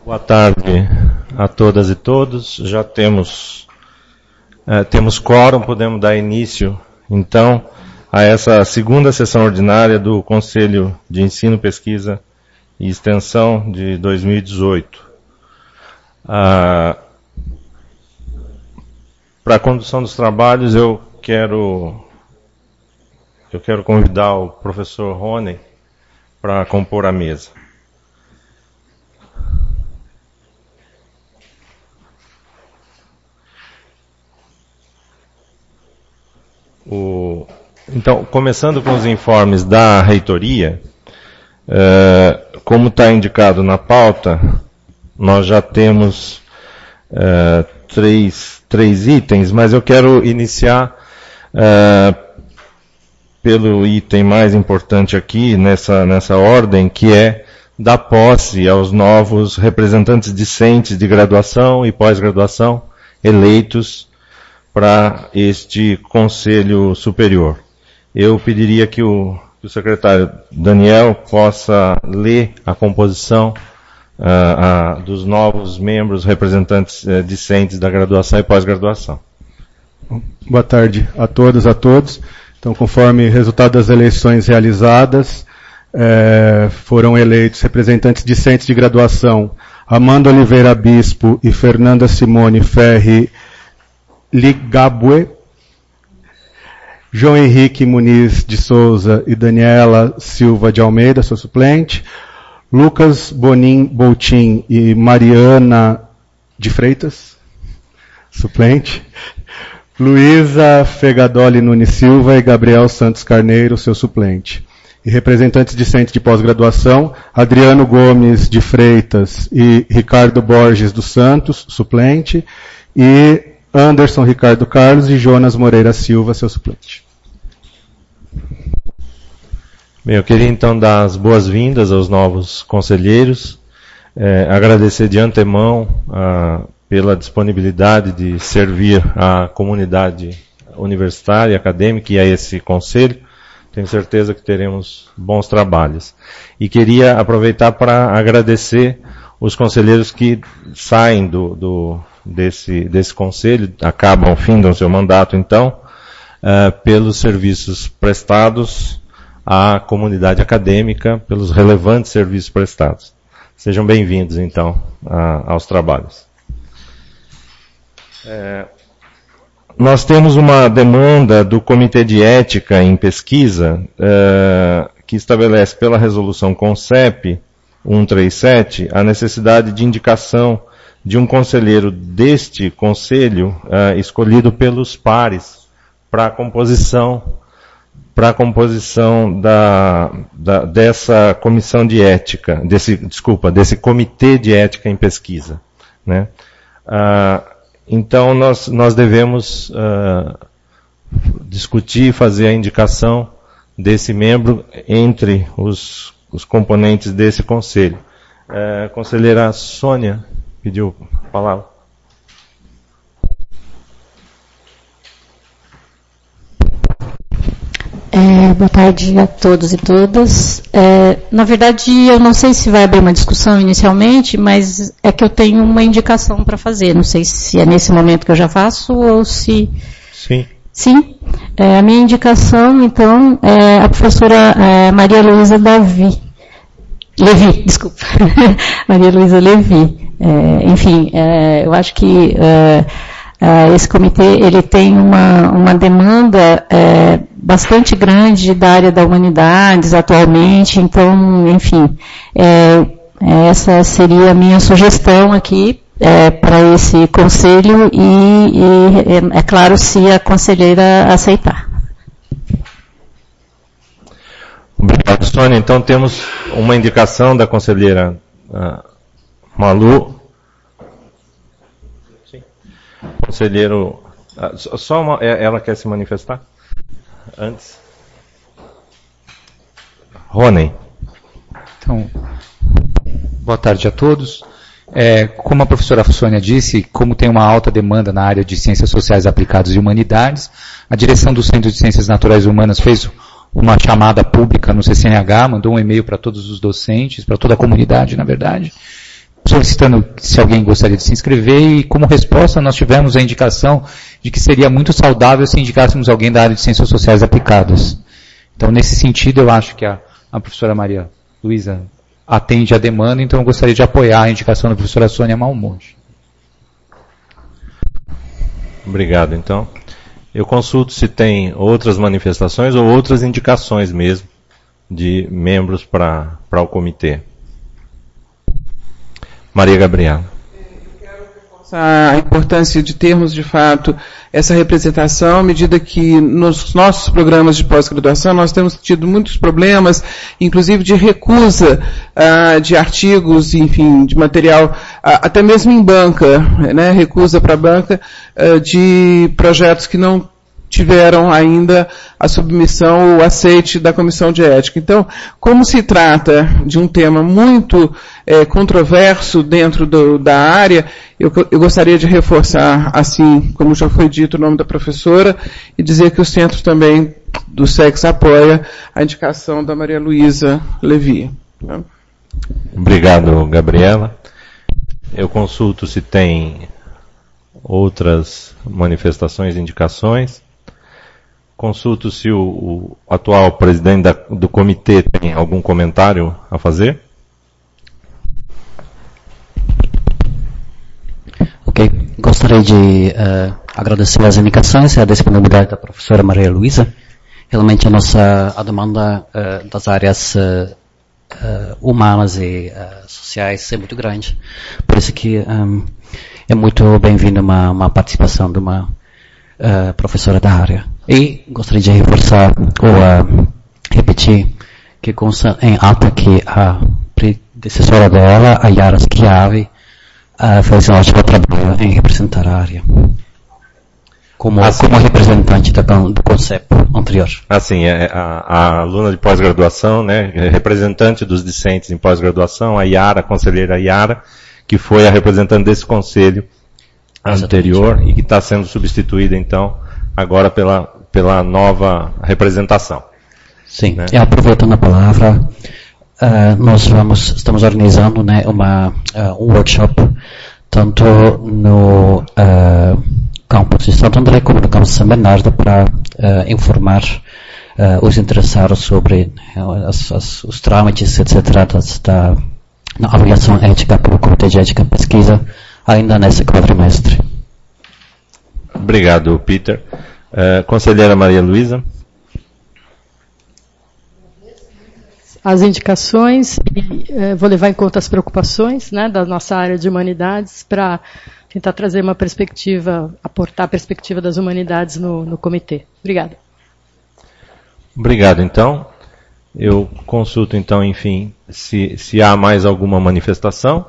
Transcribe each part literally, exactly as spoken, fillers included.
Boa tarde a todas e todos. Já temos, eh, temos quórum, podemos dar início, então, a essa segunda sessão ordinária do Conselho de Ensino, Pesquisa e Extensão de dois mil e dezoito. Ah, para a condução dos trabalhos, eu quero, eu quero convidar o professor Rony para compor a mesa. O, então, começando com os informes da reitoria, eh, como está indicado na pauta, nós já temos eh, três, três itens, mas eu quero iniciar eh, pelo item mais importante aqui, nessa, nessa ordem, que é dar posse aos novos representantes discentes de graduação e pós-graduação eleitos para este Conselho Superior. Eu pediria que o, que o secretário Daniel possa ler a composição uh, uh, dos novos membros representantes uh, discentes da graduação e pós-graduação. Boa tarde a todas, a todos. Então, conforme resultado das eleições realizadas, eh, foram eleitos representantes discentes de graduação Amanda Oliveira Bispo e Fernanda Simone Ferri Ligabue, João Henrique Muniz de Souza e Daniela Silva de Almeida, sua suplente, Lucas Bonin Boutin e Mariana de Freitas, suplente, Luísa Fegadoli Nunes Silva e Gabriel Santos Carneiro, seu suplente. E representantes discentes de pós-graduação, Adriano Gomes de Freitas e Ricardo Borges dos Santos, suplente, e Anderson Ricardo Carlos e Jonas Moreira Silva, seu suplente. Bem, eu queria então dar as boas-vindas aos novos conselheiros, eh, agradecer de antemão ah, pela disponibilidade de servir à comunidade universitária, acadêmica e a esse conselho. Tenho certeza que teremos bons trabalhos. E queria aproveitar para agradecer os conselheiros que saem do, do Desse, desse conselho, acabam, findam seu mandato, então, uh, pelos serviços prestados à comunidade acadêmica, pelos relevantes serviços prestados. Sejam bem-vindos, então, a, aos trabalhos. É, nós temos uma demanda do Comitê de Ética em Pesquisa, uh, que estabelece pela resolução CONCEP cento e trinta e sete a necessidade de indicação de um conselheiro deste conselho, uh, escolhido pelos pares, para a composição, para a composição da, da, dessa comissão de ética, desse, desculpa, desse comitê de ética em pesquisa, né? Uh, então nós, nós devemos uh, discutir e fazer a indicação desse membro entre os, os componentes desse conselho. Uh, conselheira Sônia pediu a palavra. É, boa tarde a todos e todas. É, na verdade, eu não sei se vai abrir uma discussão inicialmente, mas é que eu tenho uma indicação para fazer. Não sei se é nesse momento que eu já faço ou se... Sim. Sim. É, a minha indicação, então, é a professora é, Maria Luísa Davi. Levi, desculpa. Maria Luísa Levi. É, enfim, é, eu acho que é, é, esse comitê ele tem uma, uma demanda é, bastante grande da área da humanidades atualmente, então, enfim, é, essa seria a minha sugestão aqui é, para esse conselho e, e é, é claro, se a conselheira aceitar. Obrigado, Sônia. Então temos uma indicação da conselheira uh, Malu. Sim. Conselheiro, uh, só uma, ela quer se manifestar? Antes. Rony. Então, boa tarde a todos. É, como a professora Sônia disse, como tem uma alta demanda na área de Ciências Sociais Aplicadas e Humanidades, a direção do Centro de Ciências Naturais e Humanas fez uma chamada pública no C C N H, mandou um e-mail para todos os docentes, para toda a comunidade, na verdade, solicitando se alguém gostaria de se inscrever e, como resposta, nós tivemos a indicação de que seria muito saudável se indicássemos alguém da área de Ciências Sociais Aplicadas. Então, nesse sentido, eu acho que a, a professora Maria Luísa atende a demanda, então eu gostaria de apoiar a indicação da professora Sônia Malmonte. Obrigado, então. Eu consulto se tem outras manifestações ou outras indicações mesmo de membros para para o comitê. Maria Gabriela. A importância de termos, de fato, essa representação, à medida que nos nossos programas de pós-graduação nós temos tido muitos problemas, inclusive de recusa uh, de artigos, enfim, de material, uh, até mesmo em banca, né, recusa para a banca uh, de projetos que não tiveram ainda a submissão ou o aceite da Comissão de Ética. Então, como se trata de um tema muito é, controverso dentro do, da área, eu, eu gostaria de reforçar, assim como já foi dito o nome da professora, e dizer que o Centro também do S E C apoia a indicação da Maria Luísa Levi. Obrigado, Gabriela. Eu consulto se tem outras manifestações e indicações. Consulto se o, o atual presidente da, do comitê tem algum comentário a fazer. Ok. Gostaria de uh, agradecer as indicações e a disponibilidade da professora Maria Luísa. Realmente a nossa a demanda uh, das áreas uh, uh, humanas e uh, sociais é muito grande. Por isso que um, é muito bem-vindo uma, uma participação de uma uh, professora da área. E gostaria de reforçar ou uh, repetir que consta em ata que a predecessora dela, a Yara Schiavi, uh, fez um ótimo trabalho em representar a área. Como, assim, como representante da, do conceito anterior. Assim, a, a aluna de pós-graduação, né, representante dos discentes em pós-graduação, a Yara, a conselheira Yara, que foi a representante desse conselho anterior. Exatamente. E que está sendo substituída, então, agora pela pela nova representação. Sim, né? E aproveitando a palavra, uh, nós vamos, estamos organizando, né, uma, uh, um workshop, tanto no uh, campus de Santo André como no campus de São Bernardo, para uh, informar uh, os interessados sobre uh, as, as, os trâmites, etcétera, das, da na avaliação ética pelo Comitê de Ética e Pesquisa, ainda nesse quadrimestre. Obrigado, Peter. Uh, conselheira Maria Luísa. As indicações, e uh, vou levar em conta as preocupações, né, da nossa área de humanidades para tentar trazer uma perspectiva, aportar a perspectiva das humanidades no, no comitê. Obrigada. Obrigado, então. Eu consulto, então, enfim, se, se há mais alguma manifestação.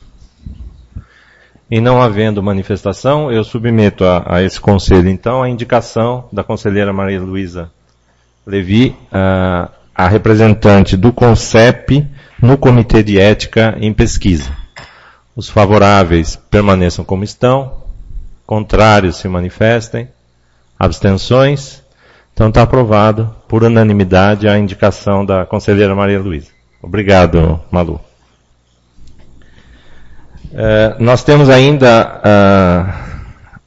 E não havendo manifestação, eu submeto a, a esse conselho, então, a indicação da conselheira Maria Luísa Levi, a, a representante do CONCEP no Comitê de Ética em Pesquisa. Os favoráveis permaneçam como estão, contrários se manifestem, abstenções. Então está aprovado por unanimidade a indicação da conselheira Maria Luísa. Obrigado, Malu. Uh, nós temos ainda uh,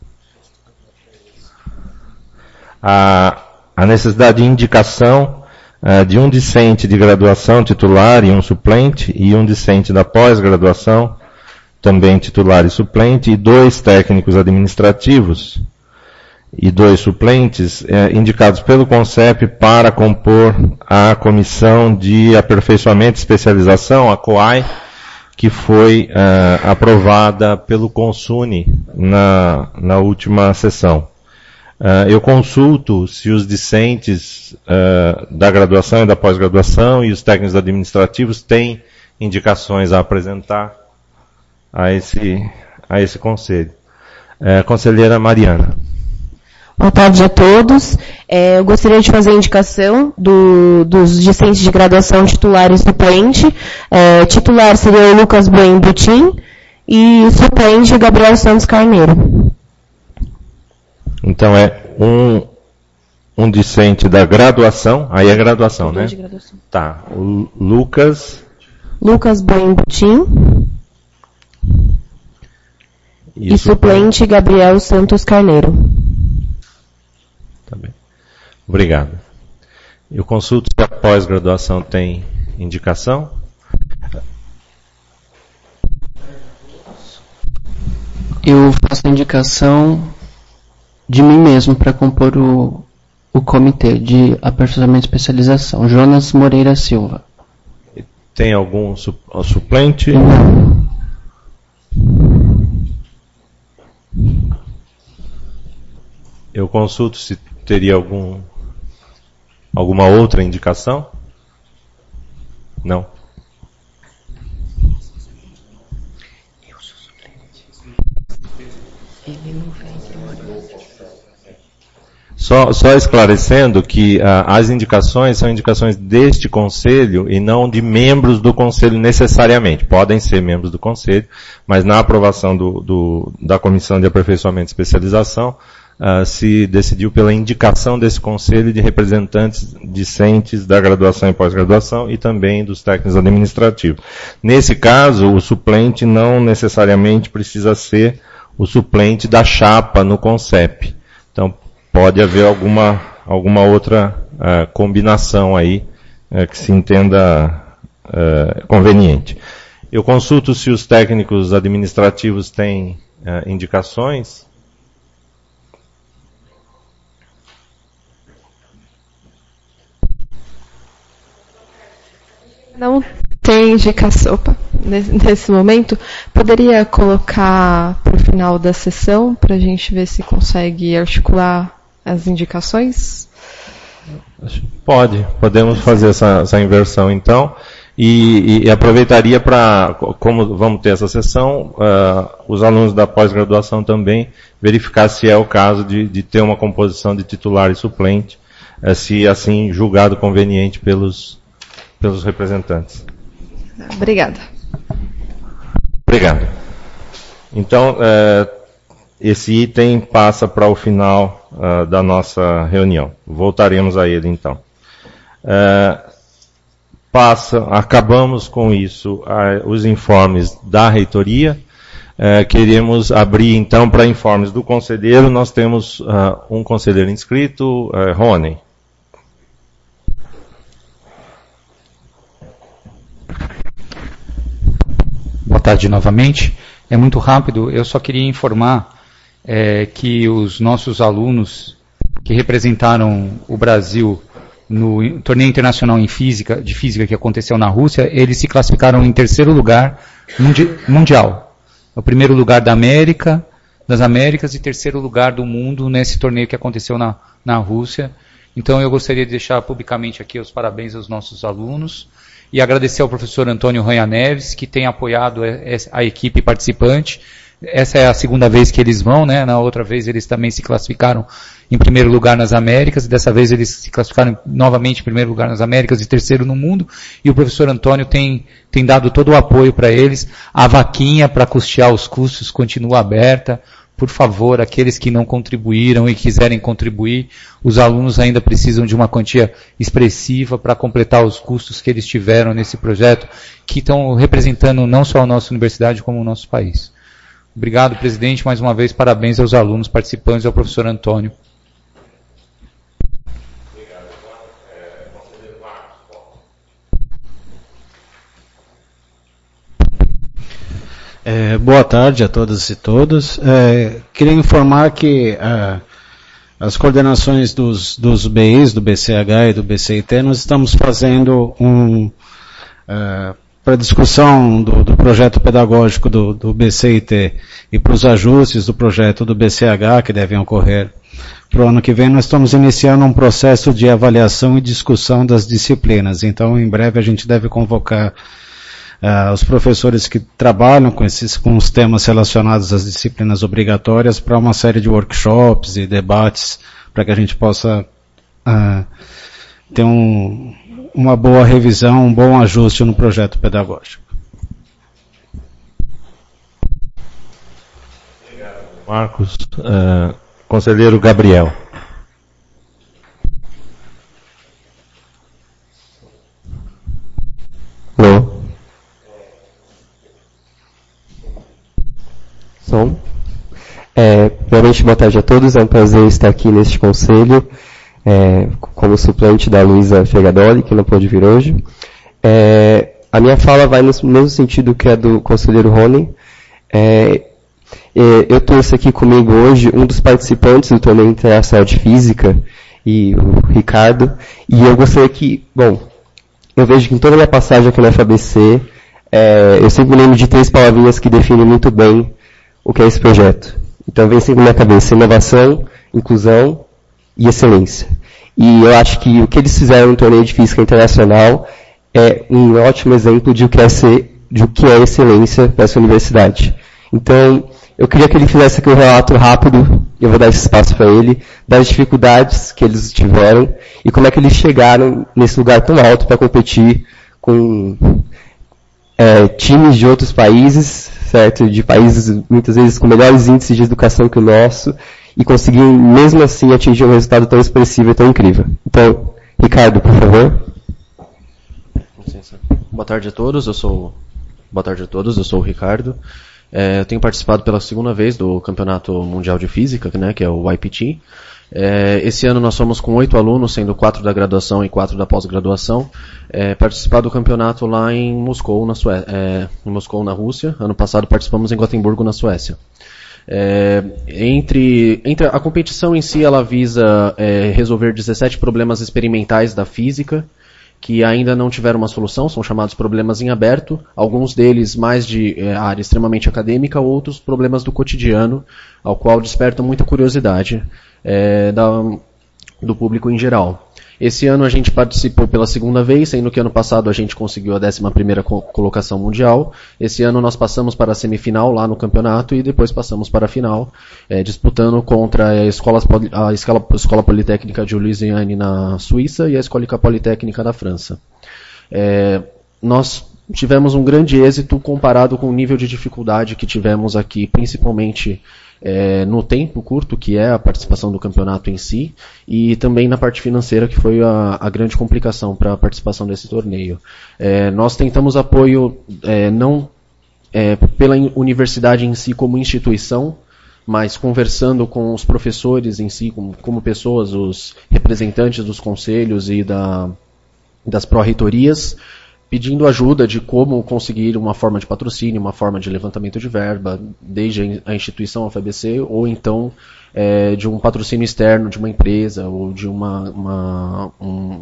a, a necessidade de indicação uh, de um discente de graduação titular e um suplente, e um discente da pós-graduação, também titular e suplente, e dois técnicos administrativos e dois suplentes uh, indicados pelo CONCEP para compor a Comissão de Aperfeiçoamento e Especialização, a COAI, que foi uh, aprovada pelo Consune na, na última sessão. Uh, eu consulto se os discentes uh, da graduação e da pós-graduação e os técnicos administrativos têm indicações a apresentar a esse, a esse conselho. Uh, conselheira Mariana. Boa tarde a todos. É, eu gostaria de fazer a indicação do, dos discentes de graduação titular e suplente. É, titular seria o Lucas Bueno Butim e suplente Gabriel Santos Carneiro. Então é um, um discente da graduação, aí é graduação, né? De graduação. Tá. O Lucas... Lucas Bueno Butim. E, e suplente Gabriel Santos Carneiro. Tá bem. Obrigado. Eu consulto se a pós-graduação tem indicação. Eu faço a indicação de mim mesmo para compor o, o comitê de aperfeiçoamento e especialização. Jonas Moreira Silva. Tem algum su suplente? Não. Eu consulto se teria algum, alguma outra indicação? Não. Só, só esclarecendo que ah, as indicações são indicações deste conselho e não de membros do conselho necessariamente. Podem ser membros do conselho, mas na aprovação do, do, da Comissão de Aperfeiçoamento e Especialização, ah, se decidiu pela indicação desse conselho de representantes discentes da graduação e pós-graduação e também dos técnicos administrativos. Nesse caso, o suplente não necessariamente precisa ser o suplente da chapa no CONCEP. Então, pode haver alguma, alguma outra uh, combinação aí uh, que se entenda uh, conveniente. Eu consulto se os técnicos administrativos têm uh, indicações. Não tem indicação. Opa, nesse, nesse momento, poderia colocar para o final da sessão, para a gente ver se consegue articular as indicações? Pode, podemos fazer essa, essa inversão então. E, e, e aproveitaria para, como vamos ter essa sessão, uh, os alunos da pós-graduação também verificar se é o caso de, de ter uma composição de titular e suplente, uh, se assim julgado conveniente pelos, pelos representantes. Obrigada. Obrigado. Então, uh, esse item passa para o final uh, da nossa reunião. Voltaremos a ele então. Uh, passa, acabamos com isso uh, os informes da reitoria. Uh, queremos abrir então para informes do conselheiro. Nós temos uh, um conselheiro inscrito, uh, Rony. Boa tarde novamente. É muito rápido, eu só queria informar É, que os nossos alunos que representaram o Brasil no torneio internacional em física, de física que aconteceu na Rússia, eles se classificaram em terceiro lugar mundi mundial. O primeiro lugar da América, das Américas e terceiro lugar do mundo nesse torneio que aconteceu na, na Rússia. Então eu gostaria de deixar publicamente aqui os parabéns aos nossos alunos e agradecer ao professor Antônio Ranha Neves, que tem apoiado a equipe participante. Essa é a segunda vez que eles vão, né? Na outra vez eles também se classificaram em primeiro lugar nas Américas, e dessa vez eles se classificaram novamente em primeiro lugar nas Américas e terceiro no mundo, e o professor Antônio tem, tem dado todo o apoio para eles. A vaquinha para custear os custos continua aberta. Por favor, aqueles que não contribuíram e quiserem contribuir, os alunos ainda precisam de uma quantia expressiva para completar os custos que eles tiveram nesse projeto, que estão representando não só a nossa universidade, como o nosso país. Obrigado, presidente. Mais uma vez, parabéns aos alunos participantes e ao professor Antônio. Obrigado. É, conselheiro Marcos. É, boa tarde a todas e todos. É, queria informar que é, as coordenações dos, dos B Is, do B C H e do B C I T, nós estamos fazendo um... É, para a discussão do, do projeto pedagógico do, do B C I T e para os ajustes do projeto do B C H que devem ocorrer para o ano que vem, nós estamos iniciando um processo de avaliação e discussão das disciplinas. Então, em breve a gente deve convocar uh, os professores que trabalham com, esses, com os temas relacionados às disciplinas obrigatórias para uma série de workshops e debates para que a gente possa uh, ter um uma boa revisão, um bom ajuste no projeto pedagógico. Obrigado, Marcos. Uh, conselheiro Gabriel. Alô? Som? É, primeiramente, boa tarde a todos. É um prazer estar aqui neste conselho, é, como suplente da Luísa Fegadoli, que não pôde vir hoje. É, a minha fala vai no mesmo sentido que a do conselheiro Rony. É, eu trouxe aqui comigo hoje um dos participantes do torneio internacional de física, e o Ricardo, e eu gostaria que, bom, eu vejo que em toda a minha passagem aqui na F A B C, é, eu sempre me lembro de três palavrinhas que definem muito bem o que é esse projeto. Então vem sempre na minha cabeça: inovação, inclusão e excelência. E eu acho que o que eles fizeram no torneio de física internacional é um ótimo exemplo de o que é, ser, de o que é excelência para essa universidade. Então, eu queria que ele fizesse aqui um relato rápido, eu vou dar esse espaço para ele, das dificuldades que eles tiveram e como é que eles chegaram nesse lugar tão alto para competir com é, times de outros países, certo? De países, muitas vezes, com melhores índices de educação que o nosso, e conseguir, mesmo assim, atingir um resultado tão expressivo e tão incrível. Então, Ricardo, por favor. Boa tarde a todos, eu sou... Boa tarde a todos, eu sou o Ricardo. É, eu tenho participado pela segunda vez do Campeonato Mundial de Física, né, que é o I P T. É, esse ano nós somos com oito alunos, sendo quatro da graduação e quatro da pós-graduação, é, participar do campeonato lá em Moscou, na Sué- é, em Moscou, na Rússia. Ano passado participamos em Gotemburgo, na Suécia. É, entre, entre a competição em si, ela visa é, resolver dezessete problemas experimentais da física, que ainda não tiveram uma solução, são chamados problemas em aberto, alguns deles mais de é, área extremamente acadêmica, outros problemas do cotidiano, ao qual despertam muita curiosidade é, da, do público em geral. Esse ano a gente participou pela segunda vez, sendo que ano passado a gente conseguiu a décima primeira co- colocação mundial. Esse ano nós passamos para a semifinal lá no campeonato e depois passamos para a final, é, disputando contra a Escola, a Escola, a Escola Politécnica de Louisiane na Suíça e a Escola Politécnica da França. É, nós tivemos um grande êxito comparado com o nível de dificuldade que tivemos aqui, principalmente É, no tempo curto, que é a participação do campeonato em si, e também na parte financeira, que foi a, a grande complicação para a participação desse torneio. É, nós tentamos apoio é, não é, pela universidade em si como instituição, mas conversando com os professores em si, como, como pessoas, os representantes dos conselhos e da, das pró-reitorias, pedindo ajuda de como conseguir uma forma de patrocínio, uma forma de levantamento de verba, desde a instituição F A B C, ou então é, de um patrocínio externo de uma empresa, ou de uma, uma, um,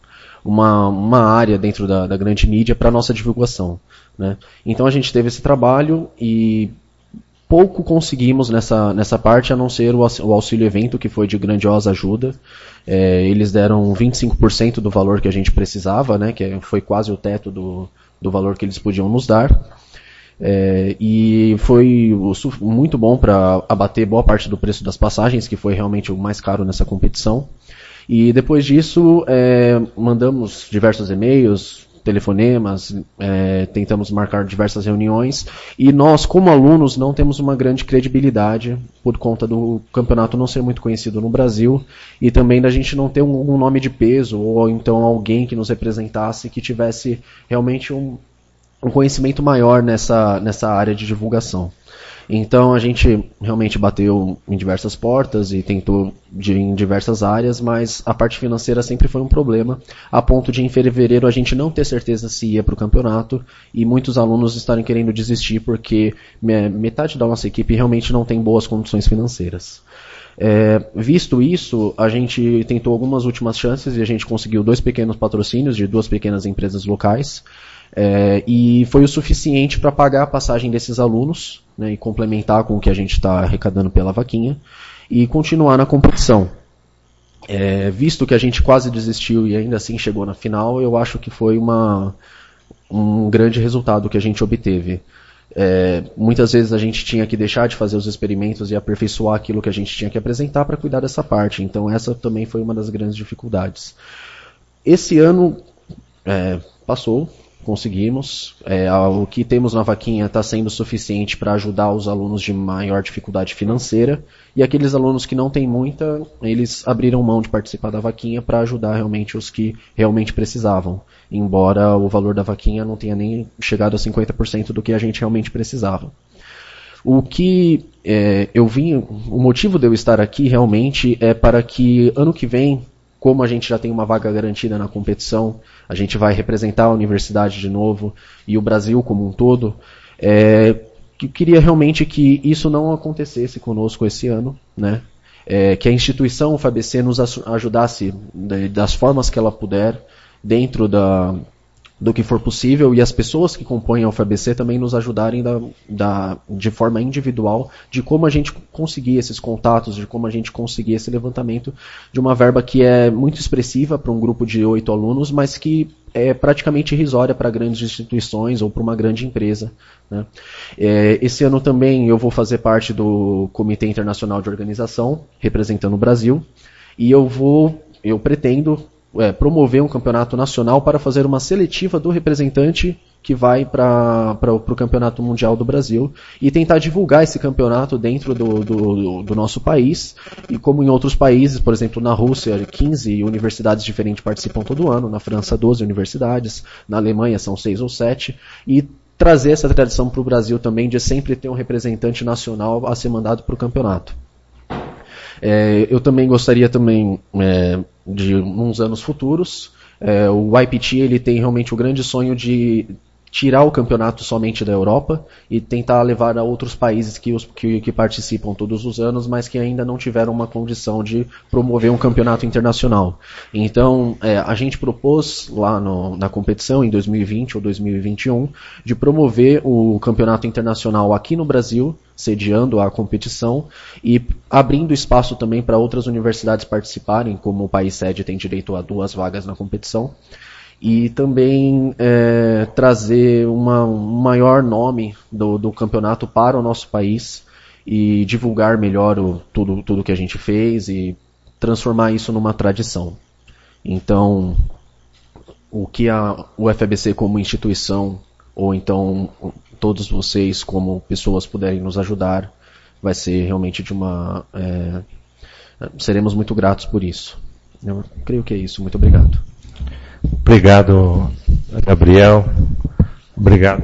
uma, uma área dentro da, da grande mídia para a nossa divulgação, né? Então a gente teve esse trabalho e pouco conseguimos nessa, nessa parte, a não ser o auxílio evento, que foi de grandiosa ajuda. É, eles deram vinte e cinco por cento do valor que a gente precisava, né, que foi quase o teto do, do valor que eles podiam nos dar. É, e foi muito bom para abater boa parte do preço das passagens, que foi realmente o mais caro nessa competição. E depois disso, é, mandamos diversos e-mails, telefonemas, é, tentamos marcar diversas reuniões, e nós, como alunos, não temos uma grande credibilidade por conta do campeonato não ser muito conhecido no Brasil, e também da gente não ter um, um nome de peso, ou então alguém que nos representasse, que tivesse realmente um, um conhecimento maior nessa, nessa área de divulgação. Então a gente realmente bateu em diversas portas e tentou de, em diversas áreas, mas a parte financeira sempre foi um problema, a ponto de em fevereiro a gente não ter certeza se ia para o campeonato e muitos alunos estarem querendo desistir porque metade da nossa equipe realmente não tem boas condições financeiras. É, visto isso, a gente tentou algumas últimas chances e a gente conseguiu dois pequenos patrocínios de duas pequenas empresas locais. É, e foi o suficiente para pagar a passagem desses alunos, né, e complementar com o que a gente está arrecadando pela vaquinha e continuar na competição. É, visto que a gente quase desistiu e ainda assim chegou na final, eu acho que foi uma, um grande resultado que a gente obteve. É, muitas vezes a gente tinha que deixar de fazer os experimentos e aperfeiçoar aquilo que a gente tinha que apresentar para cuidar dessa parte, então essa também foi uma das grandes dificuldades. Esse ano é, passou, conseguimos, é, o que temos na vaquinha está sendo suficiente para ajudar os alunos de maior dificuldade financeira, e aqueles alunos que não têm muita, eles abriram mão de participar da vaquinha para ajudar realmente os que realmente precisavam, embora o valor da vaquinha não tenha nem chegado a cinquenta por cento do que a gente realmente precisava. O que é, eu vim, o motivo de eu estar aqui realmente é para que ano que vem, como a gente já tem uma vaga garantida na competição, a gente vai representar a universidade de novo e o Brasil como um todo, é, eu queria realmente que isso não acontecesse conosco esse ano, né? É, que a instituição U F A B C nos ajudasse de, das formas que ela puder, dentro da, do que for possível, e as pessoas que compõem a U F A B C também nos ajudarem da, da, de forma individual, de como a gente conseguir esses contatos, de como a gente conseguir esse levantamento de uma verba que é muito expressiva para um grupo de oito alunos, mas que é praticamente irrisória para grandes instituições ou para uma grande empresa, né? É, esse ano também eu vou fazer parte do Comitê Internacional de Organização, representando o Brasil, e eu vou, eu pretendo é, promover um campeonato nacional para fazer uma seletiva do representante que vai para o Campeonato Mundial do Brasil e tentar divulgar esse campeonato dentro do, do, do nosso país, e como em outros países, por exemplo, na Rússia, quinze universidades diferentes participam todo ano, na França, doze universidades, na Alemanha são seis ou sete, e trazer essa tradição para o Brasil também de sempre ter um representante nacional a ser mandado para o campeonato. É, eu também gostaria também é, de uns anos futuros, é, o I P T ele tem realmente o grande sonho de tirar o campeonato somente da Europa e tentar levar a outros países que, os, que, que participam todos os anos, mas que ainda não tiveram uma condição de promover um campeonato internacional. Então, é, a gente propôs lá no, na competição, em dois mil e vinte ou dois mil e vinte e um, de promover o campeonato internacional aqui no Brasil, sediando a competição e abrindo espaço também para outras universidades participarem, como o país sede tem direito a duas vagas na competição. E também é, trazer uma, um maior nome do, do campeonato para o nosso país e divulgar melhor o, tudo, tudo que a gente fez e transformar isso numa tradição. Então, o que a U F A B C como instituição, ou então todos vocês como pessoas puderem nos ajudar, vai ser realmente de uma... É, seremos muito gratos por isso. Eu creio que é isso. Muito obrigado. Obrigado, Gabriel. Obrigado.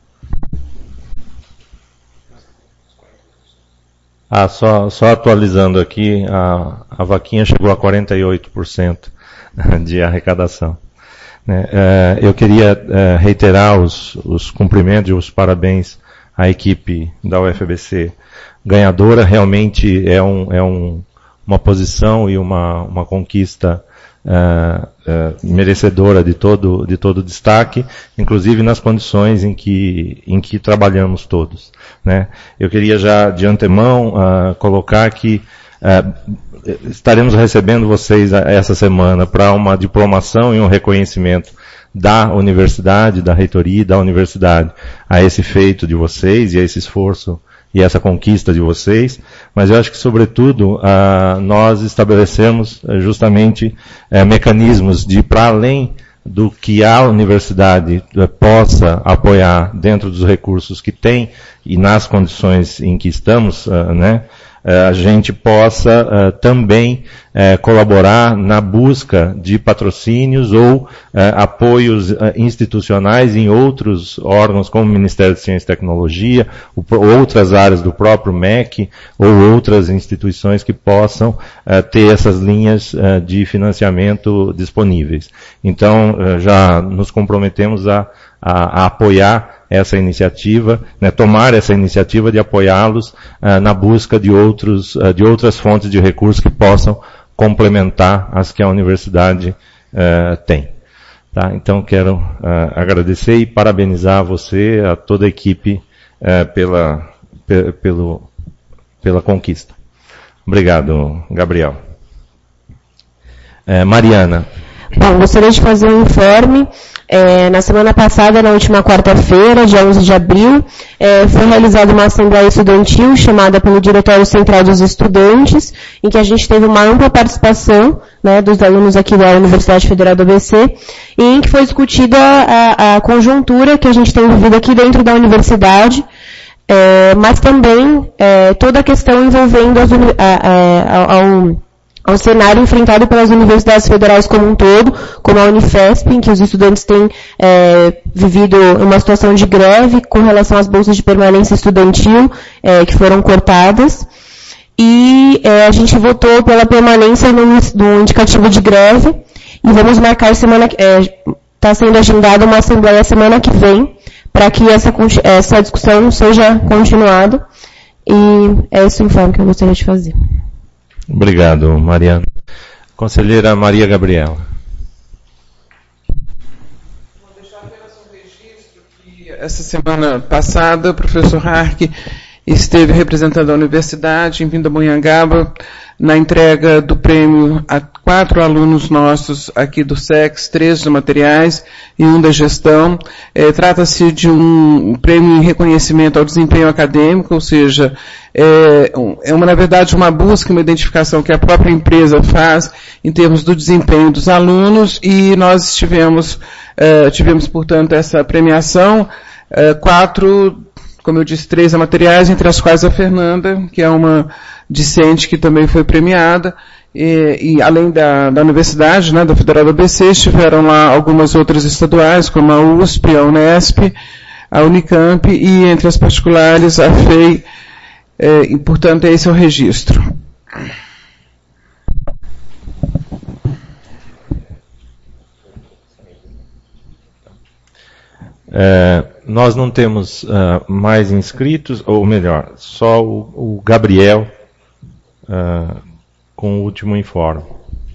Ah, só, só atualizando aqui, a, a vaquinha chegou a quarenta e oito por cento de arrecadação. É, eu queria é, reiterar os, os cumprimentos e os parabéns à equipe da U F A B C ganhadora. Realmente é, um, é um, uma posição e uma, uma conquista Uh, uh, merecedora de todo, de todo destaque, inclusive nas condições em que, em que trabalhamos todos, né? Eu queria já de antemão uh, colocar que uh, estaremos recebendo vocês essa semana para uma diplomação e um reconhecimento da universidade, da reitoria e da universidade a esse feito de vocês e a esse esforço e essa conquista de vocês, mas eu acho que, sobretudo, uh, nós estabelecemos uh, justamente uh, mecanismos de, para além do que a universidade uh, possa apoiar dentro dos recursos que tem e nas condições em que estamos, uh, né, uh, a gente possa uh, também uh, colaborar na busca de patrocínios ou uh, apoios uh, institucionais em outros órgãos, como o Ministério de Ciência e Tecnologia, o, outras áreas do próprio M E C ou outras instituições que possam uh, ter essas linhas uh, de financiamento disponíveis. Então, uh, já nos comprometemos a, a, a apoiar essa iniciativa, né, tomar essa iniciativa de apoiá-los uh, na busca de outros, uh, de outras fontes de recursos que possam complementar as que a universidade uh, tem. Tá? Então quero uh, agradecer e parabenizar você, a toda a equipe, uh, pela, pe, pelo, pela conquista. Obrigado, Gabriel. Uh, Mariana. Bom, gostaria de fazer um informe. É, na semana passada, na última quarta-feira, dia onze de abril, é, foi realizada uma assembleia estudantil chamada pelo Diretório Central dos Estudantes, em que a gente teve uma ampla participação, né, dos alunos aqui da Universidade Federal do A B C, e em que foi discutida a, a conjuntura que a gente tem vivido aqui dentro da universidade, é, mas também é, toda a questão envolvendo as, a, a, ao ao cenário enfrentado pelas universidades federais como um todo, como a Unifesp, em que os estudantes têm é, vivido uma situação de greve com relação às bolsas de permanência estudantil, é, que foram cortadas. E é, a gente votou pela permanência no, no indicativo de greve, e vamos marcar semana que está é, sendo agendada uma assembleia semana que vem, para que essa, essa discussão seja continuada. E é esse o informe que eu gostaria de fazer. Obrigado, Mariana. Conselheira Maria Gabriela. Vou deixar apenas um registro que essa semana passada o professor Hark esteve representando a universidade em Pindamonhangaba na entrega do prêmio a quatro alunos nossos aqui do S E C S, três de materiais e um da gestão. É, trata-se de um prêmio em reconhecimento ao desempenho acadêmico, ou seja, é, é uma, na verdade, uma busca, uma identificação que a própria empresa faz em termos do desempenho dos alunos, e nós estivemos, é, tivemos, portanto, essa premiação, é, quatro, como eu disse, três a materiais, entre as quais a Fernanda, que é uma discente que também foi premiada, e, e além da, da universidade, né, da Federal do A B C, estiveram lá algumas outras estaduais, como a U S P, a Unesp, a Unicamp, e entre as particulares, a F E I, é, e, portanto, esse é o registro. É, nós não temos uh, mais inscritos, ou melhor, só o, o Gabriel uh, com o último informe.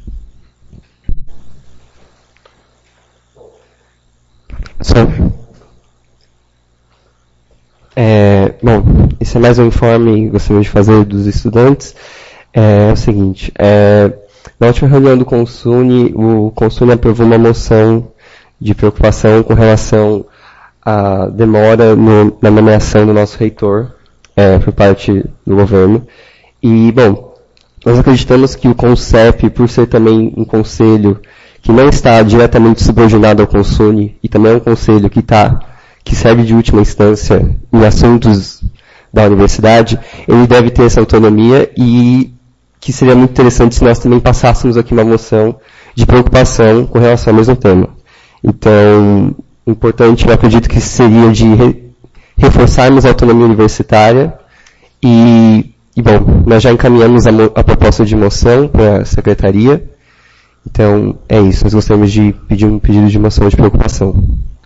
É, bom, esse é mais um informe que gostaria de fazer dos estudantes. É, é o seguinte, é, na última reunião do Consune, o Consune aprovou uma moção de preocupação com relação a demora no, na nomeação do nosso reitor é, por parte do governo. E, bom, nós acreditamos que o CONCEP, por ser também um conselho que não está diretamente subordinado ao Consune, e também é um conselho que, tá, que serve de última instância em assuntos da universidade, ele deve ter essa autonomia, e que seria muito interessante se nós também passássemos aqui uma moção de preocupação com relação ao mesmo tema. Então, importante, eu acredito que seria de re, reforçarmos a autonomia universitária e, e, bom, nós já encaminhamos a, a proposta de moção para a secretaria. Então, é isso. Nós gostaríamos de pedir um pedido de moção de preocupação.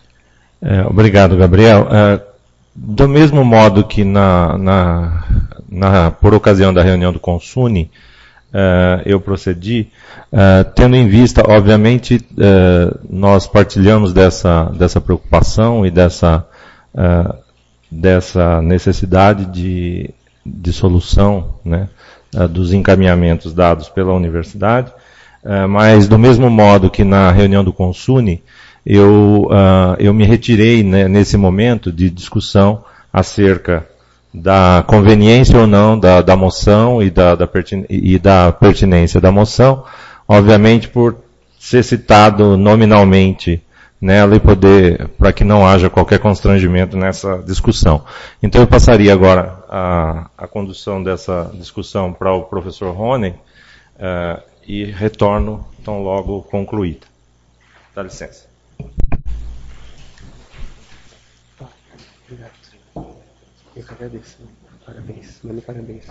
É, obrigado, Gabriel. É, do mesmo modo que na, na, na, por ocasião da reunião do Consune, Uh, eu procedi, uh, tendo em vista, obviamente, uh, nós partilhamos dessa, dessa preocupação e dessa, uh, dessa necessidade de, de solução, né, uh, dos encaminhamentos dados pela universidade, uh, mas do mesmo modo que na reunião do Consune, eu, uh, eu me retirei, né, nesse momento de discussão acerca da conveniência ou não da, da moção e da, da, pertin, e da pertinência da moção, obviamente por ser citado nominalmente nela e poder, para que não haja qualquer constrangimento nessa discussão. Então eu passaria agora a, a condução dessa discussão para o professor Rony uh, e retorno tão logo concluída. Dá licença. Eu que agradeço. Parabéns. Mano, parabéns.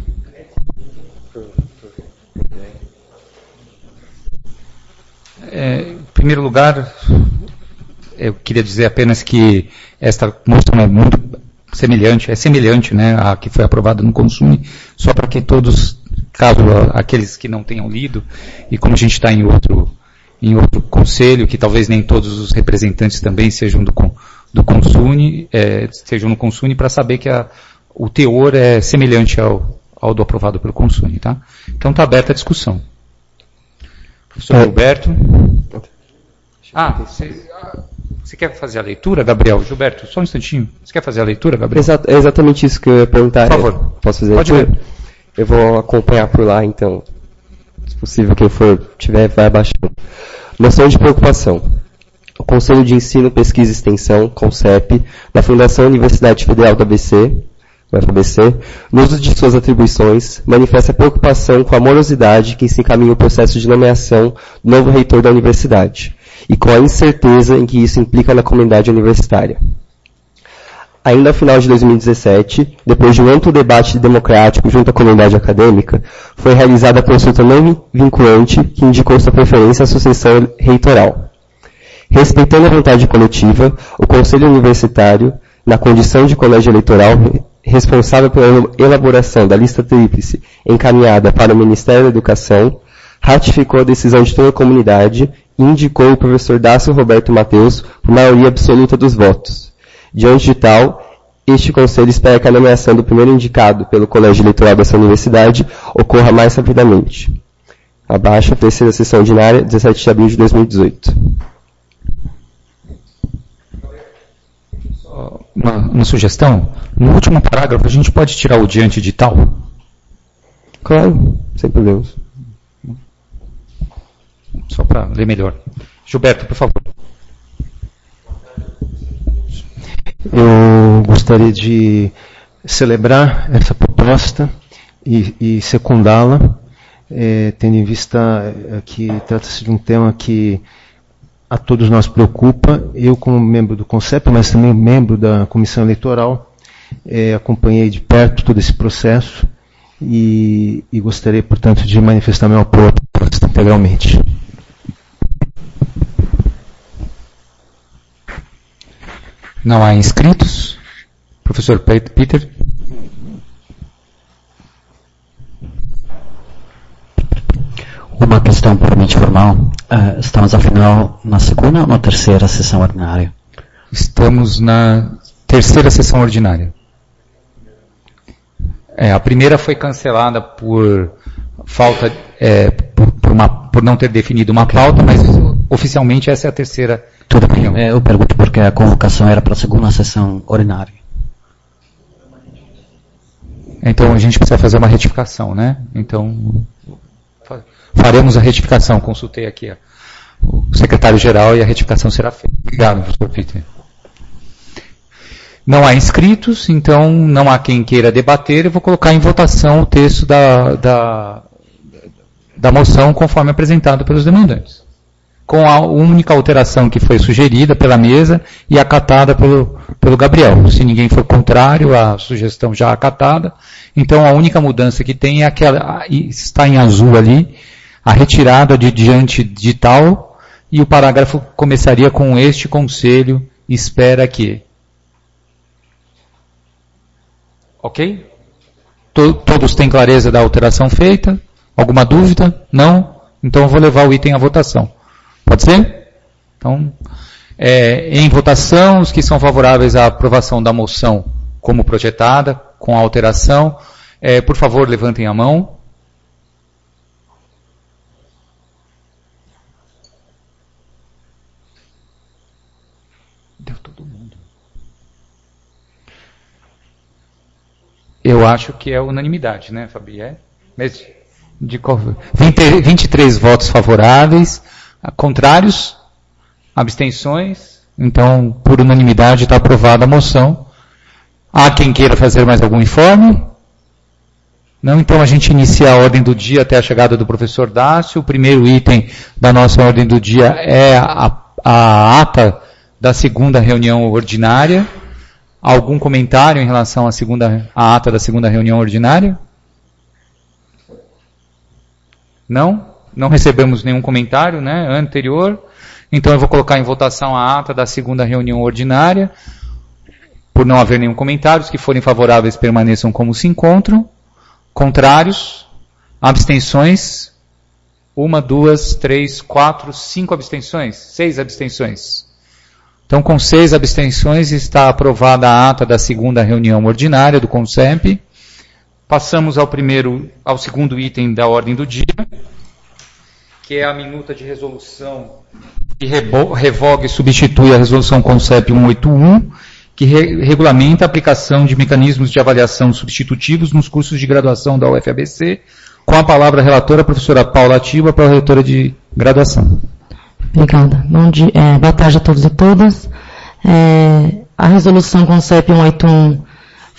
É, em primeiro lugar, eu queria dizer apenas que esta moção é muito semelhante, é semelhante, né, à que foi aprovada no Consune, só para que todos, caso aqueles que não tenham lido, e como a gente está em outro, em outro conselho, que talvez nem todos os representantes também sejam do do Consune, é, sejam no Consune, para saber que a, o teor é semelhante ao, ao do aprovado pelo Consune, tá? Então está aberta a discussão. Professor é. Gilberto. Ah, você, você quer fazer a leitura, Gabriel? Gilberto, só um instantinho. Você quer fazer a leitura, Gabriel? Exato, é exatamente isso que eu ia perguntar. Por favor. Posso fazer a Pode leitura? ler. Eu vou acompanhar por lá, então. Se possível, quem for tiver, vai abaixando. Moção de preocupação. O Conselho de Ensino, Pesquisa e Extensão, CONCEP, da Fundação Universidade Federal do A B C, o F A B C, no uso de suas atribuições, manifesta preocupação com a morosidade que se encaminha o processo de nomeação do novo reitor da universidade, e com a incerteza em que isso implica na comunidade universitária. Ainda ao final de dois mil e dezessete, depois de um amplo debate democrático junto à comunidade acadêmica, foi realizada a consulta não vinculante que indicou sua preferência à sucessão reitoral. Respeitando a vontade coletiva, o Conselho Universitário, na condição de colégio eleitoral responsável pela elaboração da lista tríplice encaminhada para o Ministério da Educação, ratificou a decisão de toda a comunidade e indicou o professor Dácio Roberto Mateus por maioria absoluta dos votos. Diante de tal, este Conselho espera que a nomeação do primeiro indicado pelo colégio eleitoral dessa universidade ocorra mais rapidamente. Abaixo, a terceira sessão ordinária, dezessete de abril de dois mil e dezoito. Uma, uma sugestão, no último parágrafo a gente pode tirar o diante de tal? Claro, sem problemas. Só para ler melhor. Gilberto, por favor. Eu gostaria de celebrar essa proposta e, e secundá-la, é, tendo em vista é, que trata-se de um tema que a todos nós preocupa. Eu, como membro do CONCEP, mas também membro da Comissão Eleitoral, é, acompanhei de perto todo esse processo e, e gostaria, portanto, de manifestar meu apoio à proposta integralmente. Não há inscritos? Professor Peter? Uma questão puramente formal. Uh, estamos, afinal, na segunda ou na terceira sessão ordinária? Estamos na terceira sessão ordinária. É, a primeira foi cancelada por falta, é, por, por, uma, por não ter definido uma pauta, mas oficialmente essa é a terceira. Tudo bem. É, eu pergunto porque a convocação era para a segunda sessão ordinária. Então a gente precisa fazer uma retificação, né? Então faremos a retificação. Consultei aqui ó, o secretário-geral e a retificação será feita. Obrigado, professor Peter. Não há inscritos, então não há quem queira debater. Eu vou colocar em votação o texto da, da, da moção conforme apresentado pelos demandantes, com a única alteração que foi sugerida pela mesa e acatada pelo, pelo Gabriel. Se ninguém for contrário à sugestão já acatada, então a única mudança que tem é aquela, está em azul ali, a retirada de diante de tal, e o parágrafo começaria com este conselho espera que. Ok? Todos têm clareza da alteração feita? Alguma dúvida? Não? Então eu vou levar o item à votação. Pode ser? Então, é, em votação, os que são favoráveis à aprovação da moção como projetada, com a alteração, é, por favor, levantem a mão. Deu todo mundo. Eu acho que é unanimidade, né, Fabi? É? De qual... vinte, vinte e três votos favoráveis. Contrários? Abstenções? Então, por unanimidade, está aprovada a moção. Há quem queira fazer mais algum informe? Não? Então, a gente inicia a ordem do dia até a chegada do professor Dácio. O primeiro item da nossa ordem do dia é a, a ata da segunda reunião ordinária. Algum comentário em relação à, segunda, à ata da segunda reunião ordinária? Não? Não recebemos nenhum comentário, né, anterior. Então eu vou colocar em votação a ata da segunda reunião ordinária. Por não haver nenhum comentário, os que forem favoráveis permaneçam como se encontram. Contrários? Abstenções? Uma, duas, três, quatro, cinco abstenções? Seis abstenções. Então, com seis abstenções, está aprovada a ata da segunda reunião ordinária do CONCEP. Passamos ao primeiro, ao segundo item da ordem do dia, que é a minuta de resolução que revoga e substitui a resolução CONCEP cento e oitenta e um, que re regulamenta a aplicação de mecanismos de avaliação substitutivos nos cursos de graduação da U F A B C. Com a palavra a relatora, a professora Paula Tiba, para a relatora de graduação. Obrigada. Bom dia, é, boa tarde a todos e todas. É, a resolução CONCEP cento e oitenta e um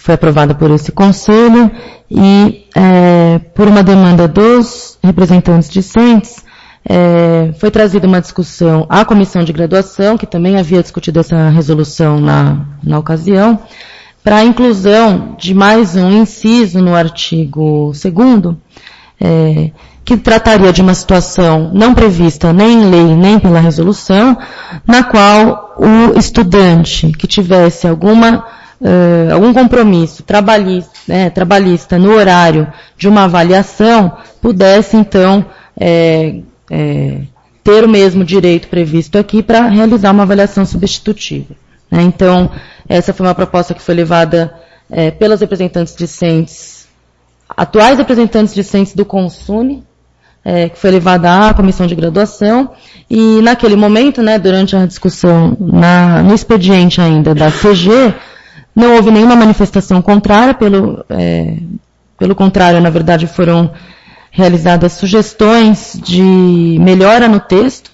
foi aprovada por esse conselho e, é, por uma demanda dos representantes discentes, é, foi trazida uma discussão à comissão de graduação, que também havia discutido essa resolução na, na ocasião, para a inclusão de mais um inciso no artigo segundo, é, que trataria de uma situação não prevista nem em lei nem pela resolução, na qual o estudante que tivesse alguma, uh, algum compromisso trabalhista, né, trabalhista no horário de uma avaliação, pudesse então é, é, ter o mesmo direito previsto aqui para realizar uma avaliação substitutiva. Né? Então, essa foi uma proposta que foi levada é, pelas representantes discentes, atuais representantes discentes do Consune, É, que foi levada à comissão de graduação, e naquele momento, né, durante a discussão na, no expediente ainda da C G, não houve nenhuma manifestação contrária, pelo, é, pelo contrário, na verdade, foram realizadas sugestões de melhora no texto,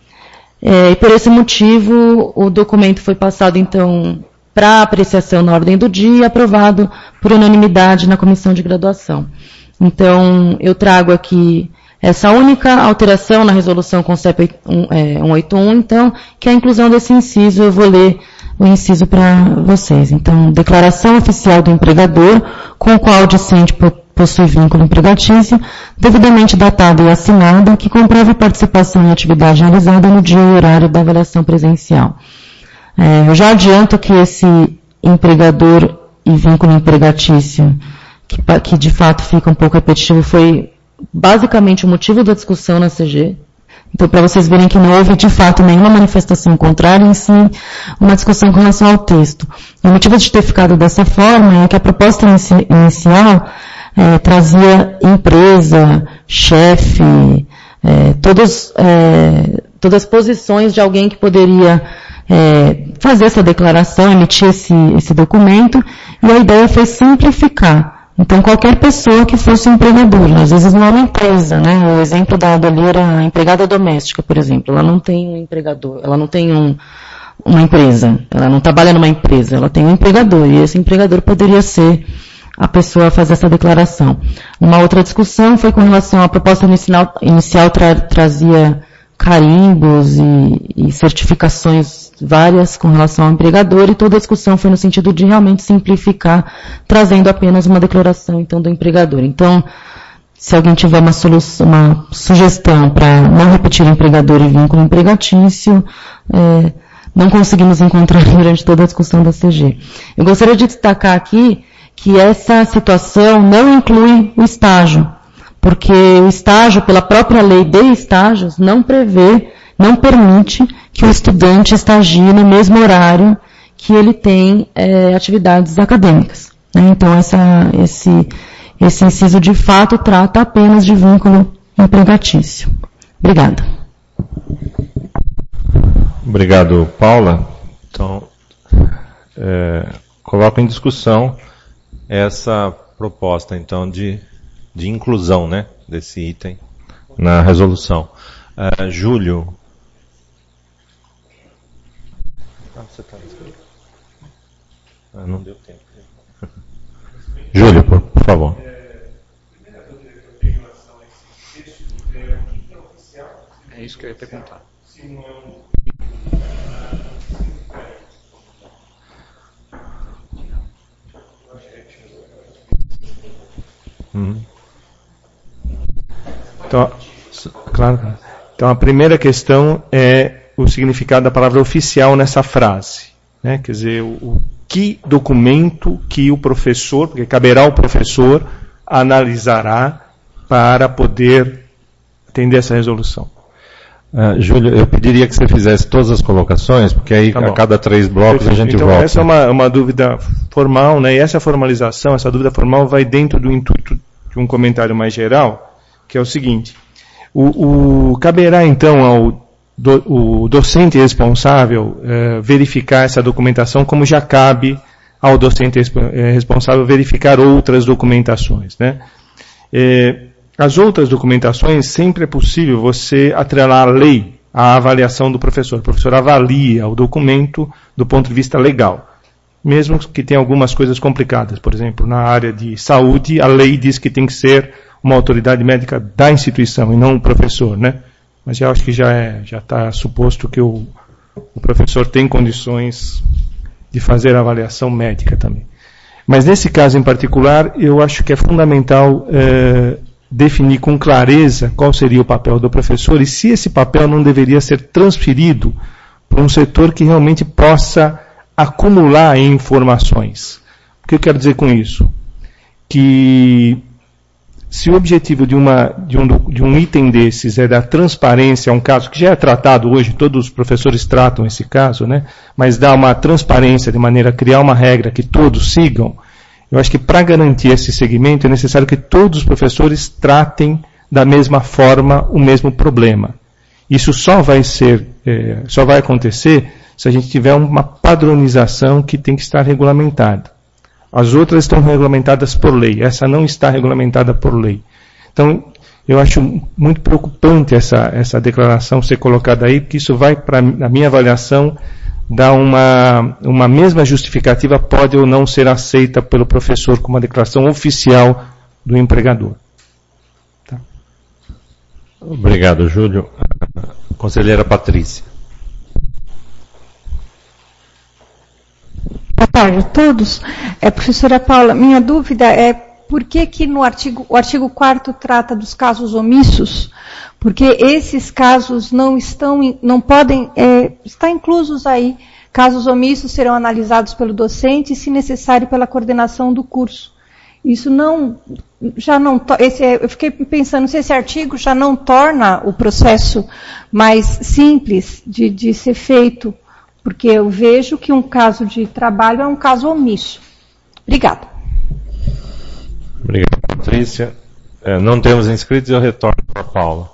é, e por esse motivo o documento foi passado, então, para apreciação na ordem do dia e aprovado por unanimidade na comissão de graduação. Então, eu trago aqui essa única alteração na resolução CONCEP cento e oitenta e um, então, que é a inclusão desse inciso. Eu vou ler o inciso para vocês. Então, declaração oficial do empregador, com o qual o discente possui vínculo empregatício, devidamente datada e assinada, que comprove participação em atividade realizada no dia e horário da avaliação presencial. É, eu já adianto que esse empregador e vínculo empregatício, que, que de fato fica um pouco repetitivo, foi basicamente o motivo da discussão na C G. Então, para vocês verem que não houve, de fato, nenhuma manifestação contrária, em si, uma discussão com relação ao texto. E o motivo de ter ficado dessa forma é que a proposta inici- inicial é, trazia empresa, chefe, é, todos, é, todas as posições de alguém que poderia é, fazer essa declaração, emitir esse, esse documento, e a ideia foi simplificar. Então, qualquer pessoa que fosse um empregador, às vezes não é uma empresa, né? O exemplo dado ali era a empregada doméstica, por exemplo. Ela não tem um empregador, ela não tem um, uma empresa, ela não trabalha numa empresa, ela tem um empregador, e esse empregador poderia ser a pessoa a fazer essa declaração. Uma outra discussão foi com relação à proposta inicial, inicial tra, trazia carimbos e, e certificações várias com relação ao empregador, e toda a discussão foi no sentido de realmente simplificar, trazendo apenas uma declaração, então, do empregador. Então, se alguém tiver uma, solução, uma sugestão para não repetir empregador e vínculo empregatício, é, não conseguimos encontrar durante toda a discussão da C G. Eu gostaria de destacar aqui que essa situação não inclui o estágio, porque o estágio, pela própria lei de estágios, não prevê, não permite que o estudante estagie no mesmo horário que ele tem é, atividades acadêmicas. Né? Então, essa, esse, esse inciso, de fato, trata apenas de vínculo empregatício. Obrigada. Obrigado, Paula. Então, é, coloco em discussão essa proposta, então, de, de inclusão, né, desse item na resolução. Uh, Júlio. Ah, você tá ah, não deu tempo. Júlio, por, por favor. É isso que eu ia perguntar. Uhum. Então, claro. Então, a primeira questão é o significado da palavra oficial nessa frase. Né? Quer dizer, o, o que documento que o professor, porque caberá ao professor, analisará para poder atender essa resolução. Uh, Júlio, eu pediria que você fizesse todas as colocações, porque aí tá a cada três blocos a gente então, volta. Essa é uma, uma dúvida formal, né? E essa formalização, essa dúvida formal vai dentro do intuito de um comentário mais geral, que é o seguinte: o, o caberá então ao do, o docente responsável eh, verificar essa documentação, como já cabe ao docente responsável verificar outras documentações, né? Eh, As outras documentações, sempre é possível você atrelar a lei à avaliação do professor. O professor avalia o documento do ponto de vista legal. mesmo que tenha algumas coisas complicadas. Por exemplo, na área de saúde, a lei diz que tem que ser uma autoridade médica da instituição e não um professor, né? Mas eu acho que já é, já está suposto que o, o professor tem condições de fazer a avaliação médica também. Mas nesse caso em particular, eu acho que é fundamental eh, definir com clareza qual seria o papel do professor e se esse papel não deveria ser transferido para um setor que realmente possa acumular informações. O que eu quero dizer com isso? Que se o objetivo de, uma, de, um, de um item desses é dar transparência a um caso que já é tratado hoje, todos os professores tratam esse caso, né? Mas dá uma transparência de maneira a criar uma regra que todos sigam, eu acho que para garantir esse segmento é necessário que todos os professores tratem da mesma forma o mesmo problema. Isso só vai ser, é, só vai acontecer se a gente tiver uma padronização que tem que estar regulamentada. As outras estão regulamentadas por lei, essa não está regulamentada por lei. Então, eu acho muito preocupante essa, essa declaração ser colocada aí, porque isso vai, para na minha avaliação, dar uma, uma mesma justificativa, pode ou não ser aceita pelo professor como uma declaração oficial do empregador. Tá. Obrigado, Júlio. Conselheira Patrícia. Boa tarde a todos. É, professora Paula, minha dúvida é por que que no artigo, o artigo quarto trata dos casos omissos? Porque esses casos não estão, não podem, é, estar inclusos aí. Casos omissos serão analisados pelo docente e, se necessário, pela coordenação do curso. Isso não, já não, esse, eu fiquei pensando se esse artigo já não torna o processo mais simples de, de ser feito. Porque eu vejo que um caso de trabalho é um caso omisso. Obrigada. Obrigado, Patrícia. É, não temos inscritos, eu retorno para a Paula.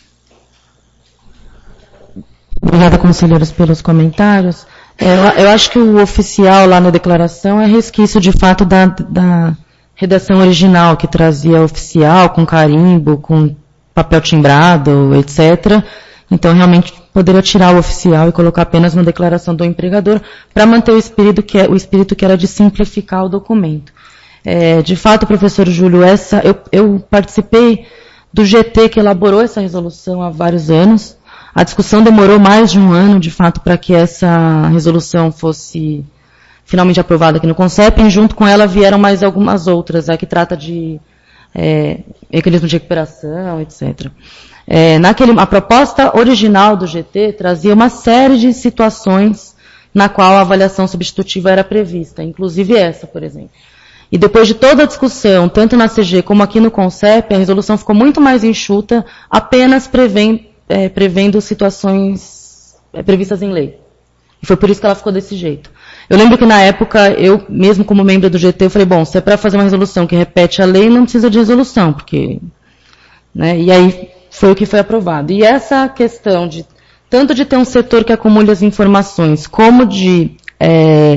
Obrigada, conselheiros, pelos comentários. É, eu, eu acho que o oficial lá na declaração é resquício, de fato, da, da redação original, que trazia oficial, com carimbo, com papel timbrado, etcétera. Então, realmente, poderia tirar o oficial e colocar apenas uma declaração do empregador para manter o espírito, que é, o espírito que era de simplificar o documento. É, de fato, professor Júlio, essa, eu, eu participei do G T que elaborou essa resolução há vários anos. A discussão demorou mais de um ano, de fato, para que essa resolução fosse finalmente aprovada aqui no CONCEP, e junto com ela vieram mais algumas outras, a que trata de é, mecanismo de recuperação, etcétera. É, naquele, a proposta original do G T trazia uma série de situações na qual a avaliação substitutiva era prevista, inclusive essa, por exemplo. E depois de toda a discussão, tanto na C G como aqui no CONCEP, a resolução ficou muito mais enxuta, apenas prevendo, é, prevendo situações é, previstas em lei. E foi por isso que ela ficou desse jeito. Eu lembro que na época, eu, mesmo como membro do G T, eu falei, bom, se é para fazer uma resolução que repete a lei, não precisa de resolução, porque... Né, e aí foi o que foi aprovado. E essa questão de, tanto de ter um setor que acumule as informações, como de é,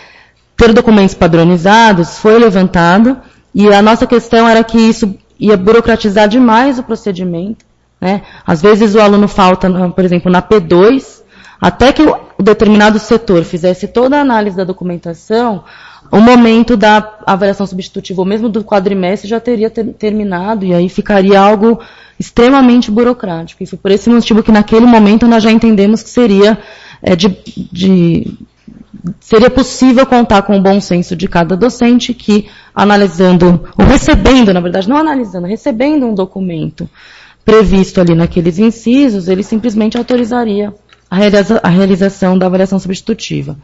ter documentos padronizados, foi levantado, e a nossa questão era que isso ia burocratizar demais o procedimento, né? Às vezes o aluno falta, por exemplo, na P dois, até que o determinado setor fizesse toda a análise da documentação, o momento da avaliação substitutiva, ou mesmo do quadrimestre, já teria ter, terminado, e aí ficaria algo extremamente burocrático. E foi por esse motivo que naquele momento nós já entendemos que seria, é, de, de, seria possível contar com o bom senso de cada docente que, analisando, ou recebendo, na verdade, não analisando, recebendo um documento previsto ali naqueles incisos, ele simplesmente autorizaria a, realiza, a realização da avaliação substitutiva.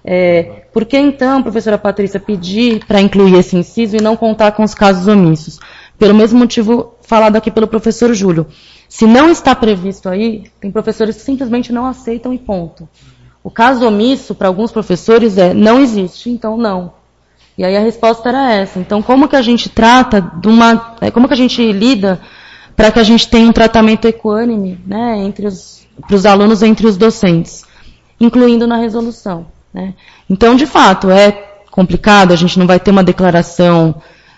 É, por que então, professora Patrícia, pedir para incluir esse inciso e não contar com os casos omissos? Pelo mesmo motivo falado aqui pelo professor Júlio. Se não está previsto aí, tem professores que simplesmente não aceitam e ponto. O caso omisso, para alguns professores, é não existe, então não. E aí a resposta era essa. Então, como que a gente trata de uma... Como que a gente lida para que a gente tenha um tratamento equânime, né, entre os, para os alunos, entre os docentes, incluindo na resolução, né? Então, de fato, é complicado, a gente não vai ter uma declaração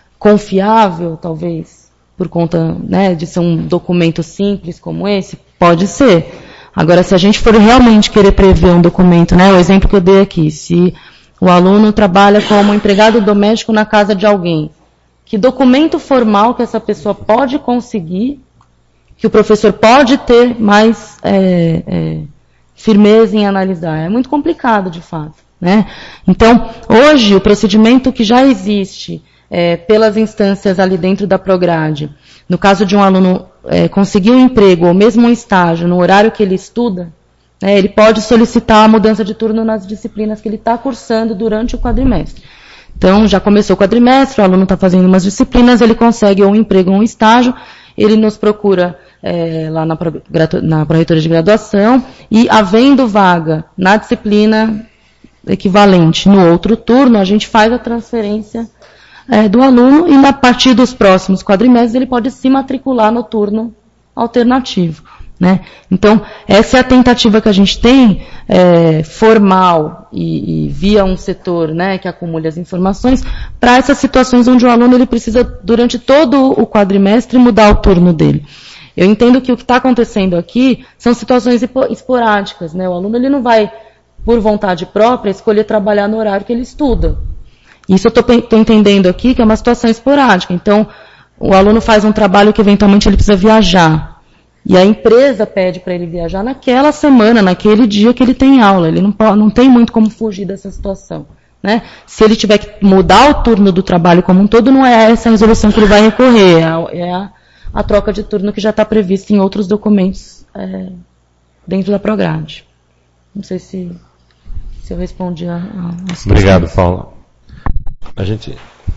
confiável, talvez, por conta, né, de ser um documento simples como esse, pode ser. Agora, se a gente for realmente querer prever um documento, né, o exemplo que eu dei aqui, se o aluno trabalha como empregado doméstico na casa de alguém. Que documento formal que essa pessoa pode conseguir, que o professor pode ter mais é, é, firmeza em analisar? É muito complicado, de fato, né? Então, hoje, o procedimento que já existe é, pelas instâncias ali dentro da Prograde, no caso de um aluno é, conseguir um emprego ou mesmo um estágio no horário que ele estuda, né, ele pode solicitar a mudança de turno nas disciplinas que ele está cursando durante o quadrimestre. Então, já começou o quadrimestre, o aluno está fazendo umas disciplinas, ele consegue um emprego ou um estágio, ele nos procura é, lá na, na Pró-Reitoria de Graduação, e havendo vaga na disciplina equivalente no outro turno, a gente faz a transferência é, do aluno, e a partir dos próximos quadrimestres ele pode se matricular no turno alternativo. Né? Então, essa é a tentativa que a gente tem, é, formal e, e via um setor, né, que acumule as informações, para essas situações onde o aluno ele precisa, durante todo o quadrimestre, mudar o turno dele. Eu entendo que o que está acontecendo aqui são situações esporádicas. Né? O aluno ele não vai, por vontade própria, escolher trabalhar no horário que ele estuda. Isso eu estou entendendo aqui que é uma situação esporádica. Então, o aluno faz um trabalho que eventualmente ele precisa viajar. E a empresa pede para ele viajar naquela semana, naquele dia que ele tem aula. Ele não, pode, não tem muito como fugir dessa situação. Né? Se ele tiver que mudar o turno do trabalho como um todo, não é essa a resolução que ele vai recorrer. É a, a troca de turno que já está prevista em outros documentos é, dentro da Prograde. Não sei se, se eu respondi a, a Obrigado, Paula. A gente...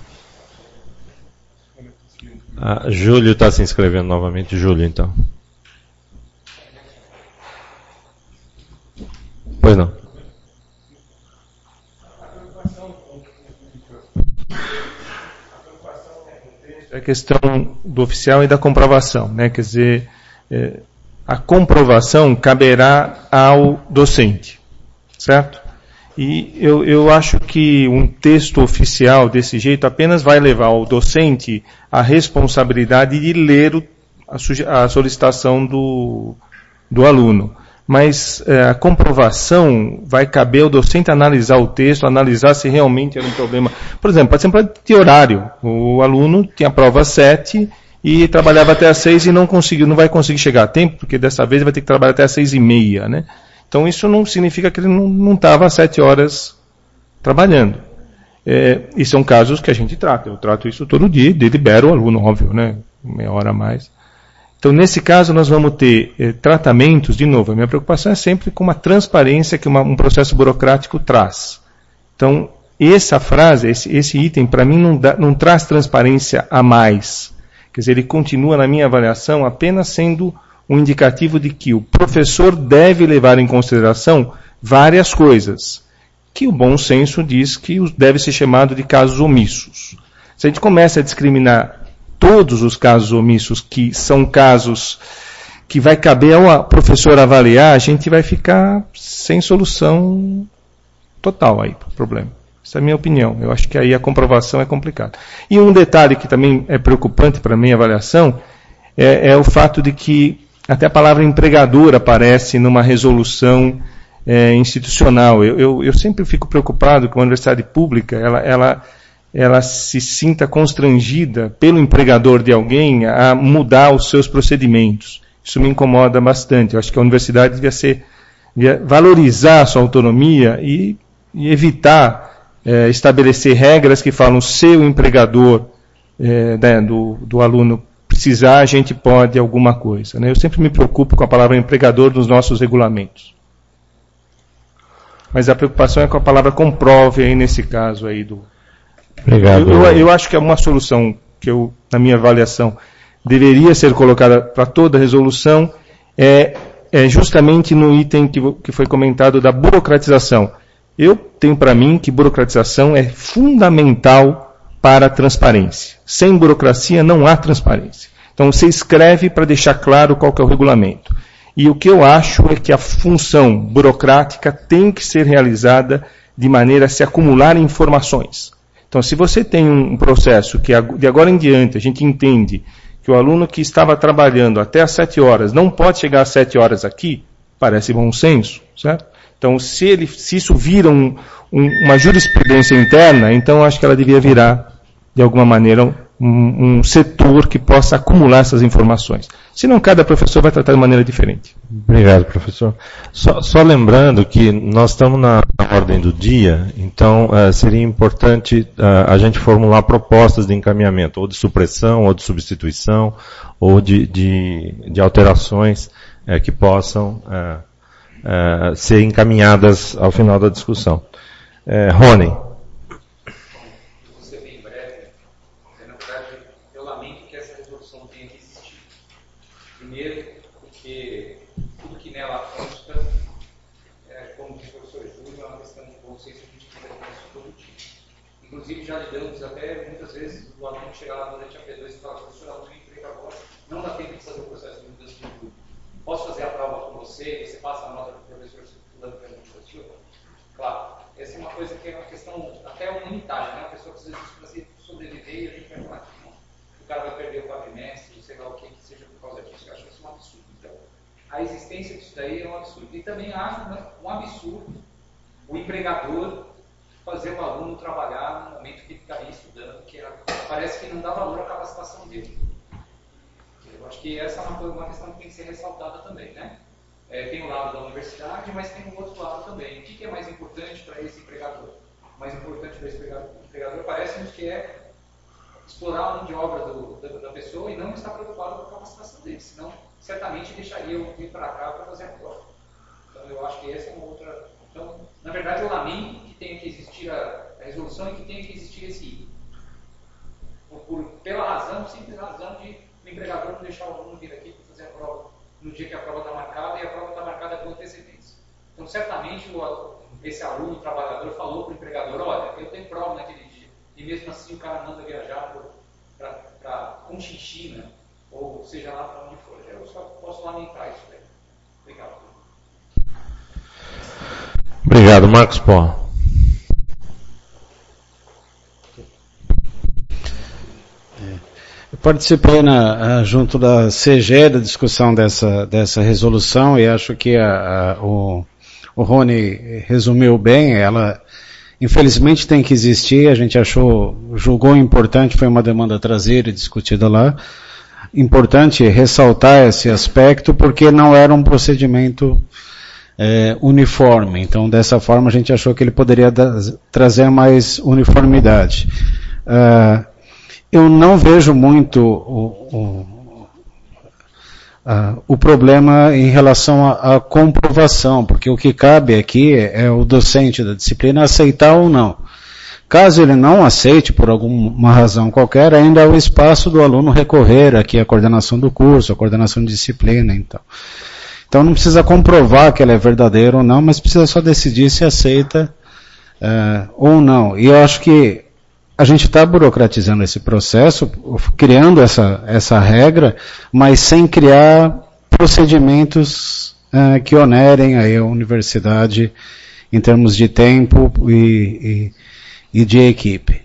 Ah, Júlio está se inscrevendo novamente. Júlio, então. Pois não. É a questão do oficial e da comprovação, né? Quer dizer, é, a comprovação caberá ao docente, certo? E eu, eu acho que um texto oficial desse jeito apenas vai levar o docente a responsabilidade de ler o, a, a solicitação do, do aluno. Mas é, a comprovação vai caber ao docente analisar o texto, analisar se realmente era um problema. Por exemplo, pode ser um problema de horário. O aluno tinha prova às sete e trabalhava até às seis e não conseguiu, não vai conseguir chegar a tempo, porque dessa vez vai ter que trabalhar até às seis e meia, né? Então isso não significa que ele não estava às sete horas trabalhando. É, e são casos que a gente trata. Eu trato isso todo dia, delibero o aluno, óbvio, né? Meia hora a mais. Então, nesse caso, nós vamos ter eh, tratamentos, de novo, a minha preocupação é sempre com uma transparência que uma, um processo burocrático traz. Então, essa frase, esse, esse item, para mim, não, dá, não traz transparência a mais. Quer dizer, ele continua, na minha avaliação, apenas sendo um indicativo de que o professor deve levar em consideração várias coisas, que o bom senso diz que deve ser chamado de casos omissos. Se a gente começa a discriminar todos os casos omissos, que são casos que vai caber ao professor avaliar, a gente vai ficar sem solução total aí para o problema. Essa é a minha opinião. Eu acho que aí a comprovação é complicada. E um detalhe que também é preocupante para a minha avaliação é, é o fato de que até a palavra empregador aparece numa resolução é, institucional. Eu, eu, eu sempre fico preocupado com a universidade pública, ela... ela ela se sinta constrangida pelo empregador de alguém a mudar os seus procedimentos. Isso me incomoda bastante. Eu acho que a universidade devia, ser, devia valorizar a sua autonomia e, e evitar é, estabelecer regras que falam se o empregador é, né, do, do aluno precisar, a gente pode alguma coisa. Né? Eu sempre me preocupo com a palavra empregador nos nossos regulamentos. Mas a preocupação é com a palavra comprove aí nesse caso aí do... Obrigado. Eu, eu, eu acho que é uma solução que eu, na minha avaliação, deveria ser colocada para toda resolução, é, é justamente no item que, que foi comentado da burocratização. Eu tenho para mim que burocratização é fundamental para a transparência. Sem burocracia não há transparência. Então você escreve para deixar claro qual que é o regulamento. E o que eu acho é que a função burocrática tem que ser realizada de maneira a se acumular informações. Então, se você tem um processo que de agora em diante a gente entende que o aluno que estava trabalhando até às sete horas não pode chegar às sete horas aqui, parece bom senso, certo? Então, se, ele, se isso vira um, um, uma jurisprudência interna, então acho que ela devia virar, de alguma maneira, um, um setor que possa acumular essas informações. Senão, cada professor vai tratar de maneira diferente. Obrigado, professor. Só, só lembrando que nós estamos na, na ordem do dia, então uh, seria importante uh, a gente formular propostas de encaminhamento, ou de supressão, ou de substituição, ou de, de, de alterações uh, que possam uh, uh, ser encaminhadas ao final da discussão. Uh, Rony. Primeiro, porque tudo que nela consta, é, como diz o professor Júlio, é uma questão de bom senso que a gente precisa ter isso todo dia. Inclusive, já lidamos até, muitas vezes, o aluno chegar lá durante a P dois e falar, professor, aluno entrega agora, não dá tempo de fazer o processo de mudança de grupo. Posso fazer a prova com você, você passa a nota para o professor estudando para a gente. Claro, essa é uma coisa que é uma questão até humanitária, né? A pessoa precisa disso para sobreviver e a gente vai falar que não. O cara vai perder o quadrimestre, sei lá o que, que seja por causa disso. Eu acho isso um absurdo. Então, a existência disso daí é um absurdo. E também acho um absurdo o empregador fazer o aluno trabalhar no momento que ele estaria estudando, que era, parece que não dá valor à capacitação dele. Eu acho que essa é uma, uma questão que tem que ser ressaltada também, né? É, tem o lado da universidade, mas tem o outro lado também. O que, que é mais importante para esse empregador? O mais importante para esse empregador, empregador parece-nos que é explorar a mão de obra do, da, da pessoa e não estar preocupado com a capacitação dele, senão certamente deixaria eu vir para cá para fazer a prova. Então eu acho que essa é uma outra... Então, na verdade, eu lamento que tenha que existir a, a resolução e que tenha que existir esse I. Por, por, pela razão, simples razão de o empregador não deixar o aluno vir aqui para fazer a prova no dia que a prova está marcada, e a prova está marcada com antecedência. Então, certamente, o, esse aluno, o trabalhador, falou para o empregador, olha, eu tenho prova naquele dia, e mesmo assim o cara manda viajar para Conchinchina, ou seja lá para onde for. Eu só posso lamentar isso daí. Obrigado. Obrigado, Marcos Pó. Eu participei na, junto da C G da discussão dessa, dessa resolução e acho que a, a, o, o Rony resumiu bem. Ela, infelizmente, tem que existir. A gente achou, julgou importante, foi uma demanda traseira e discutida lá. Importante ressaltar esse aspecto porque não era um procedimento é, uniforme. Então, dessa forma, a gente achou que ele poderia da, trazer mais uniformidade. Uh, Eu não vejo muito o, o, a, o problema em relação à comprovação, porque o que cabe aqui é, é o docente da disciplina aceitar ou não. Caso ele não aceite por alguma razão qualquer, ainda é o espaço do aluno recorrer aqui à coordenação do curso, à coordenação de disciplina. Então, então não precisa comprovar que ela é verdadeira ou não, mas precisa só decidir se aceita uh, ou não. E eu acho que a gente está burocratizando esse processo, criando essa, essa regra, mas sem criar procedimentos uh, que onerem aí a universidade em termos de tempo e, e, e de equipe.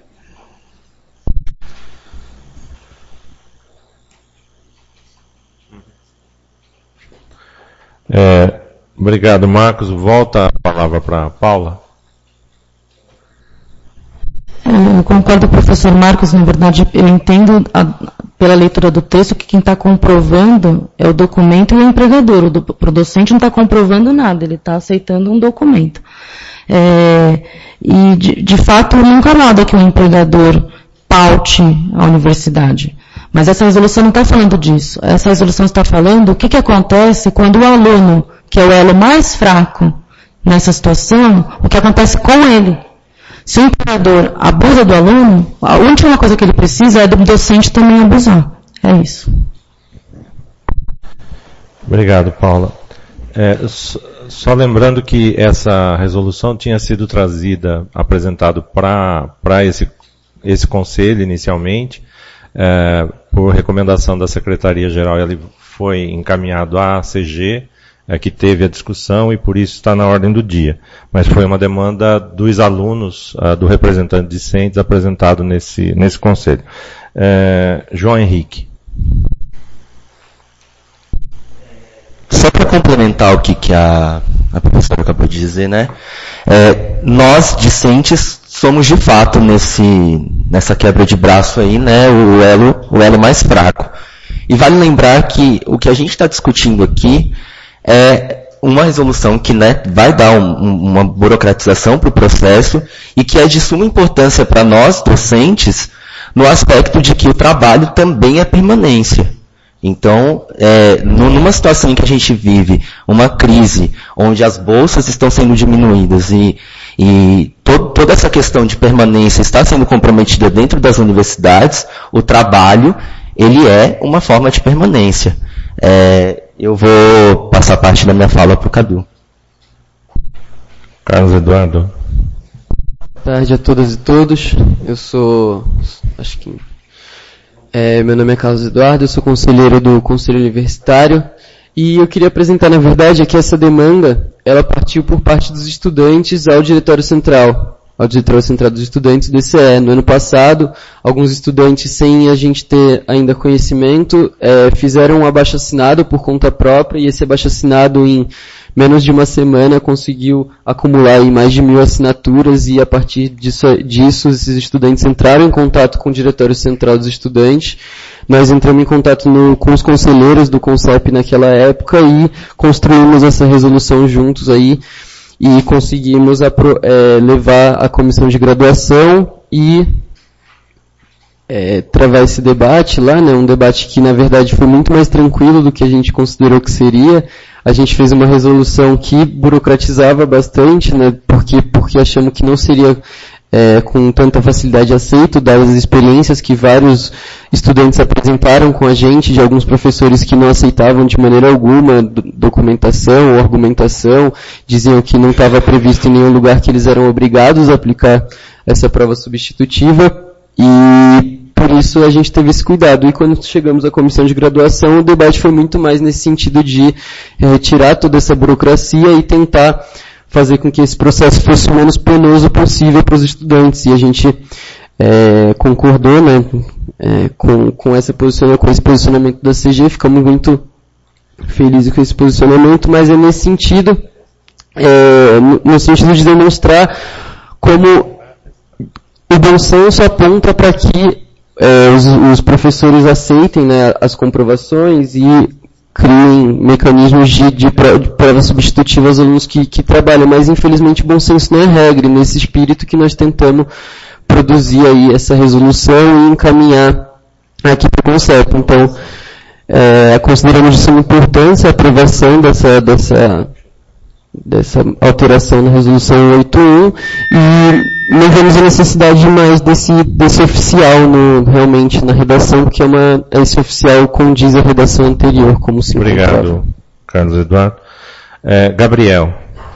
É, obrigado, Marcos. Volta a palavra para a Paula. Eu concordo com o professor Marcos, na verdade, eu entendo a, pela leitura do texto que quem está comprovando é o documento e o empregador. O, do, o docente não está comprovando nada, ele está aceitando um documento. É, e, de, de fato, nunca nada que o empregador paute a universidade. Mas essa resolução não está falando disso. Essa resolução está falando o que, que acontece quando o aluno, que é o elo mais fraco nessa situação, o que acontece com ele. Se o empregador abusa do aluno, a última coisa que ele precisa é do docente também abusar. É isso. Obrigado, Paula. É, só lembrando que essa resolução tinha sido trazida, apresentado para esse, esse conselho inicialmente, é, por recomendação da Secretaria-Geral, ele foi encaminhado à C G, é, que teve a discussão e por isso está na ordem do dia. Mas foi uma demanda dos alunos, uh, do representante discentes apresentado nesse, nesse conselho. É, João Henrique. Só para para complementar o que, que a, a professora acabou de dizer, né? É, nós, discentes, somos de fato nesse, nessa quebra de braço aí, né? O elo, o elo mais fraco. E vale lembrar que o que a gente está discutindo aqui é uma resolução que, né, vai dar um, um, uma burocratização para o processo e que é de suma importância para nós, docentes, no aspecto de que o trabalho também é permanência. Então, é, numa situação em que a gente vive uma crise, onde as bolsas estão sendo diminuídas e, e to, toda essa questão de permanência está sendo comprometida dentro das universidades, o trabalho, ele é uma forma de permanência. É, eu vou passar parte da minha fala para o Cadu. Carlos Eduardo. Boa tarde a todas e todos. Eu sou, acho que, é, meu nome é Carlos Eduardo, eu sou conselheiro do Conselho Universitário e eu queria apresentar, na verdade, que essa demanda, ela partiu por parte dos estudantes ao Diretório Central, ao Diretório Central dos Estudantes do I C E. No ano passado, alguns estudantes, sem a gente ter ainda conhecimento, é, fizeram um abaixo-assinado por conta própria e esse abaixo-assinado em menos de uma semana conseguiu acumular aí mais de mil assinaturas e a partir disso, disso esses estudantes entraram em contato com o Diretório Central dos Estudantes. Nós entramos em contato no, com os conselheiros do CONCEP naquela época e construímos essa resolução juntos aí e conseguimos apro, é, levar a comissão de graduação e é, travar esse debate lá, né, um debate que na verdade foi muito mais tranquilo do que a gente considerou que seria. A gente fez uma resolução que burocratizava bastante, né, porque, porque achamos que não seria é, com tanta facilidade aceito, dadas as experiências que vários estudantes apresentaram com a gente, de alguns professores que não aceitavam de maneira alguma documentação ou argumentação, diziam que não estava previsto em nenhum lugar que eles eram obrigados a aplicar essa prova substitutiva, e por isso a gente teve esse cuidado. E quando chegamos à comissão de graduação, o debate foi muito mais nesse sentido de eh, tirar toda essa burocracia e tentar fazer com que esse processo fosse o menos penoso possível para os estudantes. E a gente eh, concordou, né, eh, com, com, essa posiciona, com esse posicionamento da C G, ficamos muito felizes com esse posicionamento, mas é nesse sentido, eh, no, no sentido de demonstrar como o bom senso aponta para que É, os, os professores aceitem, né, as comprovações e criem mecanismos de, de, de prova substitutiva aos alunos que, que trabalham, mas infelizmente bom senso não é regra, nesse espírito que nós tentamos produzir aí essa resolução e encaminhar aqui para o CONCEP. Então, é, consideramos de suma importância a aprovação dessa, dessa, dessa alteração na resolução oito um e não vemos a necessidade mais desse, desse oficial no, realmente na redação, porque é uma, esse oficial condiz a redação anterior, como se Obrigado, encontrava. Carlos Eduardo. É, Gabriel.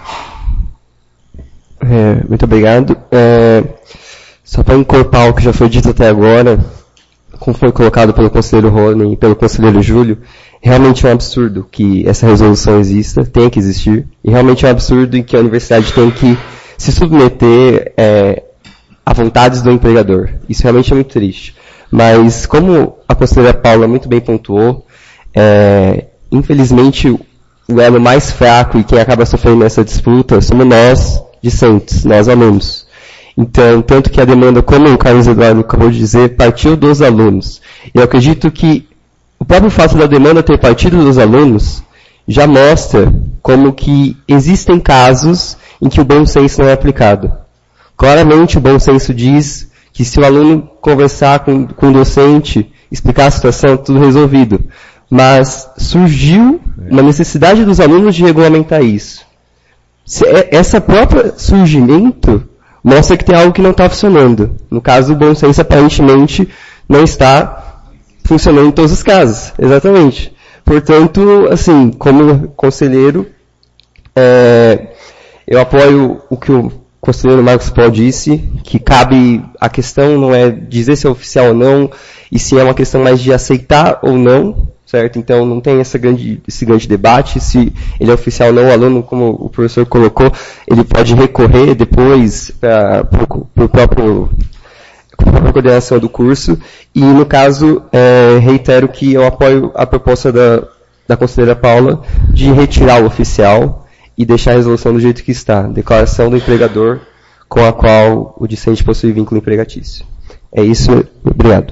É, muito obrigado. É, só para encorpar o que já foi dito até agora, como foi colocado pelo conselheiro Rony e pelo conselheiro Júlio, realmente é um absurdo que essa resolução exista, tem que existir, e realmente é um absurdo em que a universidade tem que se submeter é, a vontades do empregador. Isso realmente é muito triste. Mas, como a conselheira Paula muito bem pontuou, é, infelizmente o elo mais fraco e quem acaba sofrendo nessa disputa somos nós, discentes, nós alunos. Então, tanto que a demanda, como o Carlos Eduardo acabou de dizer, partiu dos alunos. Eu acredito que o próprio fato da demanda ter partido dos alunos já mostra como que existem casos em que o bom senso não é aplicado. Claramente o bom senso diz que se o aluno conversar com, com o docente, explicar a situação, tudo resolvido. Mas surgiu uma necessidade dos alunos de regulamentar isso. Se, essa própria surgimento mostra que tem algo que não está funcionando. No caso, o bom senso aparentemente não está funcionando em todos os casos. Exatamente. Portanto, assim, como conselheiro, é, eu apoio o que o conselheiro Marcos Paul disse, que cabe, a questão não é dizer se é oficial ou não, e se é uma questão mais de aceitar ou não, certo? Então não tem essa grande, esse grande debate, se ele é oficial ou não, o aluno, como o professor colocou, ele pode recorrer depois para o próprio a coordenação do curso, e no caso, é, reitero que eu apoio a proposta da, da conselheira Paula de retirar o oficial e deixar a resolução do jeito que está. Declaração do empregador com a qual o discente possui vínculo empregatício. É isso, obrigado.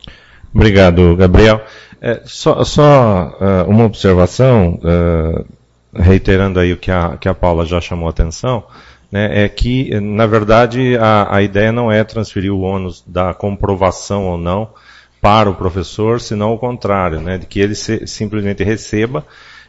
Obrigado, Gabriel. É, só só uh, uma observação, uh, reiterando aí o que a, que a Paula já chamou a atenção, né, é que, na verdade, a, a ideia não é transferir o ônus da comprovação ou não para o professor, senão o contrário, né, de que ele se, simplesmente receba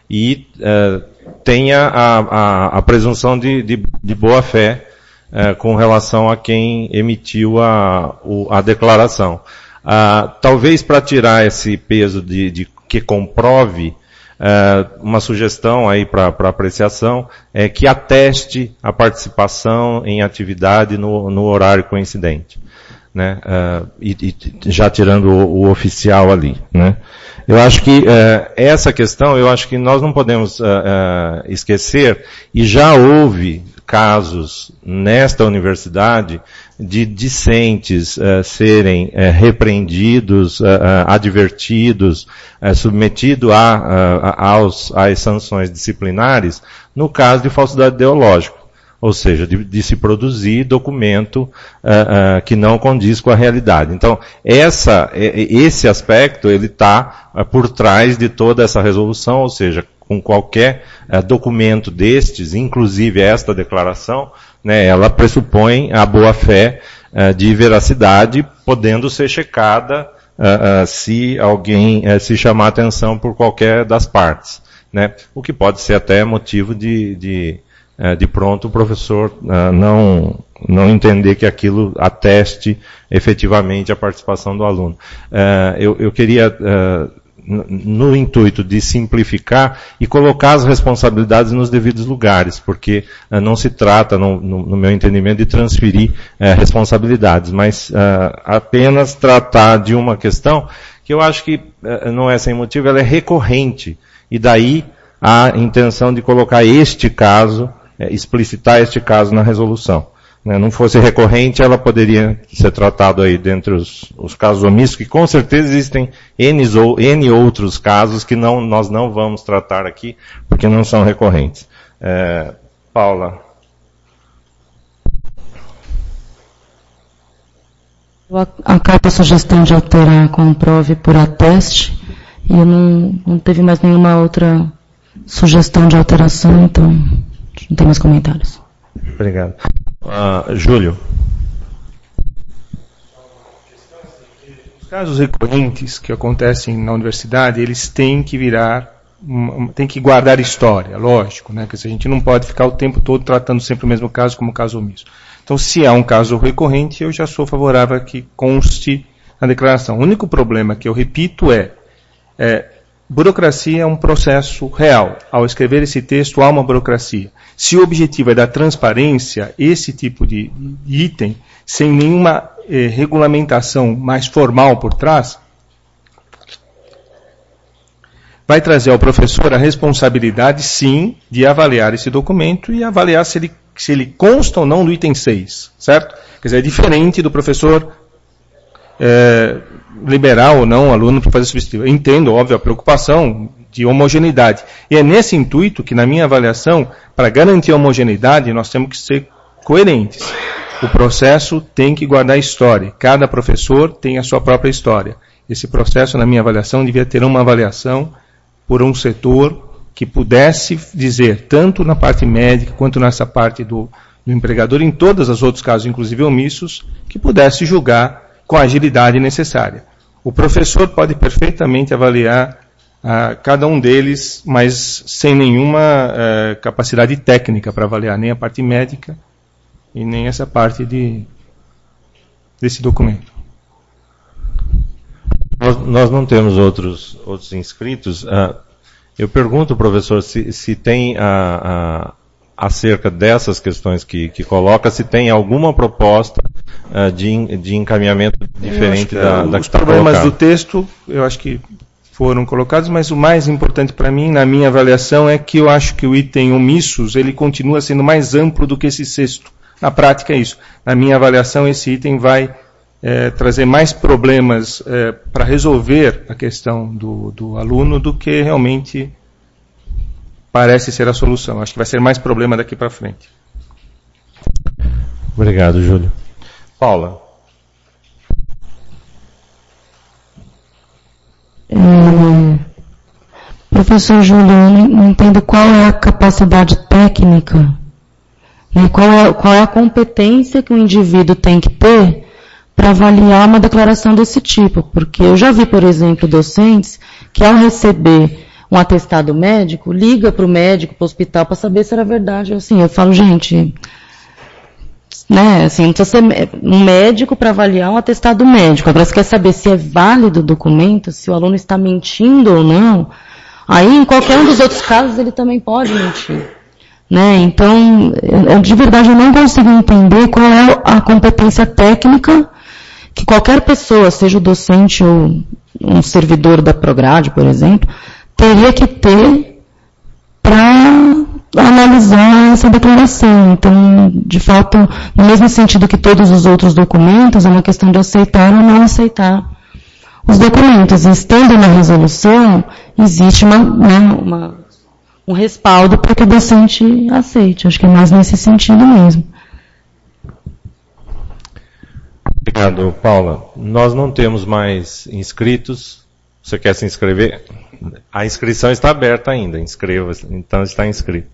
e uh, tenha a, a, a presunção de, de, de boa-fé uh, com relação a quem emitiu a, o, a declaração. Uh, talvez para tirar esse peso de, de que comprove, uh, uma sugestão aí para apreciação é que ateste a participação em atividade no, no horário coincidente, né? Uh, e, e já tirando o, o oficial ali, né? Eu acho que uh, essa questão, eu acho que nós não podemos uh, uh, esquecer, e já houve casos nesta universidade de discentes uh, serem uh, repreendidos, uh, uh, advertidos, uh, submetidos a, uh, aos, às sanções disciplinares no caso de falsidade ideológica, ou seja, de, de se produzir documento uh, uh, que não condiz com a realidade. Então, essa, esse aspecto ele está uh, por trás de toda essa resolução, ou seja, com qualquer uh, documento destes, inclusive esta declaração, né, ela pressupõe a boa-fé uh, de veracidade, podendo ser checada uh, uh, se alguém uh, se chamar atenção por qualquer das partes, né, o que pode ser até motivo de, de, uh, de pronto o professor uh, não, não entender que aquilo ateste efetivamente a participação do aluno. Uh, eu, eu queria... Uh, no intuito de simplificar e colocar as responsabilidades nos devidos lugares, porque uh, não se trata, no, no, no meu entendimento, de transferir uh, responsabilidades, mas uh, apenas tratar de uma questão que eu acho que uh, não é sem motivo, ela é recorrente, e daí a intenção de colocar este caso, uh, explicitar este caso na resolução. Não fosse recorrente, ela poderia ser tratada aí dentre os, os casos omissos, que com certeza existem N, ou, N outros casos que não, nós não vamos tratar aqui, porque não são recorrentes. É, Paula. Eu acato a sugestão de alterar com prove por ateste, e eu não, não teve mais nenhuma outra sugestão de alteração, então não tem mais comentários. Obrigado. Uh, Júlio. Os casos recorrentes que acontecem na universidade, eles têm que virar, têm que guardar história, lógico, né? Porque a gente não pode ficar o tempo todo tratando sempre o mesmo caso como caso omisso. Então, se há um caso recorrente, eu já sou favorável a que conste na declaração. O único problema que eu repito é, é burocracia é um processo real. Ao escrever esse texto, há uma burocracia. Se o objetivo é dar transparência, esse tipo de item, sem nenhuma eh, regulamentação mais formal por trás, vai trazer ao professor a responsabilidade, sim, de avaliar esse documento e avaliar se ele, se ele consta ou não do item seis, certo? Quer dizer, é diferente do professor eh, liberar ou não o aluno para fazer substitutivo. Eu entendo, óbvio, a preocupação de homogeneidade. E é nesse intuito que, na minha avaliação, para garantir a homogeneidade, nós temos que ser coerentes. O processo tem que guardar história. Cada professor tem a sua própria história. Esse processo, na minha avaliação, devia ter uma avaliação por um setor que pudesse dizer, tanto na parte médica quanto nessa parte do, do empregador, em todos os outros casos, inclusive omissos, que pudesse julgar com a agilidade necessária. O professor pode perfeitamente avaliar Uh, cada um deles, mas sem nenhuma uh, capacidade técnica para avaliar, nem a parte médica e nem essa parte de, desse documento. Nós, nós não temos outros, outros inscritos. Uh, eu pergunto, professor, se, se tem, uh, uh, acerca dessas questões que, que coloca, se tem alguma proposta uh, de, de encaminhamento diferente da, da que está colocada. Os problemas do texto, eu acho que foram colocados, mas o mais importante para mim, na minha avaliação, é que eu acho que o item omissos, ele continua sendo mais amplo do que esse sexto. Na prática é isso. Na minha avaliação, esse item vai é, trazer mais problemas é, para resolver a questão do, do aluno do que realmente parece ser a solução. Acho que vai ser mais problema daqui para frente. Obrigado, Júlio. Paula. É, professor Júlio, eu não entendo qual é a capacidade técnica, né, qual, é, qual é a competência que o indivíduo tem que ter para avaliar uma declaração desse tipo, porque eu já vi, por exemplo, docentes que ao receber um atestado médico, liga para o médico, para o hospital, para saber se era verdade. Assim, eu falo, gente, né, assim, não precisa ser um médico para avaliar um atestado médico. Agora, você quer saber se é válido o documento, se o aluno está mentindo ou não, aí em qualquer um dos outros casos ele também pode mentir. Né? Então, eu, de verdade, eu não consigo entender qual é a competência técnica que qualquer pessoa, seja o docente ou um servidor da Prograde, por exemplo, teria que ter para analisar essa declaração. Então, de fato, no mesmo sentido que todos os outros documentos, é uma questão de aceitar ou não aceitar os documentos. E estando na resolução, existe uma, né, uma, um respaldo para que o docente aceite. Acho que é mais nesse sentido mesmo. Obrigado, Paula. Nós não temos mais inscritos. Você quer se inscrever? A inscrição está aberta ainda. Inscreva-se. Então está inscrito.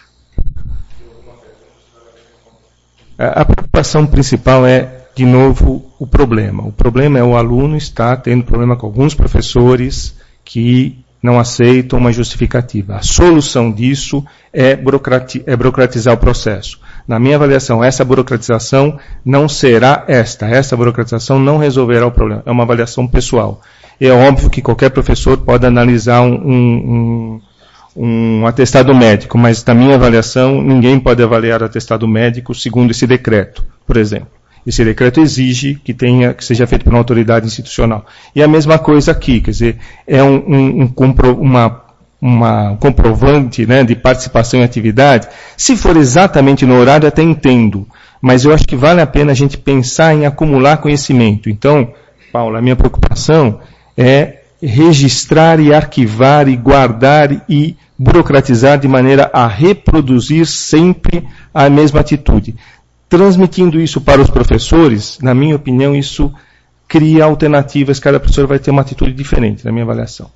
A preocupação principal é, de novo, o problema. O problema é o aluno estar tendo problema com alguns professores que não aceitam uma justificativa. A solução disso é, burocrati- é burocratizar o processo. Na minha avaliação, essa burocratização não será esta. Essa burocratização não resolverá o problema. É uma avaliação pessoal. É óbvio que qualquer professor pode analisar um, um, um, um atestado médico, mas na minha avaliação, ninguém pode avaliar o atestado médico segundo esse decreto, por exemplo. Esse decreto exige que tenha, que seja feito por uma autoridade institucional. E a mesma coisa aqui, quer dizer, é um, um, um compro, uma, uma comprovante, né, de participação em atividade. Se for exatamente no horário, até entendo, mas eu acho que vale a pena a gente pensar em acumular conhecimento. Então, Paula, a minha preocupação é registrar e arquivar e guardar e burocratizar de maneira a reproduzir sempre a mesma atitude. Transmitindo isso para os professores, na minha opinião, isso cria alternativas, cada professor vai ter uma atitude diferente, na minha avaliação.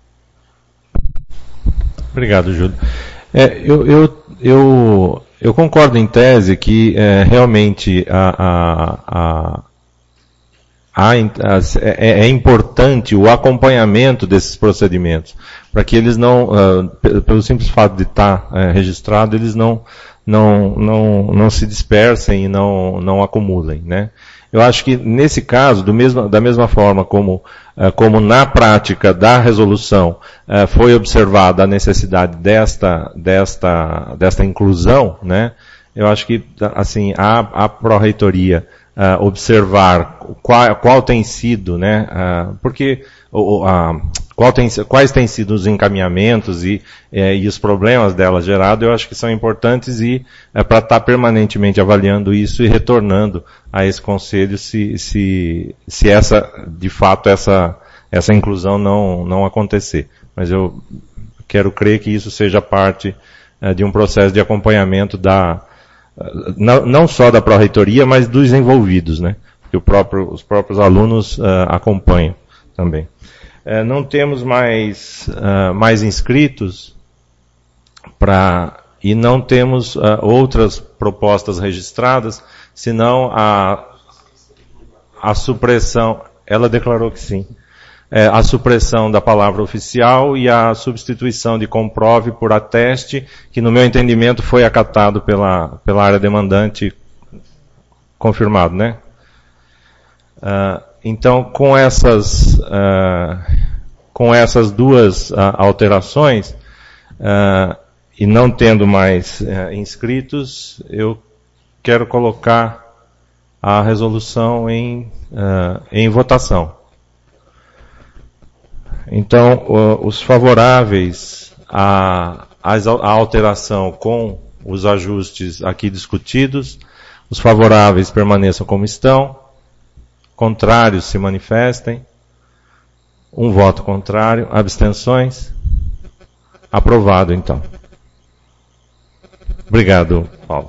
Obrigado, Júlio. É, eu, eu, eu, eu concordo em tese que é, realmente a, a, a, a, a, é, é importante o acompanhamento desses procedimentos, para que eles não, uh, pelo simples fato de estar uh, registrado, eles não Não, não, não se dispersem e não, não acumulem, né? Eu acho que nesse caso, do mesmo, da mesma forma como, uh, como na prática da resolução uh, foi observada a necessidade desta, desta, desta inclusão, né? Eu acho que assim a, a pró-reitoria uh, observar qual, qual tem sido, né? Uh, porque o, a, Qual tem, quais têm sido os encaminhamentos e, é, e os problemas dela gerado, eu acho que são importantes e é, para estar permanentemente avaliando isso e retornando a esse conselho se, se, se essa, de fato, essa, essa inclusão não, não acontecer. Mas eu quero crer que isso seja parte é, de um processo de acompanhamento da, não, não só da pró-reitoria, mas dos envolvidos, né? Porque o próprio, os próprios alunos uh, acompanham também. É, não temos mais, uh, mais inscritos pra, e não temos uh, outras propostas registradas, senão a, a supressão, ela declarou que sim, é, a supressão da palavra oficial e a substituição de comprove por ateste, que no meu entendimento foi acatado pela, pela área demandante, confirmado, né? Uh, Então, com essas, uh, com essas duas uh, alterações, uh, e não tendo mais uh, inscritos, eu quero colocar a resolução em, uh, em votação. Então, uh, os favoráveis à, à alteração com os ajustes aqui discutidos, os favoráveis permaneçam como estão. Contrários se manifestem. Um voto contrário. Abstenções? Aprovado, então. Obrigado, Paulo.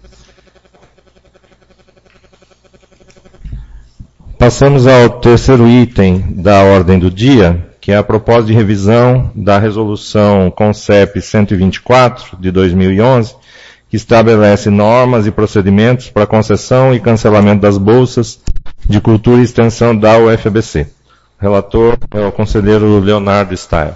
Passamos ao terceiro item da ordem do dia, que é a proposta de revisão da resolução CONCEP cento e vinte e quatro, de dois mil e onze, que estabelece normas e procedimentos para concessão e cancelamento das bolsas de cultura e extensão da U F A B C. O relator é o conselheiro Leonardo Stael.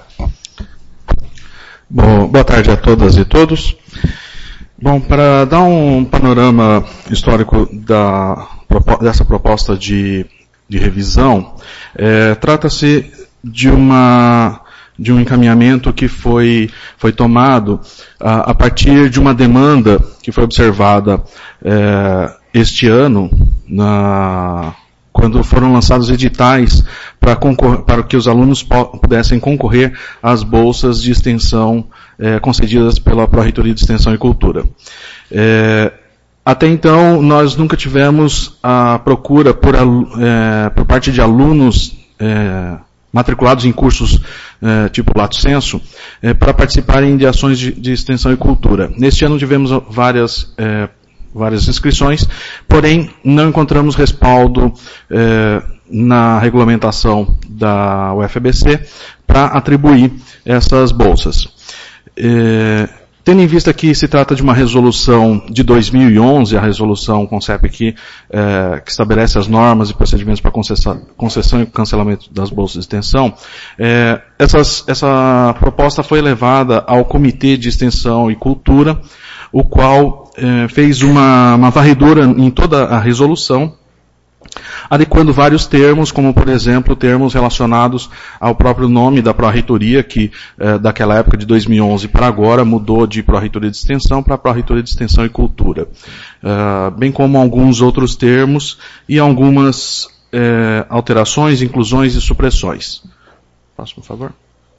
Bom, boa tarde a todas e todos. Bom, para dar um panorama histórico da, dessa proposta de, de revisão, é, trata-se de, uma, de um encaminhamento que foi, foi tomado a, a partir de uma demanda que foi observada é, este ano, na, quando foram lançados editais para, para que os alunos pudessem concorrer às bolsas de extensão é, concedidas pela Pró-Reitoria de Extensão e Cultura. É, até então, nós nunca tivemos a procura por, é, por parte de alunos é, matriculados em cursos é, tipo Lato Sensu, é, para participarem de ações de, de extensão e cultura. Neste ano tivemos várias é, várias inscrições, porém não encontramos respaldo eh, na regulamentação da U F A B C para atribuir essas bolsas. Eh, tendo em vista que se trata de uma resolução de dois mil e onze, a resolução CONCEP que, eh, que estabelece as normas e procedimentos para concessão, concessão e cancelamento das bolsas de extensão, eh, essas, essa proposta foi levada ao Comitê de Extensão e Cultura, o qual eh, fez uma, uma varredura em toda a resolução, adequando vários termos, como por exemplo termos relacionados ao próprio nome da Pró-Reitoria, que eh, daquela época de dois mil e onze para agora mudou de Pró-Reitoria de Extensão para Pró-Reitoria de Extensão e Cultura, uh, bem como alguns outros termos e algumas eh, alterações, inclusões e supressões. Próximo, por favor.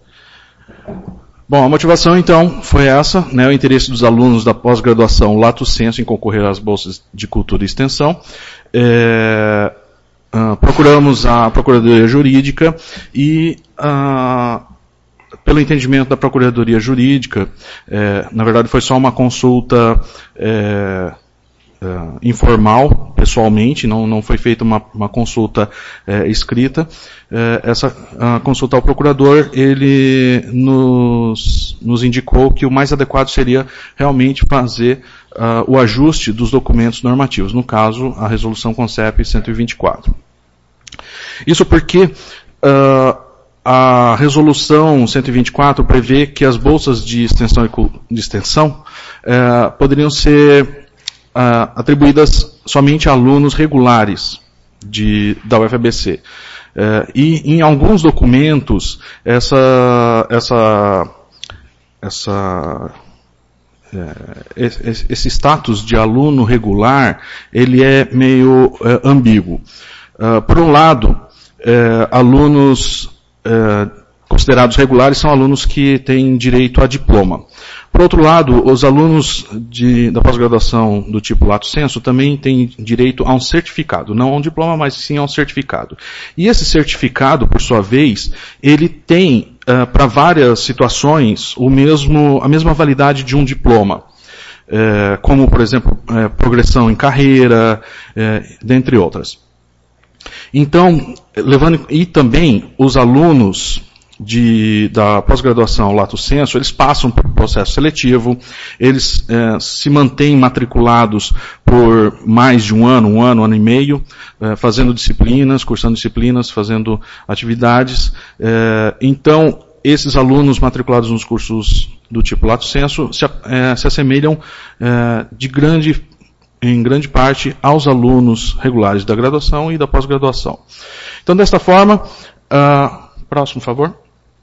Bom, a motivação então foi essa, né, o interesse dos alunos da pós-graduação Lato Sensu em concorrer às bolsas de cultura e extensão. É, uh, procuramos a Procuradoria Jurídica e, uh, pelo entendimento da Procuradoria Jurídica, é, na verdade foi só uma consulta é, Uh, informal, pessoalmente, não, não foi feita uma, uma consulta uh, escrita. Uh, essa uh, consulta ao procurador, ele nos, nos indicou que o mais adequado seria realmente fazer uh, o ajuste dos documentos normativos, no caso, a resolução CONCEP cento e vinte e quatro. Isso porque uh, a resolução cento e vinte e quatro prevê que as bolsas de extensão, de extensão uh, poderiam ser Uh, atribuídas somente a alunos regulares de, da U F A B C. Uh, e em alguns documentos, essa, essa, essa, uh, esse, esse status de aluno regular, ele é meio uh, ambíguo. Uh, por um lado, uh, alunos uh, considerados regulares são alunos que têm direito a diploma. Por outro lado, os alunos de, da pós-graduação do tipo Lato Sensu também têm direito a um certificado, não a um diploma, mas sim a um certificado. E esse certificado, por sua vez, ele tem, uh, para várias situações, o mesmo, a mesma validade de um diploma. Uh, como, por exemplo, uh, progressão em carreira, uh, dentre outras. Então, levando, e também os alunos De, da pós-graduação Lato Sensu, eles passam por processo seletivo, eles eh, se mantêm matriculados por mais de um ano, um ano, um ano e meio, eh, fazendo disciplinas, cursando disciplinas, fazendo atividades. Eh, então, esses alunos matriculados nos cursos do tipo Lato Sensu se, eh, se assemelham eh, de grande, em grande parte aos alunos regulares da graduação e da pós-graduação. Então, desta forma, uh, próximo, por favor.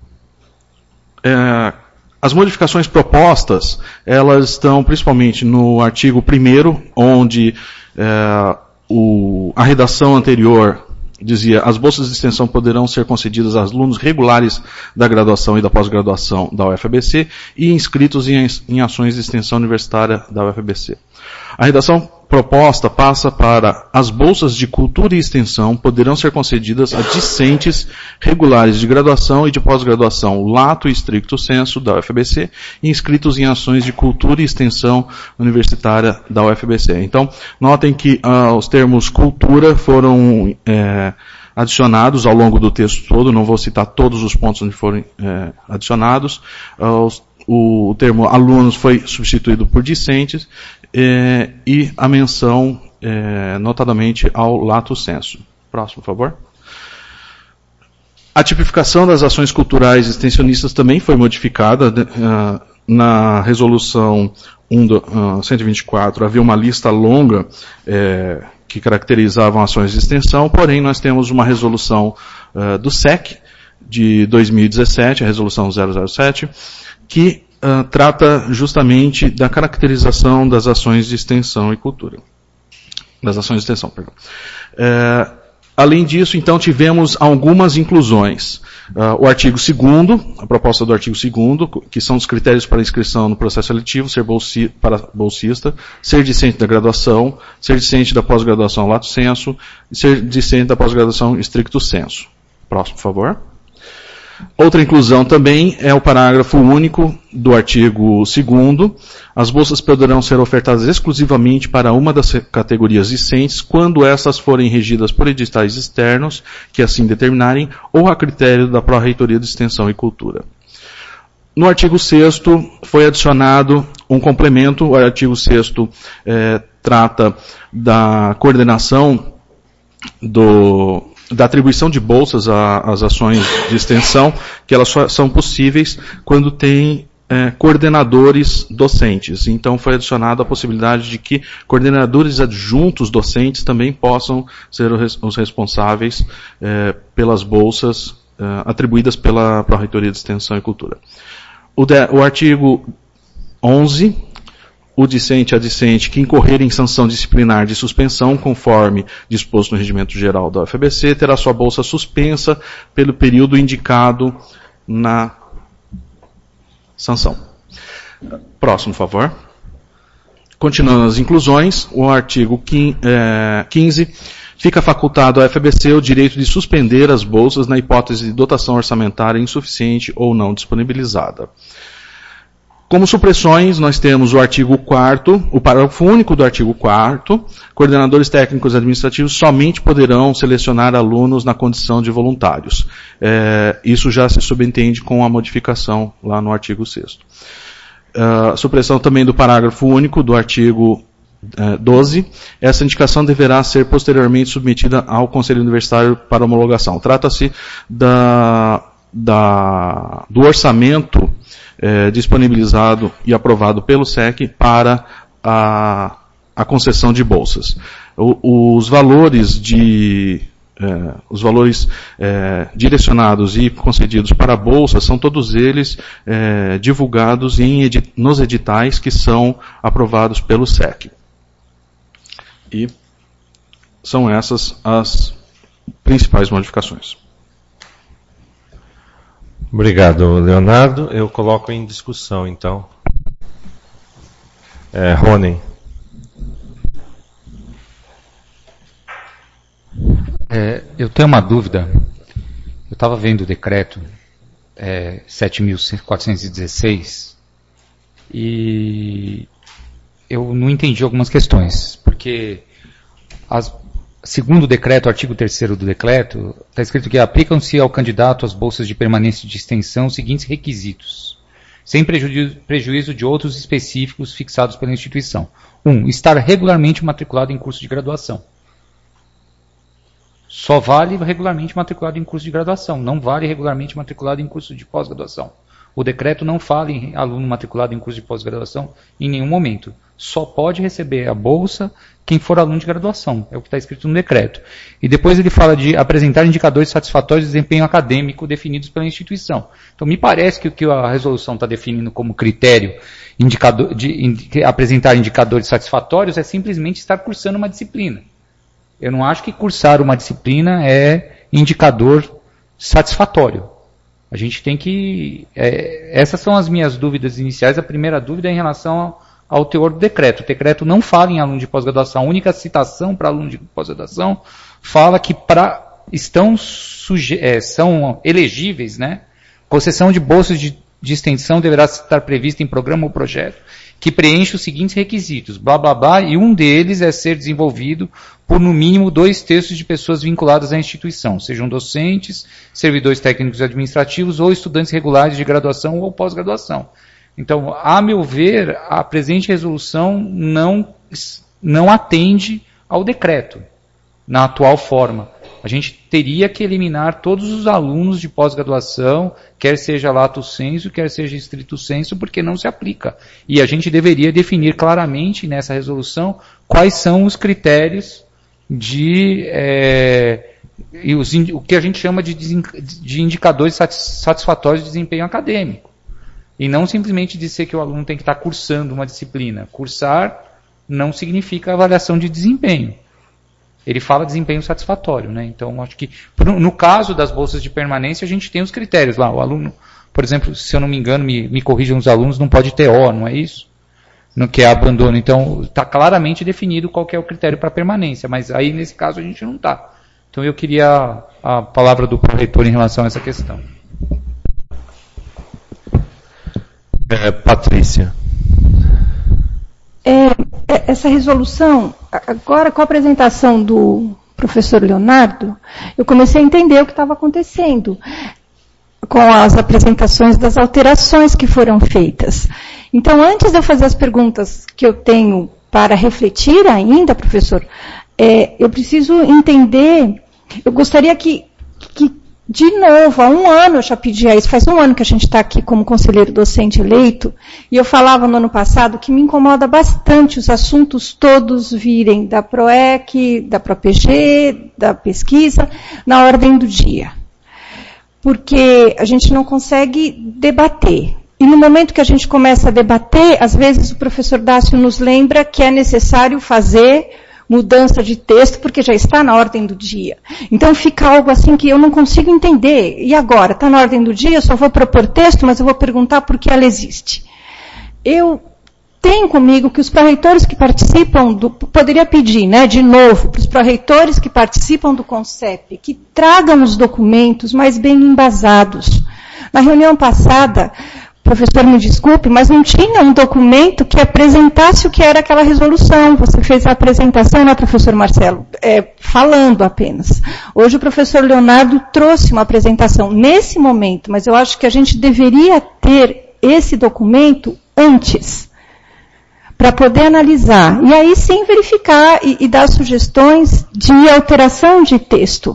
É, as modificações propostas, elas estão principalmente no artigo primeiro, onde é, o, a redação anterior dizia: as bolsas de extensão poderão ser concedidas a alunos regulares da graduação e da pós-graduação da U F A B C e inscritos em, em ações de extensão universitária da U F A B C. A redação proposta passa para: as bolsas de cultura e extensão poderão ser concedidas a discentes regulares de graduação e de pós-graduação lato e stricto sensu da U F A B C e inscritos em ações de cultura e extensão universitária da U F A B C. Então, notem que uh, os termos cultura foram é, adicionados ao longo do texto todo, não vou citar todos os pontos onde foram é, adicionados. Uh, os, o, o termo alunos foi substituído por discentes, É, e a menção, é, notadamente, ao lato sensu. Próximo, por favor. A tipificação das ações culturais extensionistas também foi modificada. Uh, na resolução um do, uh, cento e vinte e quatro havia uma lista longa é, que caracterizavam ações de extensão, porém nós temos uma resolução uh, do S E C de dois mil e dezessete, a resolução zero zero sete, que Uh, trata justamente da caracterização das ações de extensão e cultura. Das ações de extensão, perdão. Uh, além disso, então, tivemos algumas inclusões. Uh, o artigo segundo, a proposta do artigo segundo, que são os critérios para inscrição no processo seletivo, ser bolsi, para bolsista, ser discente da graduação, ser discente da pós-graduação lato sensu, e ser discente da pós-graduação stricto sensu. Próximo, por favor. Outra inclusão também é o parágrafo único do artigo segundo. As bolsas poderão ser ofertadas exclusivamente para uma das categorias discentes quando essas forem regidas por editais externos, que assim determinarem, ou a critério da Pró-Reitoria de Extensão e Cultura. No artigo sexto foi adicionado um complemento. O artigo sexto é, trata da coordenação do... da atribuição de bolsas às ações de extensão, que elas só são possíveis quando tem é, coordenadores docentes. Então foi adicionada a possibilidade de que coordenadores adjuntos docentes também possam ser os responsáveis é, pelas bolsas é, atribuídas pela Pró-Reitoria de Extensão e Cultura. O, de, o artigo onze... o discente e a discente que incorrer em sanção disciplinar de suspensão, conforme disposto no regimento geral da U F A B C, terá sua bolsa suspensa pelo período indicado na sanção. Próximo, por favor. Continuando as inclusões, o artigo quinze fica facultado à U F A B C o direito de suspender as bolsas na hipótese de dotação orçamentária insuficiente ou não disponibilizada. Como supressões, nós temos o artigo quarto, o parágrafo único do artigo quarto, coordenadores técnicos administrativos somente poderão selecionar alunos na condição de voluntários. É, isso já se subentende com a modificação lá no artigo sexto. Uh, supressão também do parágrafo único do artigo uh, doze. Essa indicação deverá ser posteriormente submetida ao Conselho Universitário para homologação. Trata-se da, da, do orçamento É, disponibilizado e aprovado pelo S E C para a, a concessão de bolsas. O, os valores de é, os valores é, direcionados e concedidos para a bolsa são todos eles é, divulgados em edi- nos editais que são aprovados pelo S E C. E são essas as principais modificações. Obrigado, Leonardo. Eu coloco em discussão, então. É, Rony. É, eu tenho uma dúvida. Eu estava vendo o decreto é, sete mil quatrocentos e dezesseis e eu não entendi algumas questões, porque as segundo o decreto, artigo terceiro do decreto, está escrito que aplicam-se ao candidato as bolsas de permanência de extensão os seguintes requisitos, sem prejuízo, prejuízo de outros específicos fixados pela instituição. Um, estar regularmente matriculado em curso de graduação. Só vale regularmente matriculado em curso de graduação, não vale regularmente matriculado em curso de pós-graduação. O decreto não fala em aluno matriculado em curso de pós-graduação em nenhum momento. Só pode receber a bolsa quem for aluno de graduação. É o que está escrito no decreto. E depois ele fala de apresentar indicadores satisfatórios de desempenho acadêmico definidos pela instituição. Então me parece que o que a resolução está definindo como critério indicador, de, de apresentar indicadores satisfatórios é simplesmente estar cursando uma disciplina. Eu não acho que cursar uma disciplina é indicador satisfatório. A gente tem que... É, essas são as minhas dúvidas iniciais. A primeira dúvida é em relação ao teor do decreto. O decreto não fala em aluno de pós-graduação. A única citação para aluno de pós-graduação fala que pra, estão suje, é, são elegíveis, né? Concessão de bolsas de, de extensão deverá estar prevista em programa ou projeto que preenche os seguintes requisitos, blá, blá, blá, e um deles é ser desenvolvido por, no mínimo, dois terços de pessoas vinculadas à instituição, sejam docentes, servidores técnicos e administrativos ou estudantes regulares de graduação ou pós-graduação. Então, a meu ver, a presente resolução não, não atende ao decreto, na atual forma. A gente teria que eliminar todos os alunos de pós-graduação, quer seja lato sensu, quer seja estrito sensu, porque não se aplica. E a gente deveria definir claramente nessa resolução quais são os critérios de é, e os, o que a gente chama de, de indicadores satisfatórios de desempenho acadêmico. E não simplesmente dizer que o aluno tem que estar cursando uma disciplina. Cursar não significa avaliação de desempenho. Ele fala desempenho satisfatório, né? Então, acho que, no caso das bolsas de permanência, a gente tem os critérios lá. O aluno, por exemplo, se eu não me engano, me, me corrijam os alunos, não pode ter O, não é isso? No que é abandono. Então, está claramente definido qual que é o critério para permanência, mas aí, nesse caso, a gente não está. Então, eu queria a, a palavra do pró-reitor em relação a essa questão. É, Patrícia. É, essa resolução, agora com a apresentação do professor Leonardo, eu comecei a entender o que estava acontecendo com as apresentações das alterações que foram feitas. Então, antes de eu fazer as perguntas que eu tenho para refletir ainda, professor, é, eu preciso entender, eu gostaria que, que, de novo, há um ano eu já pedi a isso, faz um ano que a gente está aqui como conselheiro docente eleito, e eu falava no ano passado que me incomoda bastante os assuntos todos virem da PROEC, da PROPG, da pesquisa, na ordem do dia. Porque a gente não consegue debater. E no momento que a gente começa a debater, às vezes o professor Dácio nos lembra que é necessário fazer mudança de texto, porque já está na ordem do dia. Então fica algo assim que eu não consigo entender. E agora? Está na ordem do dia, eu só vou propor texto, mas eu vou perguntar por que ela existe. Eu tenho comigo que os pró-reitores que participam do... Poderia pedir, né, de novo, para os pró-reitores que participam do CONCEP, que tragam os documentos mais bem embasados. Na reunião passada, professor, me desculpe, mas não tinha um documento que apresentasse o que era aquela resolução. Você fez a apresentação, né, professor Marcelo? É, falando apenas. Hoje o professor Leonardo trouxe uma apresentação nesse momento, mas eu acho que a gente deveria ter esse documento antes, para poder analisar. E aí sim verificar e, e dar sugestões de alteração de texto.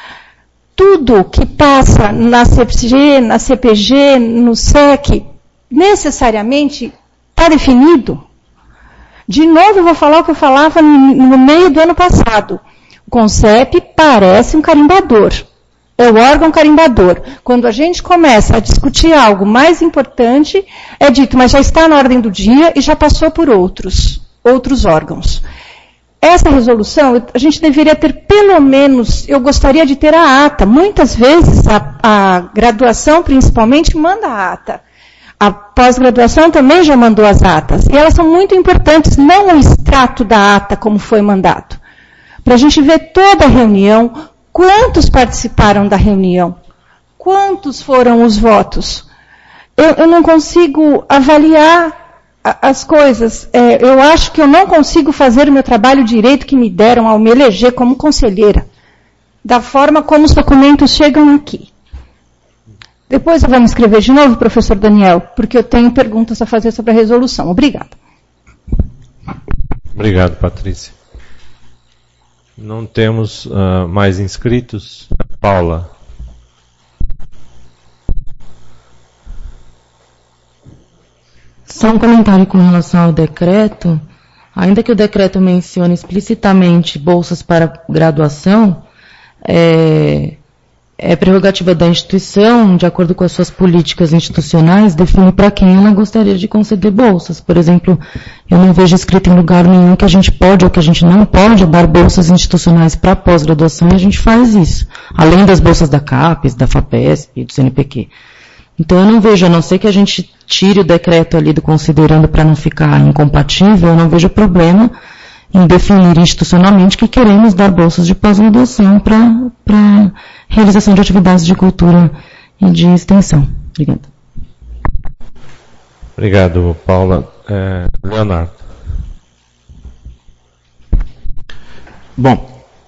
Tudo que passa na C P G, na C P G, no S E C, necessariamente está definido. De novo, eu vou falar o que eu falava no, no meio do ano passado. O CONCEP parece um carimbador. É o órgão carimbador. Quando a gente começa a discutir algo mais importante, é dito, mas já está na ordem do dia e já passou por outros, outros órgãos. Essa resolução, a gente deveria ter pelo menos, eu gostaria de ter a ata. Muitas vezes a, a graduação, principalmente, manda a ata. A pós-graduação também já mandou as atas. E elas são muito importantes, não o extrato da ata como foi mandado. Para a gente ver toda a reunião, quantos participaram da reunião, quantos foram os votos. Eu, eu não consigo avaliar as coisas, é, eu acho que eu não consigo fazer o meu trabalho direito que me deram ao me eleger como conselheira, da forma como os documentos chegam aqui. Depois eu vou me escrever de novo, professor Daniel, porque eu tenho perguntas a fazer sobre a resolução. Obrigada. Obrigado, Patrícia. Não temos uh, mais inscritos. Paula. Só um comentário com relação ao decreto. Ainda que o decreto mencione explicitamente bolsas para graduação, é, é prerrogativa da instituição, de acordo com as suas políticas institucionais, definir para quem ela gostaria de conceder bolsas. Por exemplo, eu não vejo escrito em lugar nenhum que a gente pode ou que a gente não pode dar bolsas institucionais para pós-graduação, e a gente faz isso. Além das bolsas da CAPES, da FAPESP e do C N Pq. Então eu não vejo, a não ser que a gente tire o decreto ali do considerando para não ficar incompatível, eu não vejo problema em definir institucionalmente que queremos dar bolsas de pós-graduação para realização de atividades de cultura e de extensão. Obrigada. Obrigado, Paula. É, Leonardo. Bom,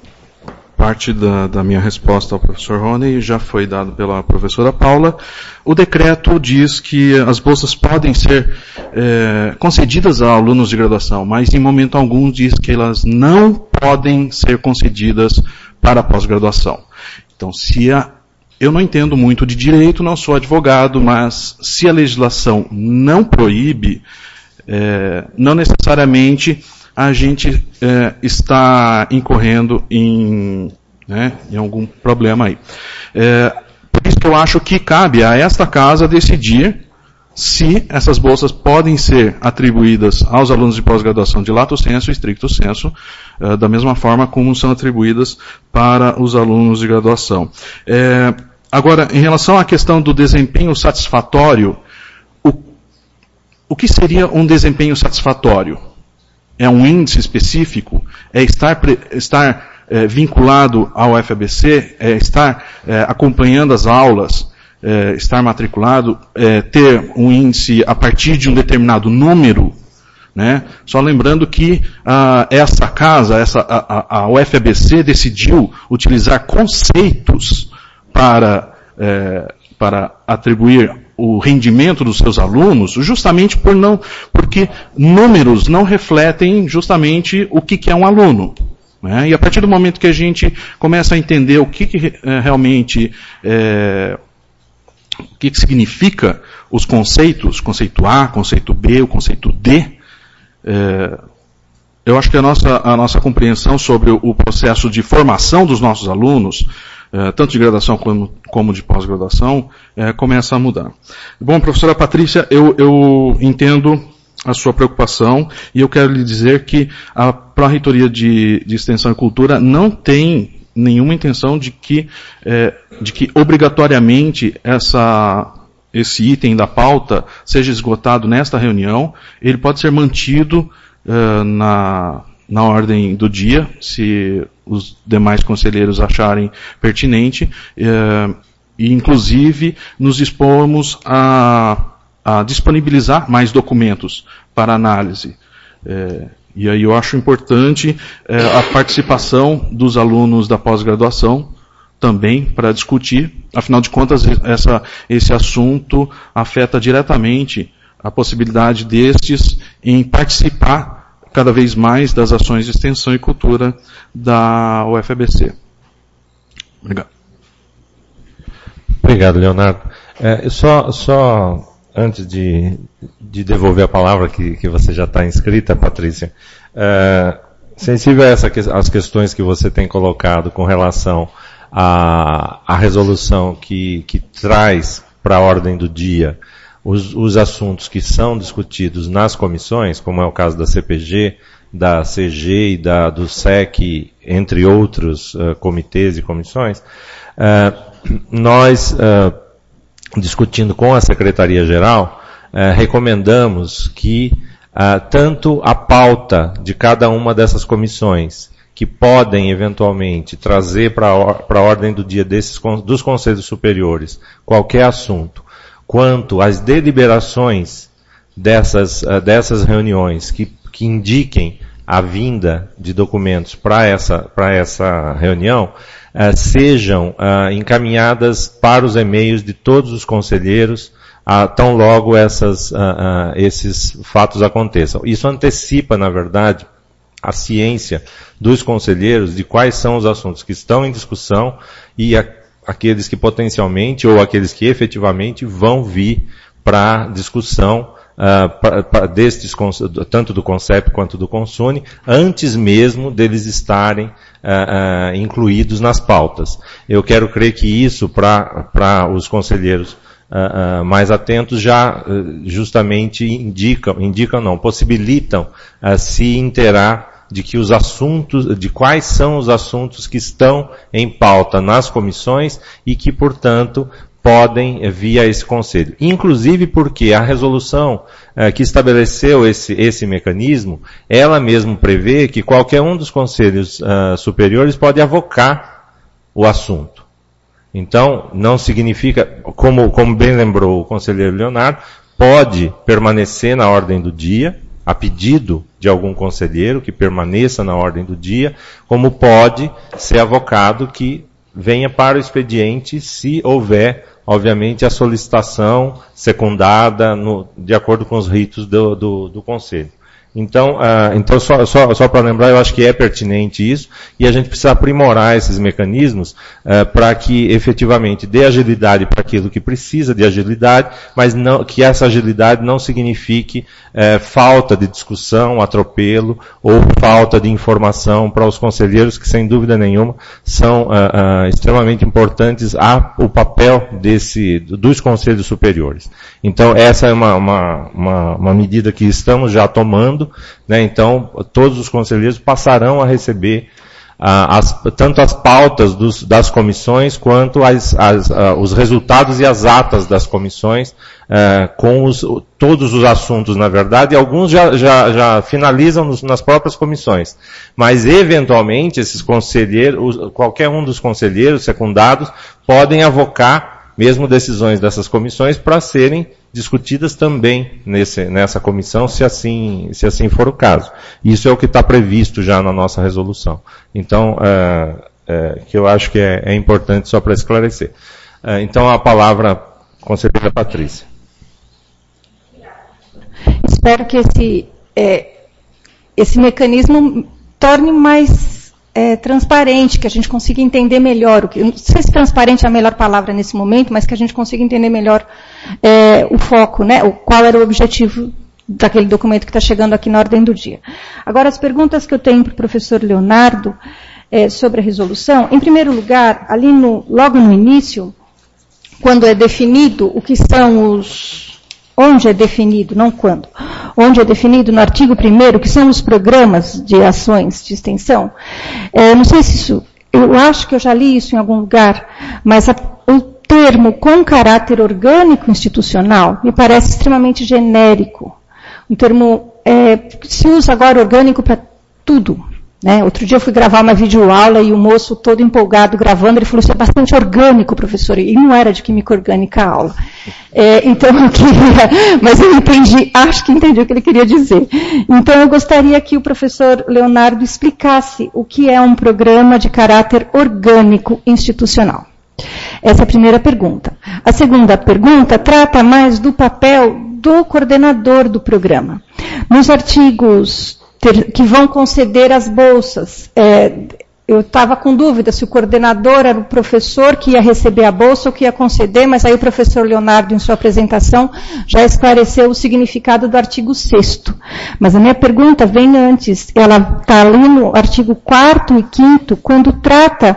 parte da, da minha resposta ao professor Rony já foi dado pela professora Paula. O decreto diz que as bolsas podem ser é, concedidas a alunos de graduação, mas em momento algum diz que elas não podem ser concedidas para pós-graduação. Então, se a, eu não entendo muito de direito, não sou advogado, mas se a legislação não proíbe, é, não necessariamente a gente é, está incorrendo em, né, em algum problema aí. É, por isso que eu acho que cabe a esta casa decidir se essas bolsas podem ser atribuídas aos alunos de pós-graduação de lato sensu e stricto sensu, é, da mesma forma como são atribuídas para os alunos de graduação. É, agora, em relação à questão do desempenho satisfatório, o, o que seria um desempenho satisfatório? É um índice específico? É estar, estar é, vinculado ao F A B C? É estar é, acompanhando as aulas? É, estar matriculado? É, ter um índice a partir de um determinado número? Né? Só lembrando que ah, essa casa, essa, a, a, a U F A B C decidiu utilizar conceitos para, é, para atribuir o rendimento dos seus alunos, justamente por não, porque números não refletem justamente o que, que é um aluno. Né? E a partir do momento que a gente começa a entender o que, que é, realmente é, o que, que significa os conceitos, conceito A, conceito B, o conceito D, é, eu acho que a nossa, a nossa compreensão sobre o, o processo de formação dos nossos alunos, é, tanto de graduação como, como de pós-graduação, é, começa a mudar. Bom, professora Patrícia, eu, eu entendo a sua preocupação e eu quero lhe dizer que a Pró-Reitoria de, de Extensão e Cultura não tem nenhuma intenção de que, é, de que obrigatoriamente essa, esse item da pauta seja esgotado nesta reunião. Ele pode ser mantido uh, na, na ordem do dia, se os demais conselheiros acharem pertinente, uh, e inclusive nos dispomos a, a disponibilizar mais documentos para análise. Uh, E aí eu acho importante é, a participação dos alunos da pós-graduação também para discutir. Afinal de contas, essa, esse assunto afeta diretamente a possibilidade destes em participar cada vez mais das ações de extensão e cultura da U F A B C. Obrigado. Obrigado, Leonardo. É, só... só... Antes de, de devolver a palavra que, que você já está inscrita, Patrícia, é, sensível a essa, as questões que você tem colocado com relação à, à resolução que, que traz para a ordem do dia os, os assuntos que são discutidos nas comissões, como é o caso da C P G, da C G e da, do S E C, entre outros uh, comitês e comissões, uh, nós... Uh, discutindo com a Secretaria-Geral, eh, recomendamos que ah, tanto a pauta de cada uma dessas comissões, que podem eventualmente trazer para a ordem do dia desses, dos conselhos superiores qualquer assunto, quanto as deliberações dessas, uh, dessas reuniões que, que indiquem a vinda de documentos para essa, para essa reunião, Uh, sejam uh, encaminhadas para os e-mails de todos os conselheiros, uh, tão logo essas, uh, uh, esses fatos aconteçam. Isso antecipa, na verdade, a ciência dos conselheiros de quais são os assuntos que estão em discussão e a, aqueles que potencialmente ou aqueles que efetivamente vão vir para discussão Uh, pra, pra destes, tanto do CONCEP quanto do CONSUNE, antes mesmo deles estarem uh, uh, incluídos nas pautas. Eu quero crer que isso, para os conselheiros uh, uh, mais atentos, já uh, justamente indicam, indicam não, possibilitam uh, se inteirar de que os assuntos, de quais são os assuntos que estão em pauta nas comissões e que, portanto, podem via esse conselho. Inclusive porque a resolução eh, que estabeleceu esse, esse mecanismo, ela mesmo prevê que qualquer um dos conselhos uh, superiores pode avocar o assunto. Então, não significa, como, como bem lembrou o conselheiro Leonardo, pode permanecer na ordem do dia, a pedido de algum conselheiro que permaneça na ordem do dia, como pode ser avocado que venha para o expediente se houver, obviamente, a solicitação secundada no, de acordo com os ritos do, do, do conselho. Então, uh, então só, só, só para lembrar, eu acho que é pertinente isso, e a gente precisa aprimorar esses mecanismos uh, para que efetivamente dê agilidade para aquilo que precisa de agilidade, mas não, que essa agilidade não signifique uh, falta de discussão, atropelo, ou falta de informação para os conselheiros, que sem dúvida nenhuma são uh, uh, extremamente importantes ao papel desse, dos conselhos superiores. Então, essa é uma, uma, uma, uma medida que estamos já tomando. Né, então, todos os conselheiros passarão a receber ah, as, tanto as pautas dos, das comissões, quanto as, as, ah, os resultados e as atas das comissões, ah, com os, todos os assuntos, na verdade, e alguns já, já, já finalizam nos, nas próprias comissões. Mas, eventualmente, esses conselheiros, qualquer um dos conselheiros secundados, podem avocar mesmo decisões dessas comissões para serem discutidas também nesse, nessa comissão, se assim, se assim for o caso. Isso é o que está previsto já na nossa resolução. Então, é, é, que eu acho que é, é importante só para esclarecer. É, então, a palavra, conselheira Patrícia. Espero que esse, é, esse mecanismo torne mais É, transparente, que a gente consiga entender melhor, o que, não sei se transparente é a melhor palavra nesse momento, mas que a gente consiga entender melhor é, o foco, né, o, qual era o objetivo daquele documento que está chegando aqui na ordem do dia. Agora, as perguntas que eu tenho para o professor Leonardo é, sobre a resolução, em primeiro lugar, ali no, logo no início, quando é definido o que são os... Onde é definido, não quando. Onde é definido no artigo primeiro, que são os programas de ações de extensão. É, não sei se isso, eu acho que eu já li isso em algum lugar, mas a, o termo com caráter orgânico institucional me parece extremamente genérico. Um termo, é, se usa agora orgânico para tudo. Né? Outro dia eu fui gravar uma videoaula e o moço todo empolgado gravando, ele falou, isso é bastante orgânico, professor, e não era de química orgânica a aula. É, então eu queria, mas eu entendi, acho que entendi o que ele queria dizer. Então eu gostaria que o professor Leonardo explicasse o que é um programa de caráter orgânico institucional. Essa é a primeira pergunta. A segunda pergunta trata mais do papel do coordenador do programa. Nos artigos que vão conceder as bolsas. É, eu estava com dúvida se o coordenador era o professor que ia receber a bolsa ou que ia conceder, mas aí o professor Leonardo, em sua apresentação, já esclareceu o significado do artigo sexto. Mas a minha pergunta vem antes. Ela está ali no artigo quarto e quinto, quando trata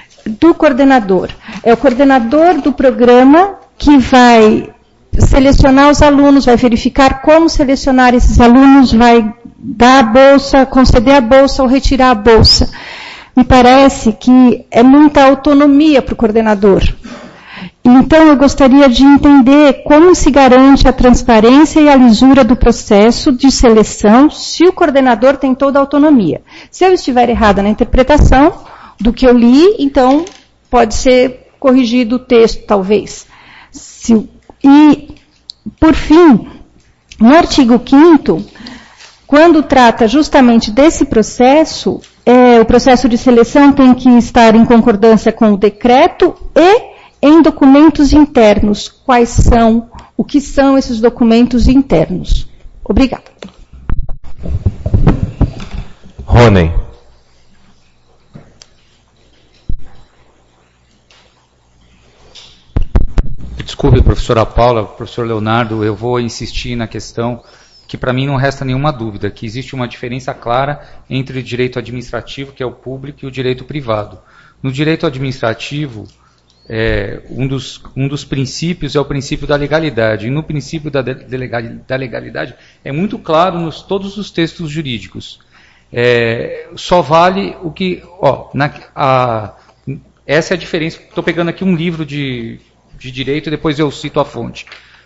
do coordenador. É o coordenador do programa que vai selecionar os alunos, vai verificar como selecionar esses alunos, vai dar a bolsa, conceder a bolsa ou retirar a bolsa. Me parece que é muita autonomia para o coordenador. Então, eu gostaria de entender como se garante a transparência e a lisura do processo de seleção se o coordenador tem toda a autonomia. Se eu estiver errada na interpretação do que eu li, então pode ser corrigido o texto, talvez. Se, e, por fim, no artigo quinto, quando trata justamente desse processo, é, o processo de seleção tem que estar em concordância com o decreto e em documentos internos. Quais são, o que são esses documentos internos? Obrigada. Rony. Desculpe, professora Paula, professor Leonardo, eu vou insistir na questão que para mim não resta nenhuma dúvida, que existe uma diferença clara entre o direito administrativo, que é o público, e o direito privado. No direito administrativo, é, um, dos, um dos princípios é o princípio da legalidade, e no princípio da, de, da legalidade é muito claro nos todos os textos jurídicos. É, só vale o que... Ó, na, a, essa é a diferença. Estou pegando aqui um livro de... de direito, depois eu cito a fonte.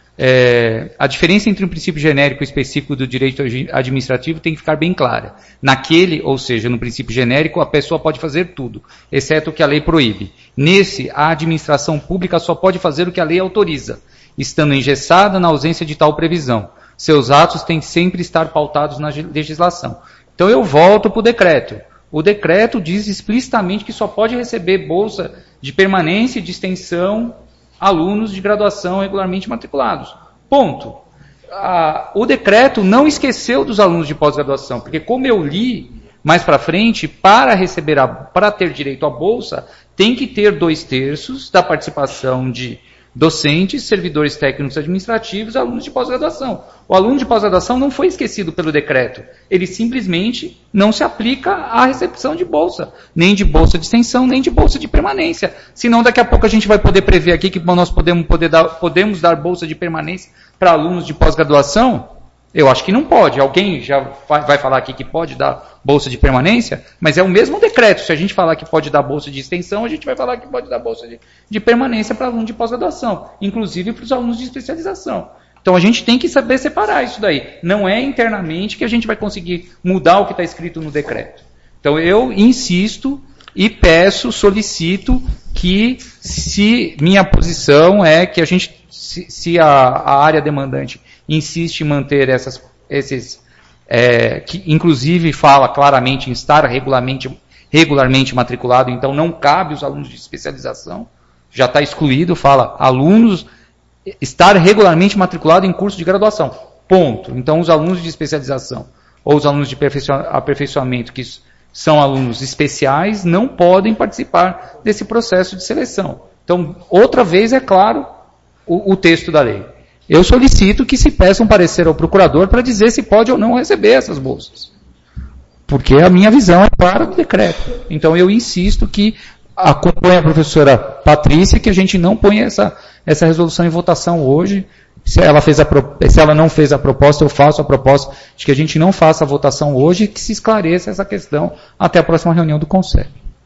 É, a diferença entre um princípio genérico e específico do direito administrativo tem que ficar bem clara. Naquele, ou seja, no princípio genérico, a pessoa pode fazer tudo, exceto o que a lei proíbe. Nesse, a administração pública só pode fazer o que a lei autoriza, estando engessada na ausência de tal previsão. Seus atos têm que sempre estar pautados na legislação. Então eu volto para o decreto. O decreto diz explicitamente que só pode receber bolsa de permanência e de extensão alunos de graduação regularmente matriculados. Ponto. Ah, o decreto não esqueceu dos alunos de pós-graduação, porque como eu li mais para frente, para receber a, para ter direito à bolsa, tem que ter dois terços da participação de docentes, servidores técnicos administrativos, alunos de pós-graduação. O aluno de pós-graduação não foi esquecido pelo decreto. Ele simplesmente não se aplica à recepção de bolsa. Nem de bolsa de extensão, nem de bolsa de permanência. Senão daqui a pouco a gente vai poder prever aqui que nós podemos, poder dar, podemos dar bolsa de permanência para alunos de pós-graduação. Eu acho que não pode. Alguém já vai falar aqui que pode dar bolsa de permanência, mas é o mesmo decreto. Se a gente falar que pode dar bolsa de extensão, a gente vai falar que pode dar bolsa de, de permanência para alunos de pós-graduação, inclusive para os alunos de especialização. Então a gente tem que saber separar isso daí. Não é internamente que a gente vai conseguir mudar o que está escrito no decreto. Então eu insisto e peço, solicito que, se minha posição é que a gente, se, se a, a área demandante insiste em manter essas, esses, é, que inclusive fala claramente em estar regularmente, regularmente matriculado, então não cabe os alunos de especialização, já está excluído, fala alunos, estar regularmente matriculado em curso de graduação, ponto. Então os alunos de especialização ou os alunos de aperfeiçoamento que são alunos especiais não podem participar desse processo de seleção. Então, outra vez, é claro, o, o texto da lei. Eu solicito que se peça um parecer ao procurador para dizer se pode ou não receber essas bolsas. Porque a minha visão é clara do decreto. Então eu insisto que acompanhe a professora Patrícia, que a gente não ponha essa, essa resolução em votação hoje. Se ela, fez a, se ela não fez a proposta, eu faço a proposta de que a gente não faça a votação hoje e que se esclareça essa questão até a próxima reunião do Conselho.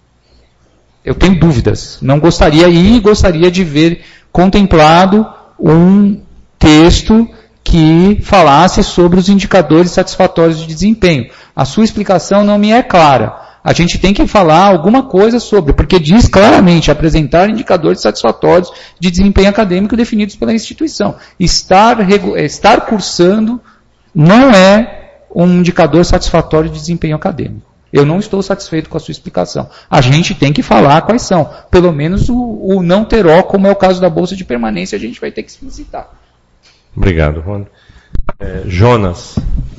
Eu tenho dúvidas. Não gostaria e gostaria de ver contemplado um texto que falasse sobre os indicadores satisfatórios de desempenho. A sua explicação não me é clara. A gente tem que falar alguma coisa sobre, porque diz claramente apresentar indicadores satisfatórios de desempenho acadêmico definidos pela instituição. Estar, estar cursando não é um indicador satisfatório de desempenho acadêmico. Eu não estou satisfeito com a sua explicação. A gente tem que falar quais são. Pelo menos o, o não teró, como é o caso da bolsa de permanência, a gente vai ter que explicitar. Obrigado, Rony. É, Jonas.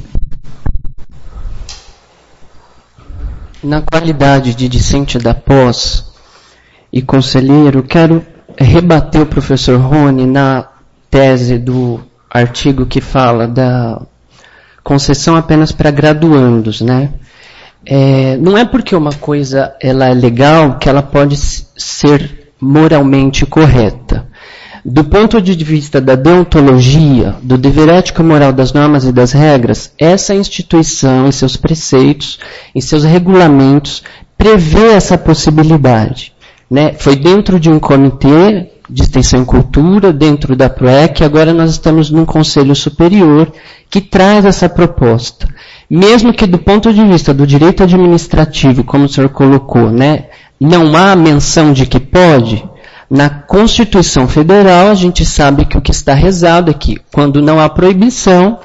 Na qualidade de discente da pós e conselheiro, quero rebater o professor Rony na tese do artigo que fala da concessão apenas para graduandos, né? É, não é porque uma coisa ela é legal que ela pode ser moralmente correta. Do ponto de vista da deontologia, do dever ético e moral das normas e das regras, essa instituição, em seus preceitos, em seus regulamentos, prevê essa possibilidade. Né? Foi dentro de um comitê de extensão e cultura, dentro da P R O E C, agora nós estamos num conselho superior que traz essa proposta. Mesmo que do ponto de vista do direito administrativo, como o senhor colocou, né, não há menção de que pode, na Constituição Federal a gente sabe que o que está rezado é que quando não há proibição,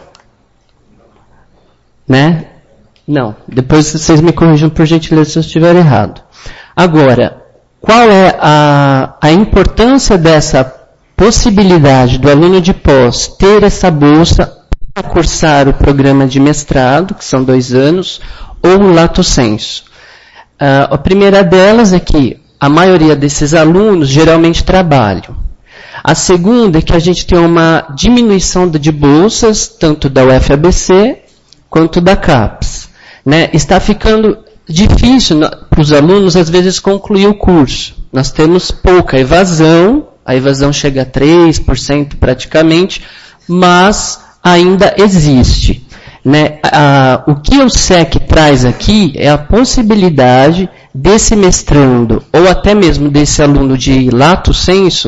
né, não, depois vocês me corrijam por gentileza se eu estiver errado. Agora, qual é a, a importância dessa possibilidade do aluno de pós ter essa bolsa para cursar o programa de mestrado, que são dois anos, ou o lato sensu? Uh, a primeira delas é que a maioria desses alunos geralmente trabalham. A segunda é que a gente tem uma diminuição de bolsas, tanto da U F A B C quanto da CAPES. Né? Está ficando difícil para os alunos, às vezes, concluir o curso. Nós temos pouca evasão, a evasão chega a três por cento praticamente, mas ainda existe. Né? A, o que o S E C traz aqui é a possibilidade desse mestrando, ou até mesmo desse aluno de lato sensu,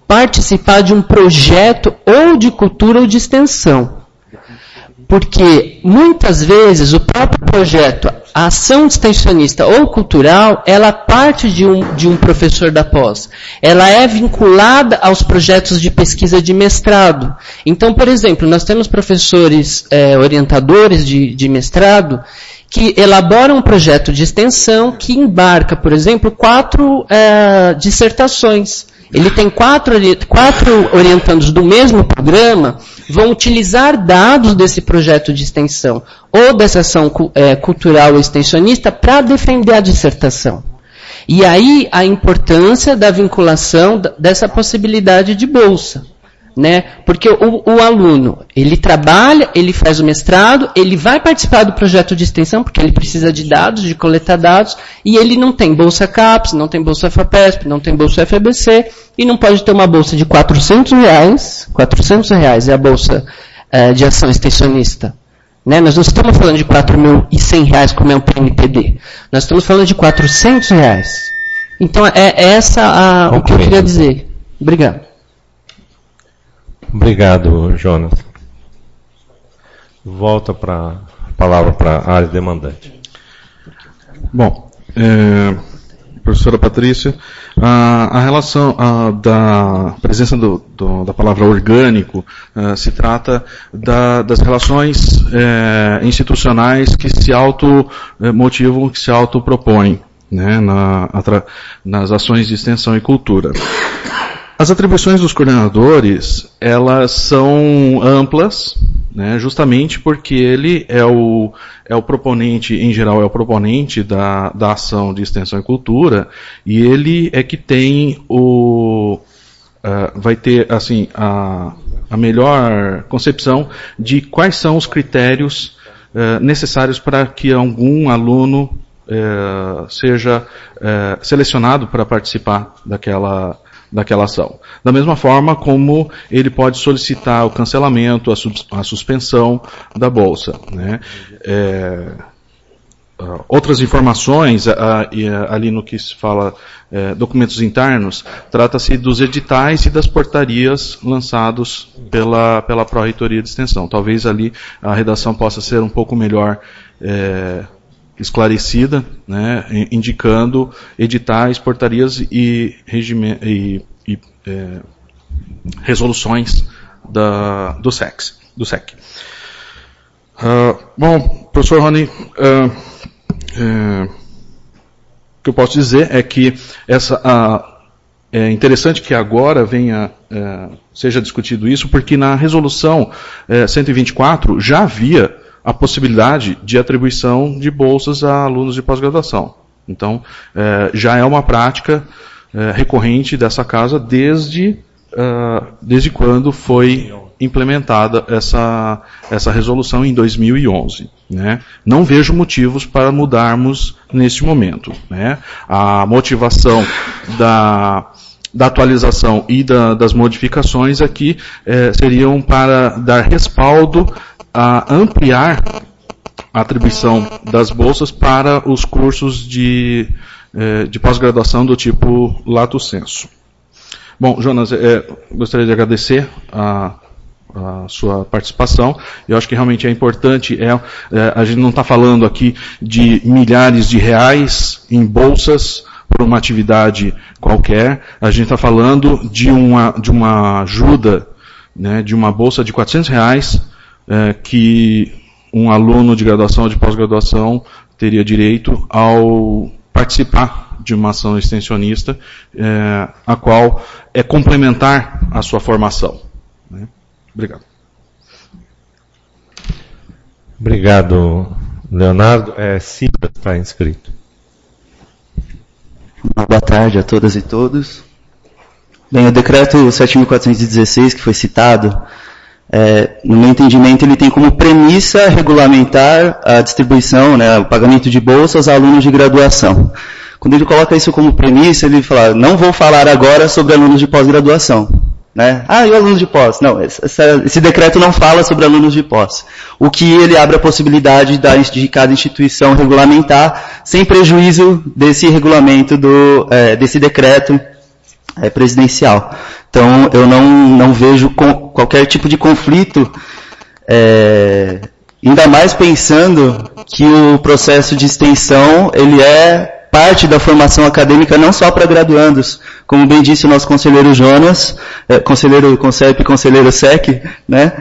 participar de um projeto ou de cultura ou de extensão. Porque, muitas vezes, o próprio projeto, a ação extensionista ou cultural, ela parte de um, de um professor da pós. Ela é vinculada aos projetos de pesquisa de mestrado. Então, por exemplo, nós temos professores é, orientadores de, de mestrado que elaboram um projeto de extensão que embarca, por exemplo, quatro é, dissertações. Ele tem quatro, quatro orientandos do mesmo programa, vão utilizar dados desse projeto de extensão ou dessa ação é, cultural ou extensionista para defender a dissertação. E aí a importância da vinculação dessa possibilidade de bolsa. Né? Porque o, o aluno, ele trabalha, ele faz o mestrado, ele vai participar do projeto de extensão, porque ele precisa de dados, de coletar dados, e ele não tem bolsa CAPES, não tem bolsa FAPESP, não tem bolsa F A B C, e não pode ter uma bolsa de quatrocentos reais, quatrocentos reais é a bolsa é, de ação extensionista. Né? Nós não estamos falando de quatro mil e cem reais como é um P M P D, nós estamos falando de quatrocentos reais. Então é essa a, okay. o que eu queria dizer. Obrigado. Obrigado, Jonas. Volta para a palavra para a área demandante. Bom, é, professora Patrícia, a, a relação a, da presença do, do, da palavra orgânico a, se trata da, das relações é, institucionais que se automotivam, que se autopropõem, né, na, atra, nas ações de extensão e cultura. As atribuições dos coordenadores, elas são amplas, né, justamente porque ele é o, é o proponente, em geral, é o proponente da, da ação de extensão e cultura, e ele é que tem o, uh, vai ter, assim, a, a melhor concepção de quais são os critérios uh, necessários para que algum aluno uh, seja uh, selecionado para participar daquela daquela ação. Da mesma forma como ele pode solicitar o cancelamento, a, sus, a suspensão da bolsa. Né? É, uh, outras informações, uh, uh, ali no que se fala uh, documentos internos, trata-se dos editais e das portarias lançados pela, pela Pró-Reitoria de Extensão. Talvez ali a redação possa ser um pouco melhor uh, esclarecida, né, indicando editais, portarias e, regime, e, e é, resoluções da, do S E C. Do S E C. Uh, bom, professor Rony, uh, é, o que eu posso dizer é que essa, uh, é interessante que agora venha, uh, seja discutido isso, porque na resolução uh, cento e vinte e quatro já havia a possibilidade de atribuição de bolsas a alunos de pós-graduação. Então, eh, já é uma prática eh, recorrente dessa casa desde, uh, desde quando foi implementada essa, essa resolução em dois mil e onze. Né? Não vejo motivos para mudarmos neste momento. Né? A motivação da, da atualização e da, das modificações aqui eh, seriam para dar respaldo a ampliar a atribuição das bolsas para os cursos de, eh, de pós-graduação do tipo lato sensu. Bom, Jonas, eh, gostaria de agradecer a, a sua participação. Eu acho que realmente é importante, é, é a gente não está falando aqui de milhares de reais em bolsas por uma atividade qualquer, a gente está falando de uma, de uma ajuda, né, de uma bolsa de quatrocentos reais, É, que um aluno de graduação ou de pós-graduação teria direito ao participar de uma ação extensionista, é, a qual é complementar à sua formação. Né? Obrigado. Obrigado, Leonardo. É, Cida está inscrito. Boa tarde a todas e todos. Bem, o decreto sete mil quatrocentos e dezesseis, que foi citado, É, no meu entendimento, ele tem como premissa regulamentar a distribuição, né, o pagamento de bolsas a alunos de graduação. Quando ele coloca isso como premissa, ele fala, não vou falar agora sobre alunos de pós-graduação. Né? Ah, e alunos de pós? Não, essa, esse decreto não fala sobre alunos de pós. O que ele abre a possibilidade da, de cada instituição regulamentar, sem prejuízo desse regulamento, do, é, desse decreto é, presidencial. Então, eu não, não vejo com, qualquer tipo de conflito, é, ainda mais pensando que o processo de extensão, ele é parte da formação acadêmica não só para graduandos, como bem disse o nosso conselheiro Jonas, é, conselheiro Concep e conselheiro S E C, né,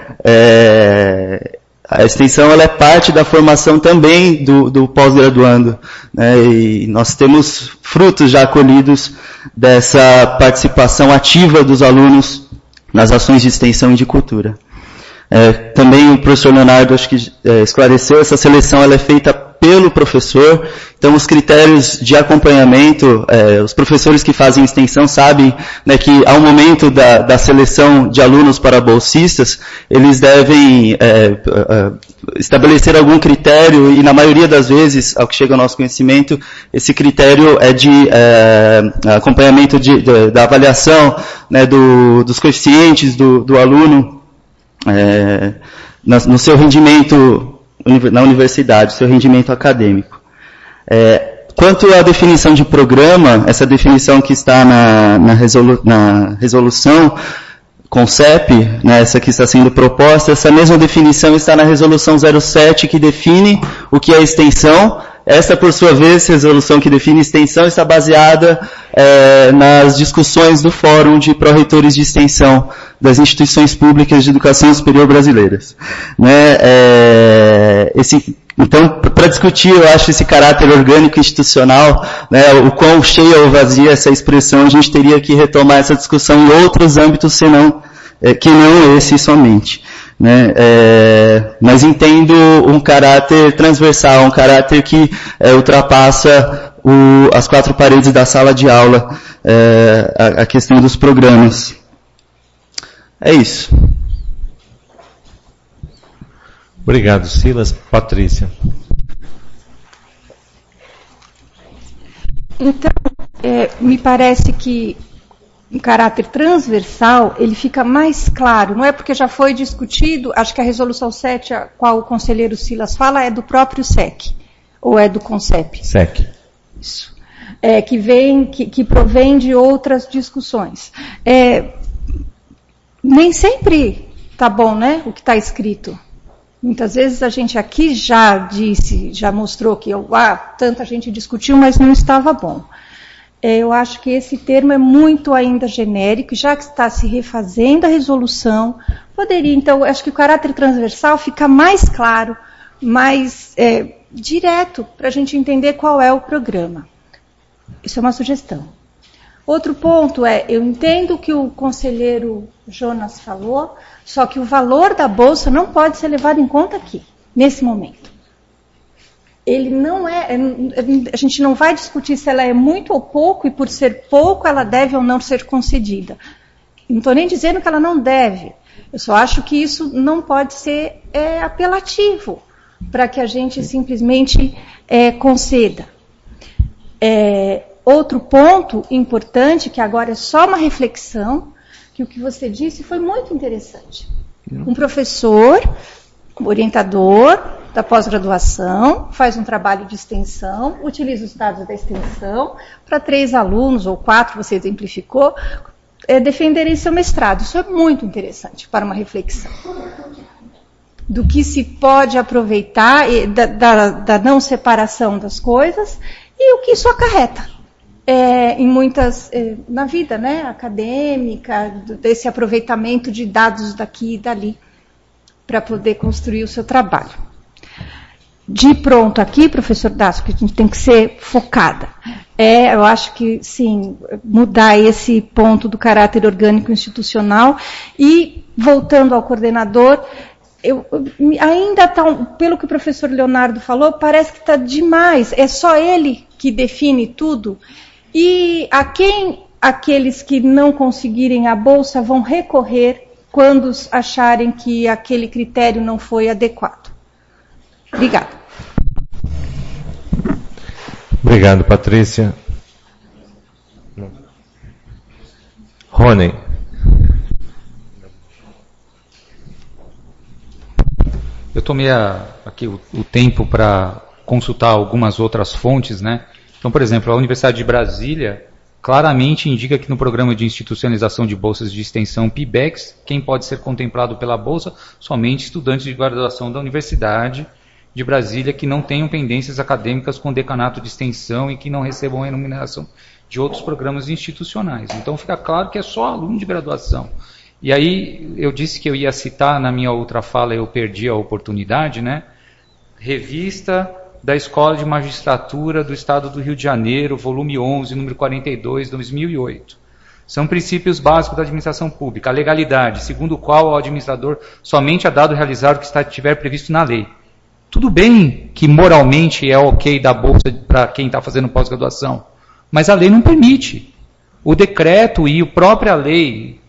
é, a extensão ela é parte da formação também do, do pós-graduando, né, e nós temos frutos já colhidos dessa participação ativa dos alunos nas ações de extensão e de cultura. É, também o professor Leonardo acho que é, esclareceu, essa seleção ela é feita pelo professor, então os critérios de acompanhamento, é, os professores que fazem extensão sabem, né, que ao momento da, da seleção de alunos para bolsistas, eles devem é, é, estabelecer algum critério, e na maioria das vezes, ao que chega ao nosso conhecimento, esse critério é de é, acompanhamento de, de, da avaliação, né, do, dos coeficientes do, do aluno, é, no seu rendimento na universidade, seu rendimento acadêmico. É, quanto à definição de programa, essa definição que está na, na, resolu, na resolução Concep, né, essa que está sendo proposta, essa mesma definição está na resolução zero sete, que define o que é extensão. Essa, por sua vez, resolução que define extensão está baseada é, nas discussões do Fórum de Pró-Reitores de Extensão das Instituições Públicas de Educação Superior Brasileiras. Né, é, esse, então, para discutir, eu acho, esse caráter orgânico institucional, né, o quão cheia ou vazia essa expressão, a gente teria que retomar essa discussão em outros âmbitos, senão, é, que não esse somente. Né, é, mas entendo um caráter transversal, um caráter que é, ultrapassa o, as quatro paredes da sala de aula, é, a, a questão dos programas. É isso. Obrigado, Silas. Patrícia. Então, é, me parece que um caráter transversal, ele fica mais claro. Não é porque já foi discutido, acho que a resolução sete, a qual o conselheiro Silas fala, é do próprio S E C, ou é do Concep? S E C. Isso. É, que, vem, que, que provém de outras discussões. É, nem sempre está bom, né, o que está escrito. Muitas vezes a gente aqui já disse, já mostrou que ah, tanta gente discutiu, mas não estava bom. Eu acho que esse termo é muito ainda genérico, já que está se refazendo a resolução, poderia, então, acho que o caráter transversal fica mais claro, mais é, direto, para a gente entender qual é o programa. Isso é uma sugestão. Outro ponto é, eu entendo o que o conselheiro Jonas falou, só que o valor da bolsa não pode ser levado em conta aqui, nesse momento. Ele não é, a gente não vai discutir se ela é muito ou pouco, e por ser pouco ela deve ou não ser concedida. Não estou nem dizendo que ela não deve. Eu só acho que isso não pode ser é, apelativo para que a gente simplesmente é, conceda. É, outro ponto importante, que agora é só uma reflexão, que o que você disse foi muito interessante. Um professor, orientador da pós-graduação, faz um trabalho de extensão, utiliza os dados da extensão para três alunos, ou quatro, você exemplificou, é, defenderem seu mestrado. Isso é muito interessante para uma reflexão do que se pode aproveitar, da, da, da não separação das coisas, e o que isso acarreta é, em muitas, é, na vida, né, acadêmica, desse aproveitamento de dados daqui e dali, para poder construir o seu trabalho. De pronto aqui, professor Dasso, que a gente tem que ser focada. É, eu acho que, sim, mudar esse ponto do caráter orgânico institucional. E, voltando ao coordenador, eu, ainda está, pelo que o professor Leonardo falou, parece que está demais. É só ele que define tudo. E a quem aqueles que não conseguirem a bolsa vão recorrer quando acharem que aquele critério não foi adequado. Obrigada. Obrigado, Patrícia. Rony. Eu tomei a, aqui o, o tempo para consultar algumas outras fontes, né? Então, por exemplo, a Universidade de Brasília claramente indica que no programa de institucionalização de bolsas de extensão P I B E Cs, quem pode ser contemplado pela bolsa? Somente estudantes de graduação da Universidade de Brasília que não tenham pendências acadêmicas com decanato de extensão e que não recebam remuneração de outros programas institucionais. Então fica claro que é só aluno de graduação. E aí eu disse que eu ia citar na minha outra fala, eu perdi a oportunidade, né? Revista da Escola de Magistratura do Estado do Rio de Janeiro, volume onze, número quarenta e dois, dois mil e oito. São princípios básicos da administração pública. A legalidade, segundo o qual o administrador somente é dado realizar o que estiver previsto na lei. Tudo bem que moralmente é ok dar bolsa para quem está fazendo pós-graduação, mas a lei não permite. O decreto e a própria lei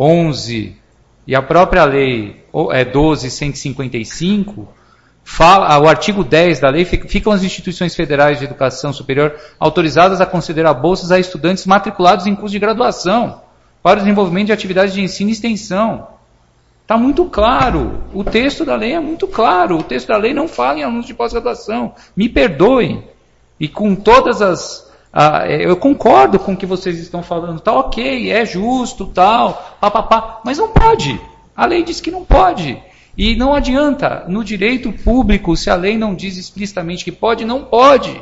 onze e a própria lei doze mil cento e cinquenta e cinco... Fala, o artigo dez da lei, ficam as instituições federais de educação superior autorizadas a considerar bolsas a estudantes matriculados em curso de graduação para o desenvolvimento de atividades de ensino e extensão. Está muito claro, o texto da lei é muito claro, o texto da lei não fala em alunos de pós-graduação. Me perdoem, e com todas as... Ah, eu concordo com o que vocês estão falando, tá ok, é justo, tal, papapá, mas não pode, a lei diz que não pode. E não adianta, no direito público, se a lei não diz explicitamente que pode, não pode.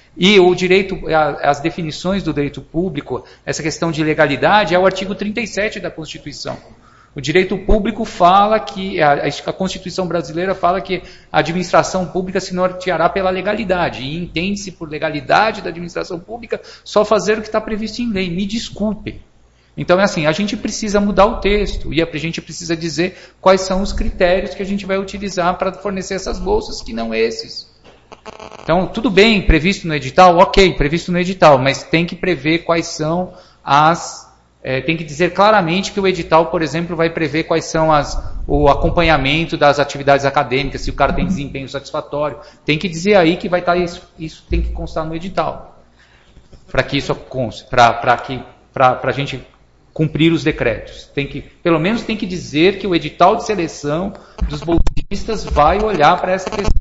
E o direito, as definições do direito público, essa questão de legalidade, é o artigo trinta e sete da Constituição. O direito público fala que, a, a Constituição brasileira fala que a administração pública se norteará pela legalidade. E entende-se por legalidade da administração pública só fazer o que está previsto em lei. Me desculpem. Então é assim, a gente precisa mudar o texto e a gente precisa dizer quais são os critérios que a gente vai utilizar para fornecer essas bolsas, que não esses. Então, tudo bem, previsto no edital? Ok, previsto no edital, mas tem que prever quais são as... É, tem que dizer claramente que o edital, por exemplo, vai prever quais são as, o acompanhamento das atividades acadêmicas, se o cara tem desempenho satisfatório. Tem que dizer aí que vai estar isso, isso tem que constar no edital. Para que isso conste, para que para a gente cumprir os decretos. Tem que, pelo menos tem que dizer que o edital de seleção dos bolsistas vai olhar para essa questão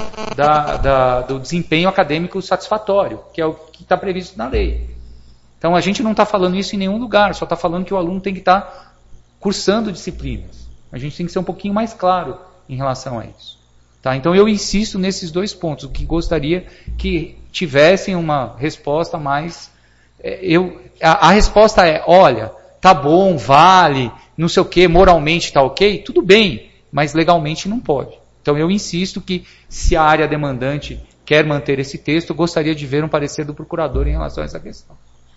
da, da, do desempenho acadêmico satisfatório, que é o que está previsto na lei. Então a gente não está falando isso em nenhum lugar, só está falando que o aluno tem que estar tá cursando disciplinas. A gente tem que ser um pouquinho mais claro em relação a isso. Tá? Então eu insisto nesses dois pontos, o que gostaria que tivessem uma resposta mais... Eu, a, a resposta é, olha, tá bom, vale, não sei o que, moralmente tá ok, tudo bem, mas legalmente não pode. Então eu insisto que se a área demandante quer manter esse texto, eu gostaria de ver um parecer do procurador em relação a essa questão.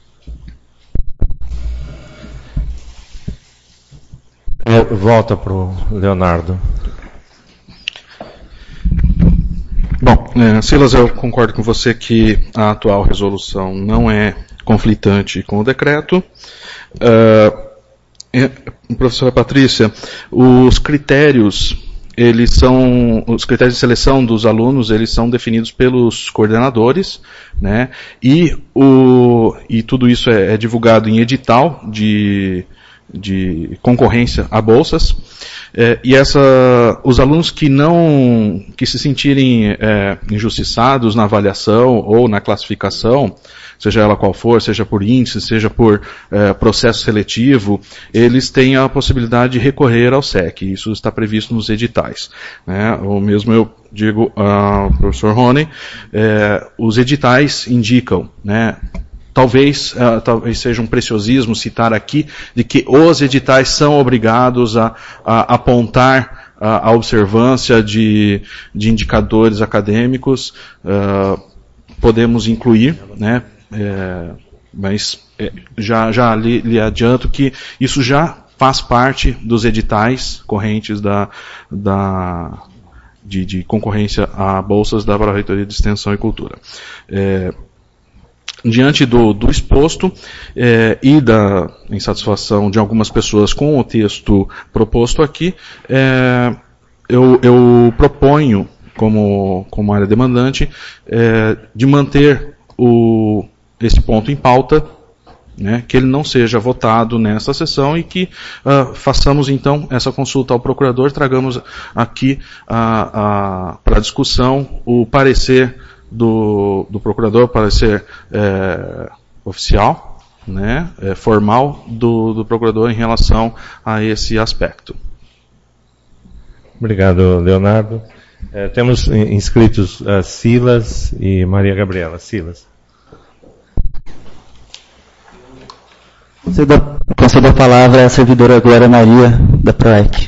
É, volta para o Leonardo. Bom, é, Silas, eu concordo com você que a atual resolução não é conflitante com o decreto. Uh, professora Patrícia, os critérios, eles são, os critérios de seleção dos alunos, eles são definidos pelos coordenadores, né? E, o, e tudo isso é, é divulgado em edital de, de concorrência a bolsas. É, e essa, os alunos que não, que se sentirem é, injustiçados na avaliação ou na classificação, seja ela qual for, seja por índice, seja por é, processo seletivo, eles têm a possibilidade de recorrer ao S E C. Isso está previsto nos editais. Né? O mesmo eu digo ao professor Rony, é, os editais indicam, né, Talvez, uh, talvez seja um preciosismo citar aqui de que os editais são obrigados a, a apontar a, a observância de, de indicadores acadêmicos. Uh, podemos incluir, né? É, mas é, já, já lhe, lhe adianto que isso já faz parte dos editais correntes da, da, de, de concorrência a bolsas da Pró-Reitoria de Extensão e Cultura. É, Diante do, do exposto é, e da insatisfação de algumas pessoas com o texto proposto aqui, é, eu, eu proponho, como, como área demandante, é, de manter o, esse ponto em pauta, né, que ele não seja votado nesta sessão e que uh, façamos então essa consulta ao procurador, tragamos aqui para discussão o parecer Do, do procurador, parecer é, oficial, né, é, formal do, do procurador em relação a esse aspecto. Obrigado, Leonardo. É, temos inscritos uh, Silas e Maria Gabriela. Silas. Concedo a palavra à servidora Glória Maria, da PROEC.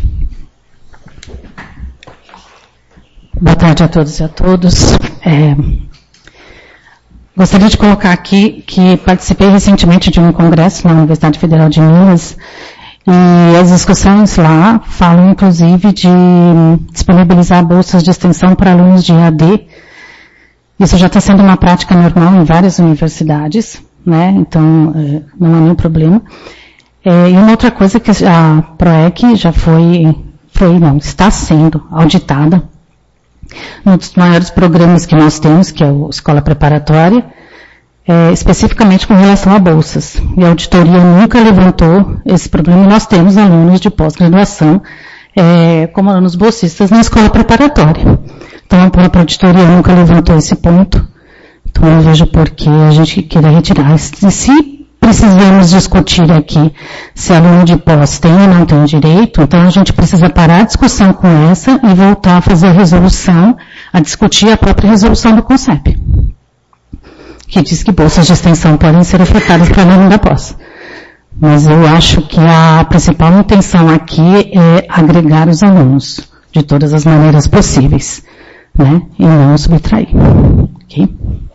Boa tarde a todos e a todas. É, gostaria de colocar aqui que participei recentemente de um congresso na Universidade Federal de Minas e as discussões lá falam inclusive de disponibilizar bolsas de extensão para alunos de E A D. Isso já está sendo uma prática normal em várias universidades, né? Então é, não há nenhum problema. É, e uma outra coisa que a PROEC já foi, foi não, está sendo auditada. Um dos maiores programas que nós temos, que é a Escola Preparatória, é, especificamente com relação a bolsas. E a auditoria nunca levantou esse problema. Nós temos alunos de pós-graduação é, como alunos bolsistas na Escola Preparatória. Então, a própria auditoria nunca levantou esse ponto. Então, eu vejo por que a gente queira retirar. E se precisamos discutir aqui se aluno de pós tem ou não tem direito, então a gente precisa parar a discussão com essa e voltar a fazer a resolução, a discutir a própria resolução do CONCEP, que diz que bolsas de extensão podem ser ofertadas para aluno da pós. Mas eu acho que a principal intenção aqui é agregar os alunos de todas as maneiras possíveis, né, e não subtrair. Ok?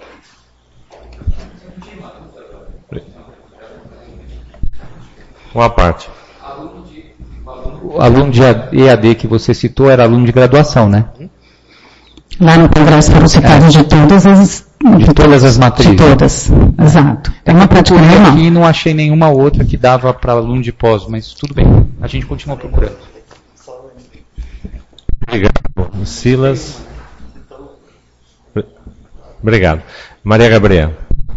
Uma parte. O aluno de E A D que você citou era aluno de graduação, né? Lá no Congresso foram citados é. de todas as... De todas as matrizes. De todas, exato. É uma prática normal. E não achei nenhuma outra que dava para aluno de pós, mas tudo bem. A gente continua procurando. Obrigado. Silas. Obrigado. Maria Gabriela.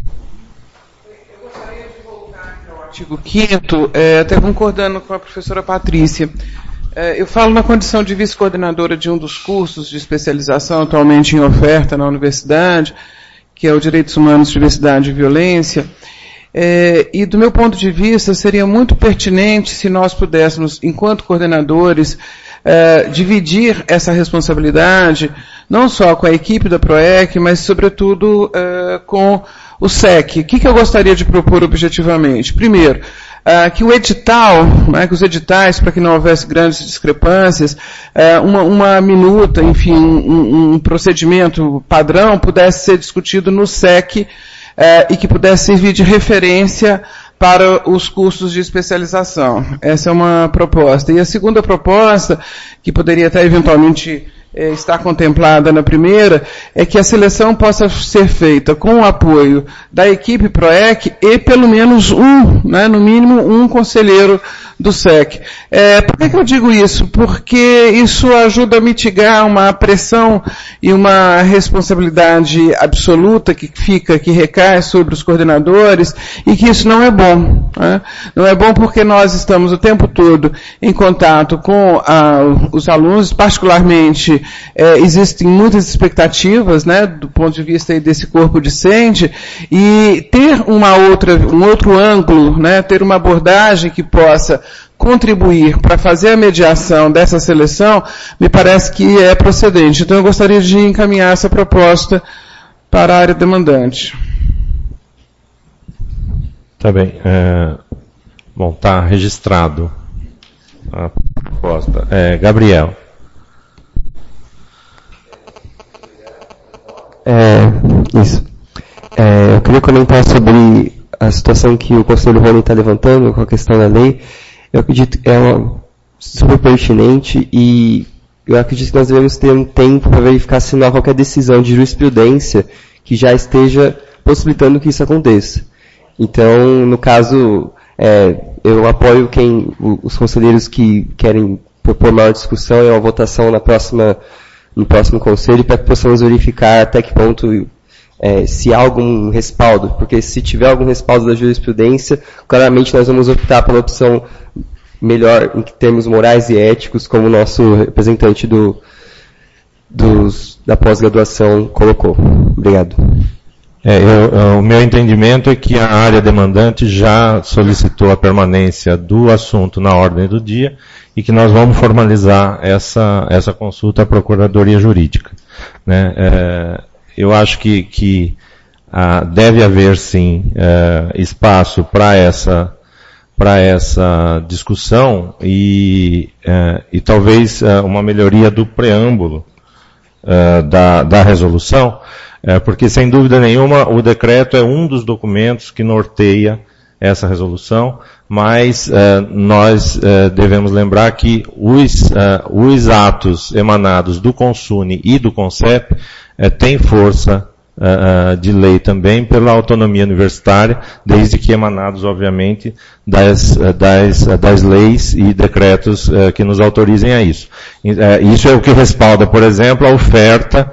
Artigo quinto, é, até concordando com a professora Patrícia. É, eu falo na condição de vice-coordenadora de um dos cursos de especialização atualmente em oferta na universidade, que é o Direitos Humanos, Diversidade e Violência, é, e do meu ponto de vista seria muito pertinente se nós pudéssemos, enquanto coordenadores, é, dividir essa responsabilidade, não só com a equipe da PROEC, mas sobretudo é, com o S E C. O que, que eu gostaria de propor objetivamente? Primeiro, uh, que o edital, né, que os editais, para que não houvesse grandes discrepâncias, uh, uma, uma minuta, enfim, um, um procedimento padrão pudesse ser discutido no S E C uh, e que pudesse servir de referência para os cursos de especialização. Essa é uma proposta. E a segunda proposta, que poderia até eventualmente É, está contemplada na primeira, é que a seleção possa ser feita com o apoio da equipe PROEC e pelo menos um, né, no mínimo um conselheiro do S E C. É, por que, que eu digo isso? Porque isso ajuda a mitigar uma pressão e uma responsabilidade absoluta que fica, que recai sobre os coordenadores, e que isso não é bom. Né? Não é bom porque nós estamos o tempo todo em contato com a, os alunos, particularmente É, existem muitas expectativas, né, do ponto de vista aí desse corpo discente, e ter uma outra, um outro ângulo, né, ter uma abordagem que possa contribuir para fazer a mediação dessa seleção, me parece que é procedente. Então eu gostaria de encaminhar essa proposta para a área demandante. Tá bem. É, bom, está registrado a proposta. É, Gabriel. É, isso. É, eu queria comentar sobre a situação que o conselheiro Rony está levantando com a questão da lei. Eu acredito que é uma, super pertinente e eu acredito que nós devemos ter um tempo para verificar se não há qualquer decisão de jurisprudência que já esteja possibilitando que isso aconteça. Então, no caso, é, eu apoio quem, os conselheiros que querem propor maior discussão e uma votação na próxima no próximo conselho, para que possamos verificar até que ponto é, se há algum respaldo, porque se tiver algum respaldo da jurisprudência, claramente nós vamos optar pela opção melhor em termos morais e éticos, como o nosso representante do, dos, da pós-graduação colocou. Obrigado. É, eu, o meu entendimento é que a área demandante já solicitou a permanência do assunto na ordem do dia e que nós vamos formalizar essa, essa consulta à Procuradoria Jurídica. Né? É, eu acho que, que ah, deve haver, sim, é, espaço para essa, para essa discussão e, é, e talvez é, uma melhoria do preâmbulo é, da, da resolução. É, porque, sem dúvida nenhuma, o decreto é um dos documentos que norteia essa resolução, mas é, nós é, devemos lembrar que os, é, os atos emanados do Consune e do Concep é, têm força é, de lei também pela autonomia universitária, desde que emanados, obviamente, das, das, das leis e decretos é, que nos autorizem a isso. É, isso é o que respalda, por exemplo, a oferta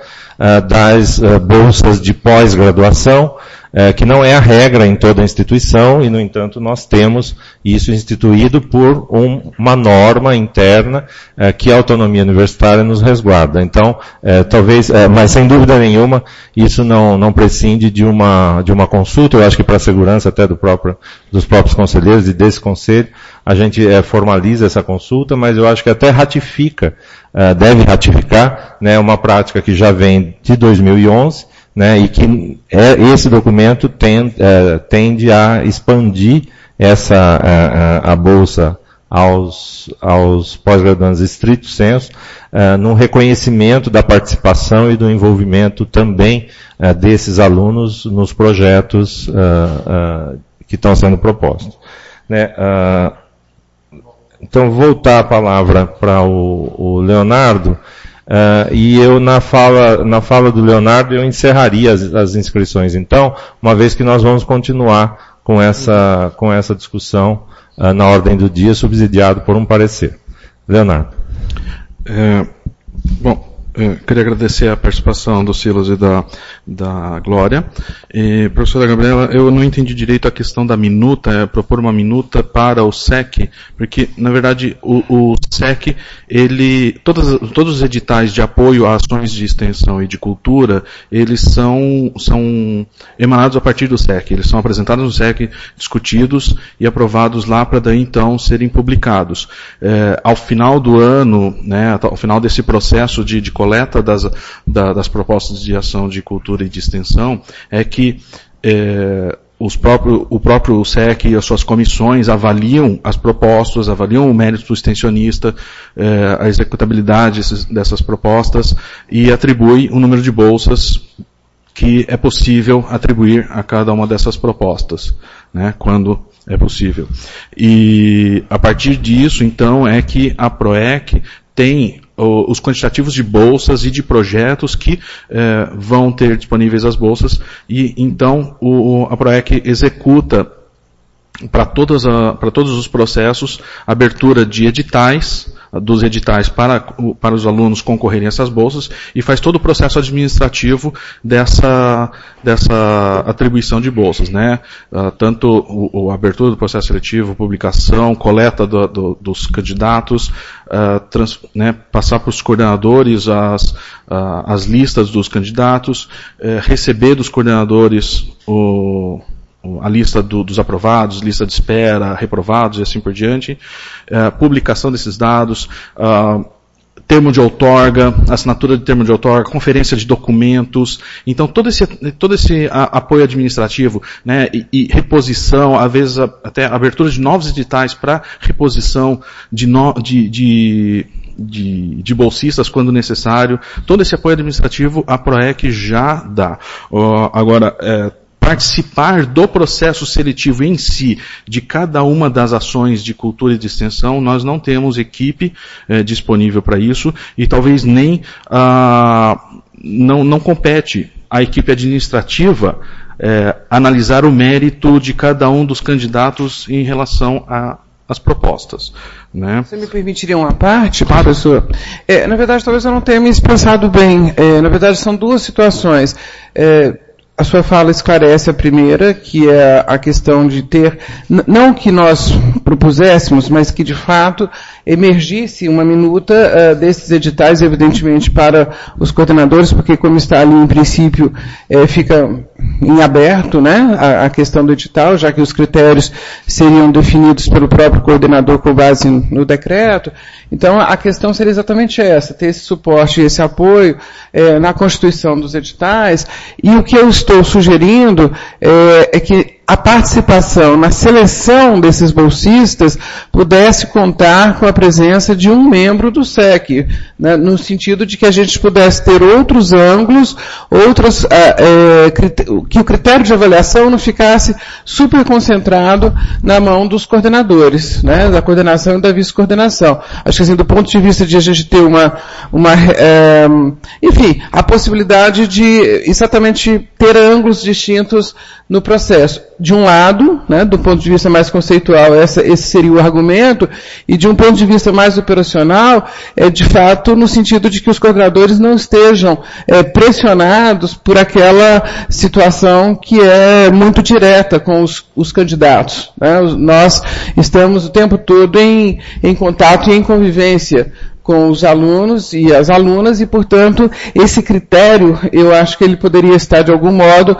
das bolsas de pós-graduação, que não é a regra em toda a instituição, e, no entanto, nós temos isso instituído por um, uma norma interna que a autonomia universitária nos resguarda. Então, talvez, mas sem dúvida nenhuma, isso não, não prescinde de uma, de uma consulta. Eu acho que para a segurança até do próprio, dos próprios conselheiros e desse conselho, a gente formaliza essa consulta, mas eu acho que até ratifica, deve ratificar, né, uma prática que já vem de dois mil e onze, né, e que é, esse documento tende, é, tende a expandir essa, a, a, a bolsa aos, aos pós-graduandos estrito sensu, é, num reconhecimento da participação e do envolvimento também é, desses alunos nos projetos é, é, que estão sendo propostos. Né, é, então, voltar a palavra para o, o Leonardo. Uh, e eu, na fala, na fala do Leonardo, eu encerraria as, as inscrições, então, uma vez que nós vamos continuar com essa, com essa discussão uh, na ordem do dia, subsidiado por um parecer. Leonardo. É, bom, eu queria agradecer a participação do Silas e da, da Glória. E, professora Gabriela, eu não entendi direito a questão da minuta, é propor uma minuta para o S E C, porque, na verdade, o, o S E C, ele, todas, todos os editais de apoio a ações de extensão e de cultura, eles são, são emanados a partir do S E C. Eles são apresentados no S E C, discutidos e aprovados lá para daí, então, serem publicados. É, ao final do ano, né, ao final desse processo de, de coleta das, da, das propostas de ação de cultura e de extensão, é que é, os próprio, o próprio S E C e as suas comissões avaliam as propostas, avaliam o mérito do extensionista, é, a executabilidade dessas, dessas propostas e atribui um número de bolsas que é possível atribuir a cada uma dessas propostas, né, quando é possível. E a partir disso, então, é que a PROEC tem os quantitativos de bolsas e de projetos que eh, vão ter disponíveis as bolsas, e então o, a PROEC executa para todas a, para todos os processos abertura de editais, dos editais para, para os alunos concorrerem a essas bolsas, e faz todo o processo administrativo dessa, dessa atribuição de bolsas, né? Uh, tanto o, o, a abertura do processo seletivo, publicação, coleta do, do, dos candidatos, uh, trans, né, passar para os coordenadores as, uh, as listas dos candidatos, uh, receber dos coordenadores o a lista do, dos aprovados, lista de espera, reprovados e assim por diante, uh, publicação desses dados, uh, termo de outorga, assinatura de termo de outorga, conferência de documentos. Então, todo esse, todo esse a, apoio administrativo, né, e, e reposição, às vezes a, até abertura de novos editais para reposição de, no, de, de De, de bolsistas quando necessário, todo esse apoio administrativo a PROEC já dá. Uh, agora, é, participar do processo seletivo em si, de cada uma das ações de cultura e de extensão, nós não temos equipe eh, disponível para isso, e talvez nem, ah, não, não compete à equipe administrativa eh, analisar o mérito de cada um dos candidatos em relação a as propostas. Né? Você me permitiria uma parte, professor? É, na verdade, talvez eu não tenha me expressado bem. É, na verdade, são duas situações. É, A sua fala esclarece a primeira, que é a questão de ter, não que nós propuséssemos, mas que de fato emergisse uma minuta uh, desses editais, evidentemente para os coordenadores, porque como está ali em princípio eh, fica em aberto, né, a, a questão do edital, já que os critérios seriam definidos pelo próprio coordenador com base no decreto. Então a questão seria exatamente essa, ter esse suporte e esse apoio eh, na constituição dos editais, e o que eu estou sugerindo eh, é que a participação na seleção desses bolsistas pudesse contar com a presença de um membro do S E C, né, no sentido de que a gente pudesse ter outros ângulos, outros, ah, é, que o critério de avaliação não ficasse super concentrado na mão dos coordenadores, né, da coordenação e da vice-coordenação. Acho que assim, do ponto de vista de a gente ter uma, uma é, enfim, a possibilidade de exatamente ter ângulos distintos no processo. De um lado, né, do ponto de vista mais conceitual, essa, esse seria o argumento, e de um ponto de vista mais operacional, é de fato no sentido de que os coordenadores não estejam é, pressionados por aquela situação que é muito direta com os, os candidatos. Né? Nós estamos o tempo todo em, em contato e em convivência com os alunos e as alunas, e, portanto, esse critério, eu acho que ele poderia estar, de algum modo,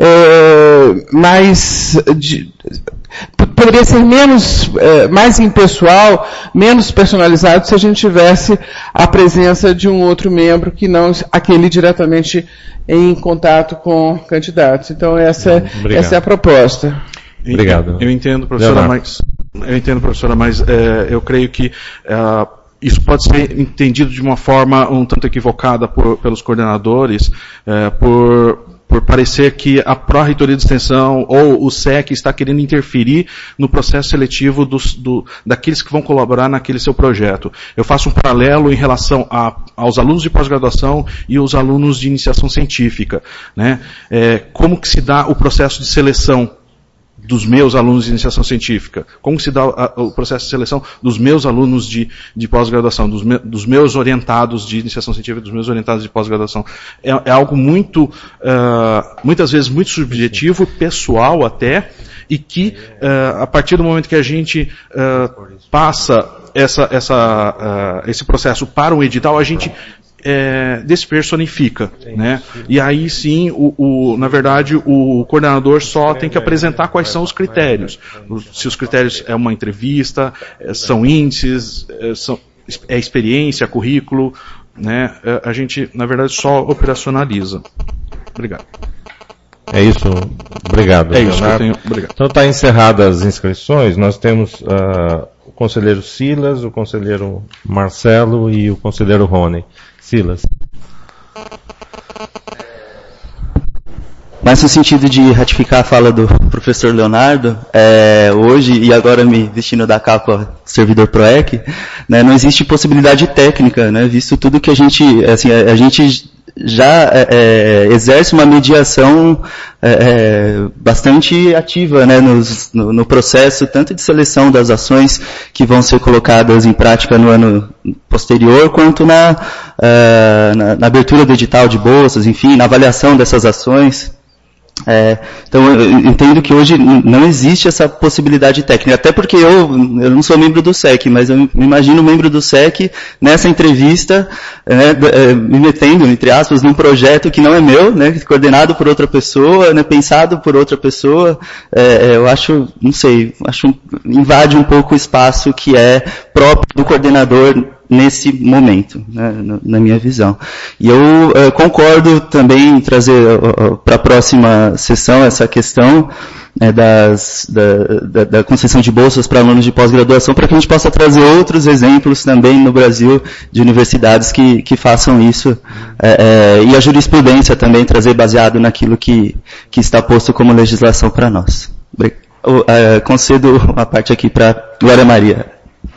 é, mais... De, poderia ser menos, é, mais impessoal, menos personalizado, se a gente tivesse a presença de um outro membro que não aquele diretamente em contato com candidatos. Então, essa, essa é a proposta. Obrigado. Eu entendo, professora, mas, eu entendo, professora, mas é, eu creio que... É, isso pode ser entendido de uma forma um tanto equivocada por, pelos coordenadores, é, por, por parecer que a pró-reitoria de extensão ou o S E C está querendo interferir no processo seletivo dos, do, daqueles que vão colaborar naquele seu projeto. Eu faço um paralelo em relação a, aos alunos de pós-graduação e os alunos de iniciação científica, né? É, como que se dá o processo de seleção dos meus alunos de iniciação científica? Como se dá a, o processo de seleção dos meus alunos de, de pós-graduação, dos, me, dos meus orientados de iniciação científica, dos meus orientados de pós-graduação? É, é algo muito, uh, muitas vezes muito subjetivo, pessoal até, e que uh, a partir do momento que a gente uh, passa essa, essa, uh, esse processo para um edital, a gente É, despersonifica, né? E aí sim, o, o, na verdade, o coordenador só tem que apresentar quais são os critérios. Se os critérios é uma entrevista, são índices, são, é experiência, currículo, né? A gente, na verdade, só operacionaliza. Obrigado. É isso. Obrigado. É isso que eu tenho. Obrigado. Então está encerradas as inscrições. Nós temos uh, o conselheiro Silas, o conselheiro Marcelo e o conselheiro Rony. Silas. Mais no sentido de ratificar a fala do professor Leonardo, é, hoje, e agora me vestindo da capa servidor PROEC, né, não existe possibilidade técnica, né, visto tudo que a gente, assim, a, a gente já é, exerce uma mediação é, bastante ativa, né, nos, no, no processo tanto de seleção das ações que vão ser colocadas em prática no ano posterior, quanto na, uh, na, na abertura do edital de bolsas, enfim, na avaliação dessas ações. É, então eu entendo que hoje não existe essa possibilidade técnica, até porque eu, eu não sou membro do S E C, mas eu me imagino membro do S E C nessa entrevista, né, me metendo, entre aspas, num projeto que não é meu, né, coordenado por outra pessoa, né, pensado por outra pessoa. É, eu acho, não sei, acho invade um pouco o espaço que é próprio do coordenador nesse momento, né, na minha visão. E eu uh, concordo também em trazer uh, uh, para a próxima sessão essa questão uh, das, da, da, da concessão de bolsas para alunos de pós-graduação, para que a gente possa trazer outros exemplos também no Brasil de universidades que, que façam isso, uh, uh, e a jurisprudência também trazer baseado naquilo que, que está posto como legislação para nós. Uh, uh, concedo a parte aqui para Glória Maria.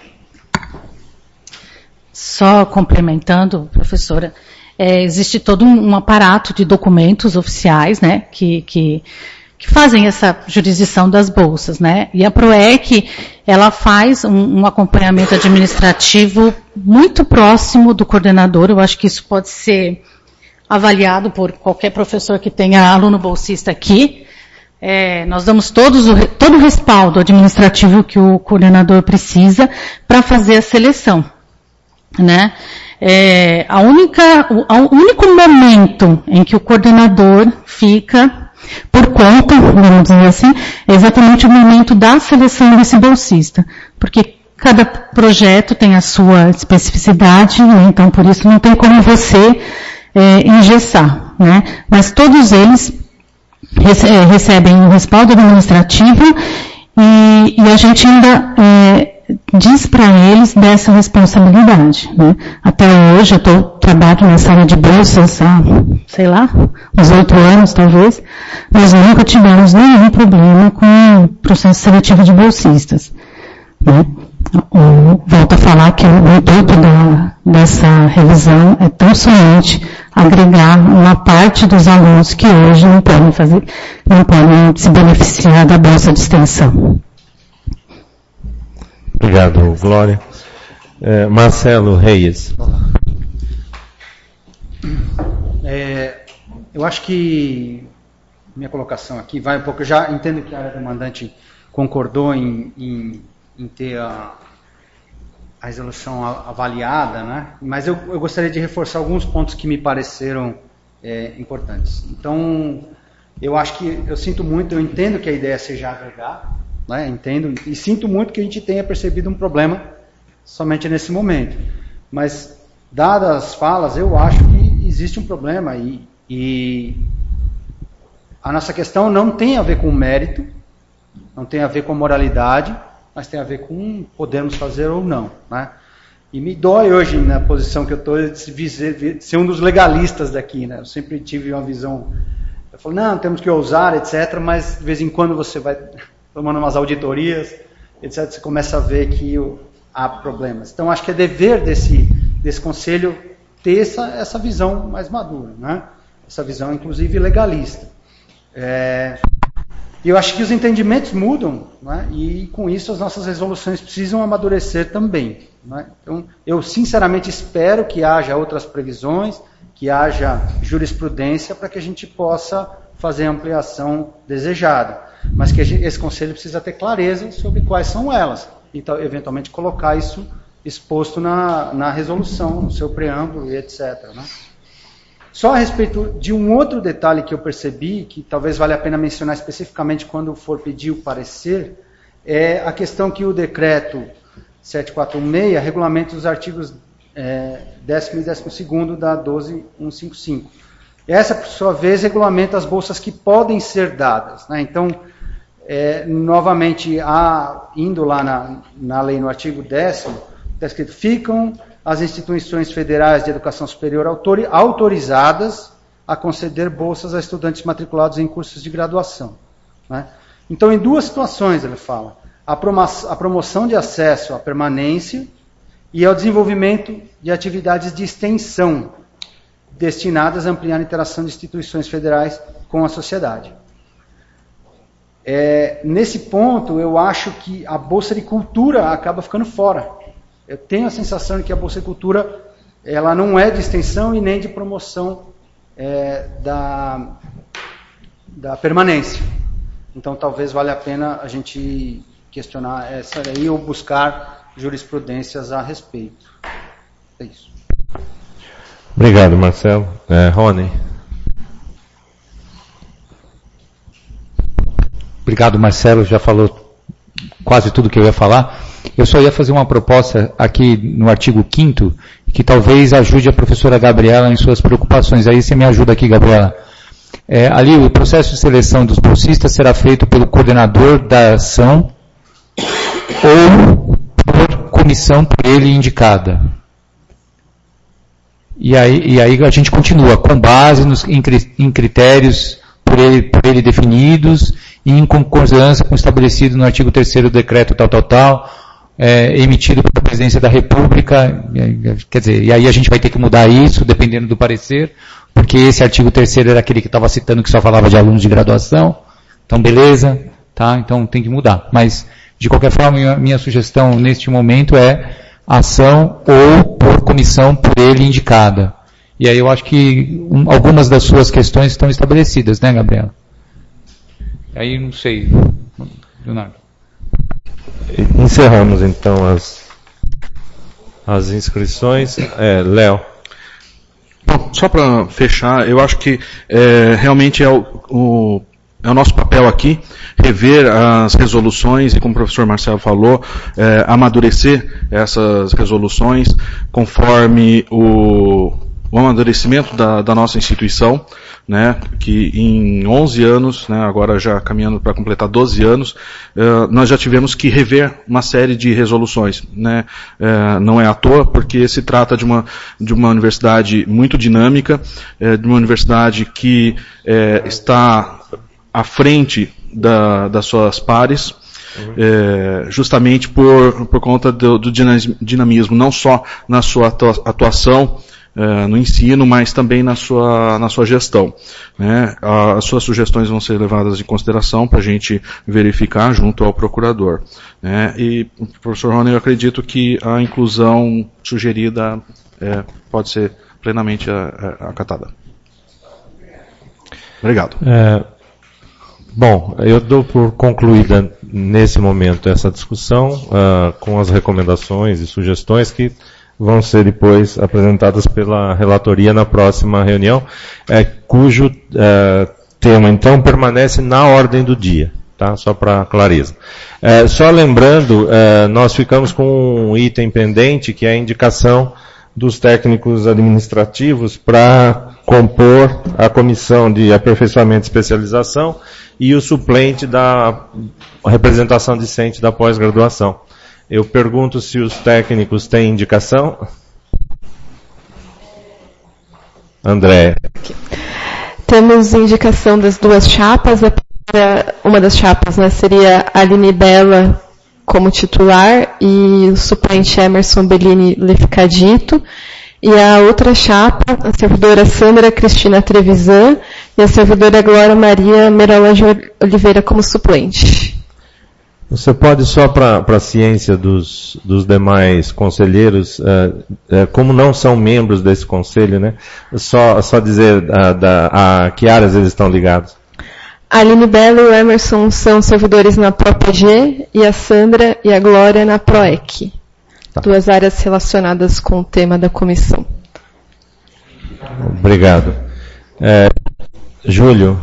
Só complementando, professora, é, existe todo um, um aparato de documentos oficiais, né, que, que, que fazem essa jurisdição das bolsas, né, e a PROEC, ela faz um, um acompanhamento administrativo muito próximo do coordenador. Eu acho que isso pode ser avaliado por qualquer professor que tenha aluno bolsista aqui, É, nós damos todos o, todo o respaldo administrativo que o coordenador precisa para fazer a seleção, né? É, a única, o, o único momento em que o coordenador fica por conta, vamos dizer assim, é exatamente o momento da seleção desse bolsista, porque cada projeto tem a sua especificidade, né? Então por isso não tem como você é, engessar, né? Mas todos eles recebem um respaldo administrativo e, e a gente ainda é, diz para eles dessa responsabilidade, né? Até hoje eu tô, trabalho nessa área de bolsas há, sei lá, uns oito anos talvez, mas nunca tivemos nenhum problema com o processo seletivo de bolsistas, né? Eu volto a falar que o intuito da, dessa revisão é tão somente agregar uma parte dos alunos que hoje não podem fazer, não podem se beneficiar da bolsa de extensão. Obrigado, Glória. É, Marcelo Reis. É, eu acho que minha colocação aqui vai um pouco, eu já entendo que a área demandante concordou em, em, em ter a, a resolução avaliada, né? Mas eu, eu gostaria de reforçar alguns pontos que me pareceram é, importantes. Então, eu acho que, eu sinto muito, eu entendo que a ideia seja agregar, né? Entendo, e sinto muito que a gente tenha percebido um problema somente nesse momento. Mas, dadas as falas, eu acho que existe um problema e, e a nossa questão não tem a ver com mérito, não tem a ver com moralidade, mas tem a ver com podermos fazer ou não, né? E me dói hoje, na posição que eu estou, de ser um dos legalistas daqui, né? Eu sempre tive uma visão, eu falo, não, temos que ousar, etcétera, mas de vez em quando você vai tomando umas auditorias, etcétera, você começa a ver que há problemas. Então, acho que é dever desse, desse conselho ter essa, essa visão mais madura, né? Essa visão, inclusive, legalista. É... E eu acho que os entendimentos mudam, né? E com isso as nossas resoluções precisam amadurecer também, né? Então, eu sinceramente espero que haja outras previsões, que haja jurisprudência para que a gente possa fazer a ampliação desejada. Mas que gente, esse conselho precisa ter clareza sobre quais são elas. Então, eventualmente, colocar isso exposto na, na resolução, no seu preâmbulo e etcétera, né? Só a respeito de um outro detalhe que eu percebi, que talvez valha a pena mencionar especificamente quando for pedir o parecer, é a questão que o decreto sete quatro um seis regulamenta os artigos é, décimo e décimo segundo da doze mil cento e cinquenta e cinco. Essa, por sua vez, regulamenta as bolsas que podem ser dadas, né? Então, é, novamente, a, indo lá na, na lei, no artigo décimo, está escrito, ficam as instituições federais de educação superior autorizadas a conceder bolsas a estudantes matriculados em cursos de graduação, né? Então, em duas situações, ele fala, a, promo a promoção de acesso à permanência e ao desenvolvimento de atividades de extensão destinadas a ampliar a interação de instituições federais com a sociedade. É, nesse ponto, eu acho que a Bolsa de Cultura acaba ficando fora. Eu tenho a sensação de que a Bolsa de Cultura ela não é de extensão e nem de promoção é, da, da permanência. Então, talvez valha a pena a gente questionar essa aí ou buscar jurisprudências a respeito. É isso. Obrigado, Marcelo. É, Rony. Obrigado, Marcelo. Já falou quase tudo que eu ia falar. Eu só ia fazer uma proposta aqui no artigo quinto, que talvez ajude a professora Gabriela em suas preocupações. Aí você me ajuda aqui, Gabriela. É, ali o processo de seleção dos bolsistas será feito pelo coordenador da ação ou por comissão por ele indicada. E aí, e aí a gente continua, com base nos, em, em critérios por ele, por ele definidos e em concordância com o estabelecido no artigo terceiro do decreto tal, tal, tal, é, emitido pela Presidência da República, quer dizer, e aí a gente vai ter que mudar isso, dependendo do parecer, porque esse artigo terceiro era aquele que estava citando que só falava de alunos de graduação, então beleza, tá? Então tem que mudar. Mas, de qualquer forma, minha, minha sugestão neste momento é ação ou por comissão por ele indicada. E aí eu acho que um, algumas das suas questões estão estabelecidas, né, Gabriela? Aí não sei, Leonardo. Encerramos então as, as inscrições. É, Léo. Bom, só para fechar, eu acho que é, realmente é o, o, é o nosso papel aqui rever as resoluções e, como o professor Marcelo falou, é, amadurecer essas resoluções conforme o, o amadurecimento da, da nossa instituição, né, que em onze anos, né, agora já caminhando para completar doze anos, uh, nós já tivemos que rever uma série de resoluções, né, uh, não é à toa, porque se trata de uma, de uma universidade muito dinâmica, uh, de uma universidade que uh, está à frente da, das suas pares, uh, justamente por, por conta do, do dinamismo, não só na sua atuação, Uh, no ensino, mas também na sua, na sua gestão, né? As suas sugestões vão ser levadas em consideração para a gente verificar junto ao procurador, né? E, professor Rony, eu acredito que a inclusão sugerida é, pode ser plenamente acatada. Obrigado. É, bom, eu dou por concluída nesse momento essa discussão uh, com as recomendações e sugestões que vão ser depois apresentadas pela relatoria na próxima reunião, é, cujo é, tema, então, permanece na ordem do dia, tá? Só para clareza. É, só lembrando, é, nós ficamos com um item pendente, que é a indicação dos técnicos administrativos para compor a comissão de aperfeiçoamento e especialização e o suplente da representação discente da pós-graduação. Eu pergunto se os técnicos têm indicação. André. Temos indicação das duas chapas. A primeira, uma das chapas, né, seria a Aline Bella como titular e o suplente Emerson Bellini Leficadito. E a outra chapa, a servidora Sandra Cristina Trevisan e a servidora Glória Maria Merola de Oliveira como suplente. Você pode, só para a ciência dos, dos demais conselheiros, uh, uh, como não são membros desse conselho, né, só, só dizer uh, da, a que áreas eles estão ligados? A Aline Belo e o Emerson são servidores na ProPG e a Sandra e a Glória na ProEC. Tá. Duas áreas relacionadas com o tema da comissão. Obrigado. É, Júlio.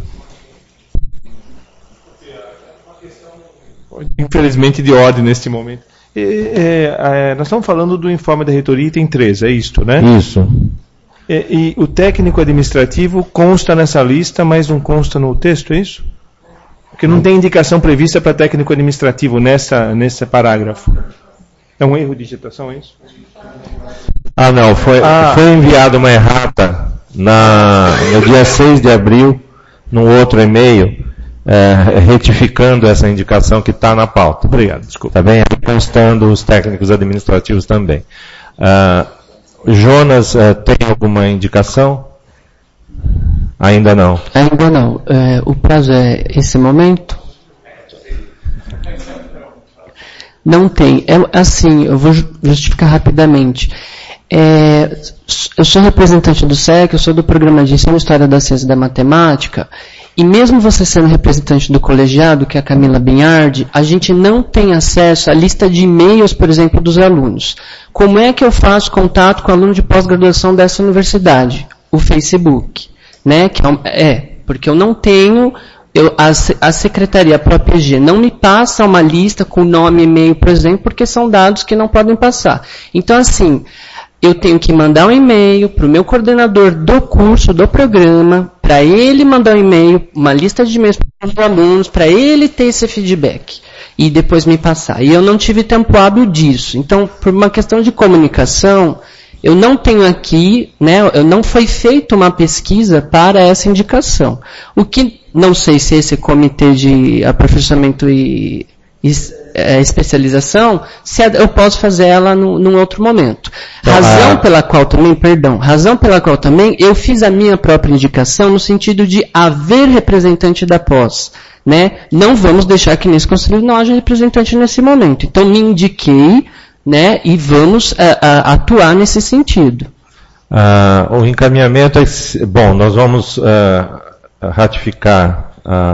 Infelizmente de ordem neste momento. É, é, é, nós estamos falando do informe da reitoria, item três, é isto, né? Isso. É, e o técnico administrativo consta nessa lista, mas não consta no texto, é isso? Porque não tem indicação prevista para técnico administrativo nessa, nesse parágrafo. É um erro de digitação, é isso? Ah, não, foi, ah. foi enviada uma errata na, no dia seis de abril, num outro e-mail, É, retificando essa indicação que está na pauta. Obrigado, desculpa. Tá bem? Constando os técnicos administrativos também. Uh, Jonas, uh, tem alguma indicação? Ainda não. Ainda não. É, o prazo é esse momento? Não tem. É, assim, eu vou justificar rapidamente. É, eu sou representante do S E C, eu sou do programa de Ensino e História da Ciência e da Matemática, e mesmo você sendo representante do colegiado, que é a Camila Binhardi, a gente não tem acesso à lista de e-mails, por exemplo, dos alunos. Como é que eu faço contato com o aluno de pós-graduação dessa universidade? O Facebook, né? Que é, um, é, porque eu não tenho, eu, a, a secretaria, a ProPG, não me passa uma lista com nome e e-mail, por exemplo, porque são dados que não podem passar. Então, assim, eu tenho que mandar um e-mail para o meu coordenador do curso, do programa, para ele mandar um e-mail, uma lista de e-mails para os alunos, para ele ter esse feedback e depois me passar. E eu não tive tempo hábil disso. Então, por uma questão de comunicação, eu não tenho aqui, né, eu não foi feita uma pesquisa para essa indicação. O que, não sei se esse comitê de aperfeiçoamento e É, especialização, se eu posso fazer ela no, num outro momento. Razão ah. pela qual também, perdão, razão pela qual também eu fiz a minha própria indicação no sentido de haver representante da pós, né? Não vamos deixar que nesse conselho não haja representante nesse momento. Então me indiquei, né? E vamos a, a, atuar nesse sentido. Ah, o encaminhamento é, bom, nós vamos uh, ratificar a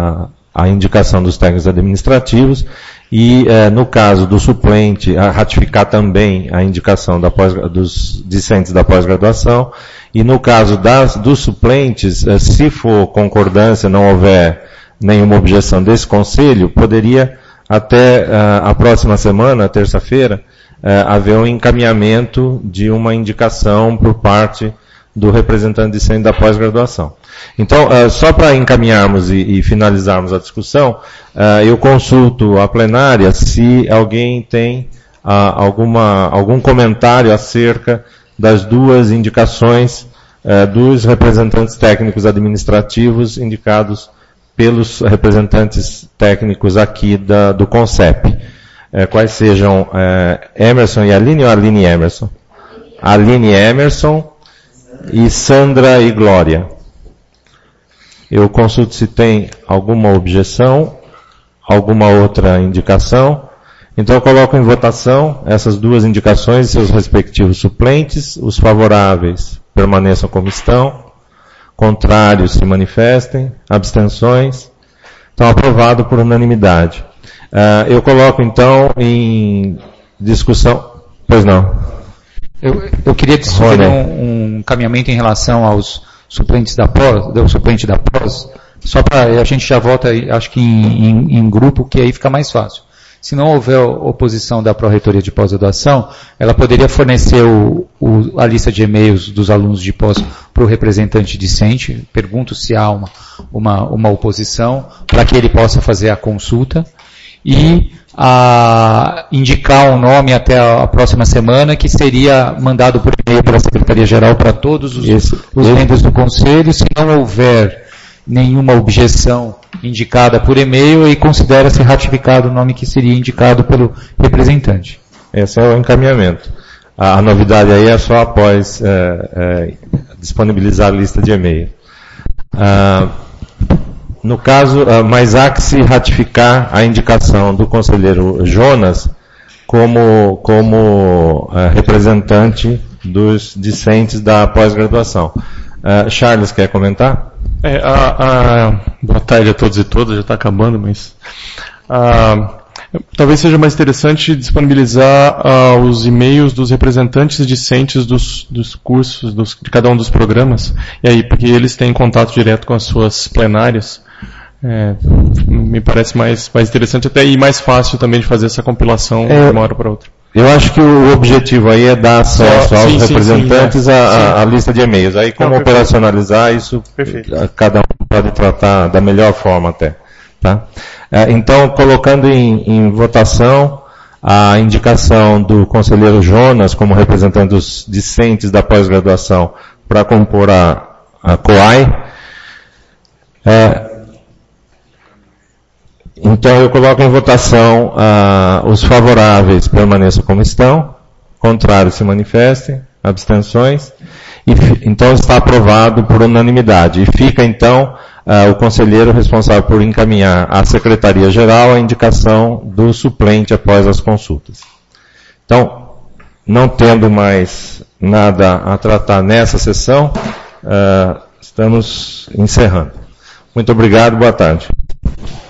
a indicação dos técnicos administrativos e, eh, no caso do suplente, a ratificar também a indicação da pós, dos discentes da pós-graduação. E no caso das, dos suplentes, eh, se for concordância, não houver nenhuma objeção desse conselho, poderia até eh, a próxima semana, terça-feira, eh, haver um encaminhamento de uma indicação por parte do representante discente da pós-graduação. Então, uh, só para encaminharmos e, e finalizarmos a discussão, uh, eu consulto a plenária se alguém tem uh, alguma, algum comentário acerca das duas indicações uh, dos representantes técnicos administrativos indicados pelos representantes técnicos aqui da, do CONCEP. Uh, quais sejam uh, Emerson e Aline ou Aline e Emerson? Aline e Emerson e Sandra e Glória. Eu consulto se tem alguma objeção, alguma outra indicação. Então eu coloco em votação essas duas indicações e seus respectivos suplentes. Os favoráveis permaneçam como estão. Contrários se manifestem. Abstenções. Então aprovado por unanimidade. Uh, eu coloco então em discussão. Pois não. Eu, eu queria sugerir um, um caminhamento em relação aos suplentes da pós, do suplente da pós, só para a gente já volta, acho que em, em, em grupo, que aí fica mais fácil. Se não houver oposição da Pró-Reitoria de Pós-Graduação, ela poderia fornecer o, o, a lista de e-mails dos alunos de pós para o representante discente. Pergunto se há uma, uma, uma oposição, para que ele possa fazer a consulta. E a indicar um nome até a próxima semana, que seria mandado por e-mail pela Secretaria-Geral para todos os, esse, os esse. membros do Conselho. Se não houver nenhuma objeção indicada por e-mail, e considera-se ratificado o nome que seria indicado pelo representante. Esse é o encaminhamento. A, a novidade aí é só após é, é, disponibilizar a lista de e-mail. Ah, No caso, mas há que se ratificar a indicação do conselheiro Jonas como, como uh, representante dos discentes da pós-graduação. Uh, Charles, quer comentar? É, a, a, boa tarde a todos e todas, já está acabando, mas a, talvez seja mais interessante disponibilizar uh, os e-mails dos representantes discentes dos, dos cursos, dos, de cada um dos programas, e aí, porque eles têm contato direto com as suas plenárias. É, me parece mais, mais interessante até e mais fácil também de fazer essa compilação é, de uma hora para outra. Eu acho que o objetivo aí é dar acesso aos sim, representantes sim, sim, a, a lista de e-mails. Aí como Não, operacionalizar isso, perfeito. Cada um pode tratar da melhor forma até. Tá? É, então, colocando em, em votação a indicação do conselheiro Jonas como representante dos discentes da pós-graduação para compor a, a COAI. É, Então eu coloco em votação uh, os favoráveis permaneçam como estão, contrários se manifestem, abstenções, e, então está aprovado por unanimidade. E fica então uh, o conselheiro responsável por encaminhar à Secretaria-Geral a indicação do suplente após as consultas. Então, não tendo mais nada a tratar nessa sessão, uh, estamos encerrando. Muito obrigado, boa tarde.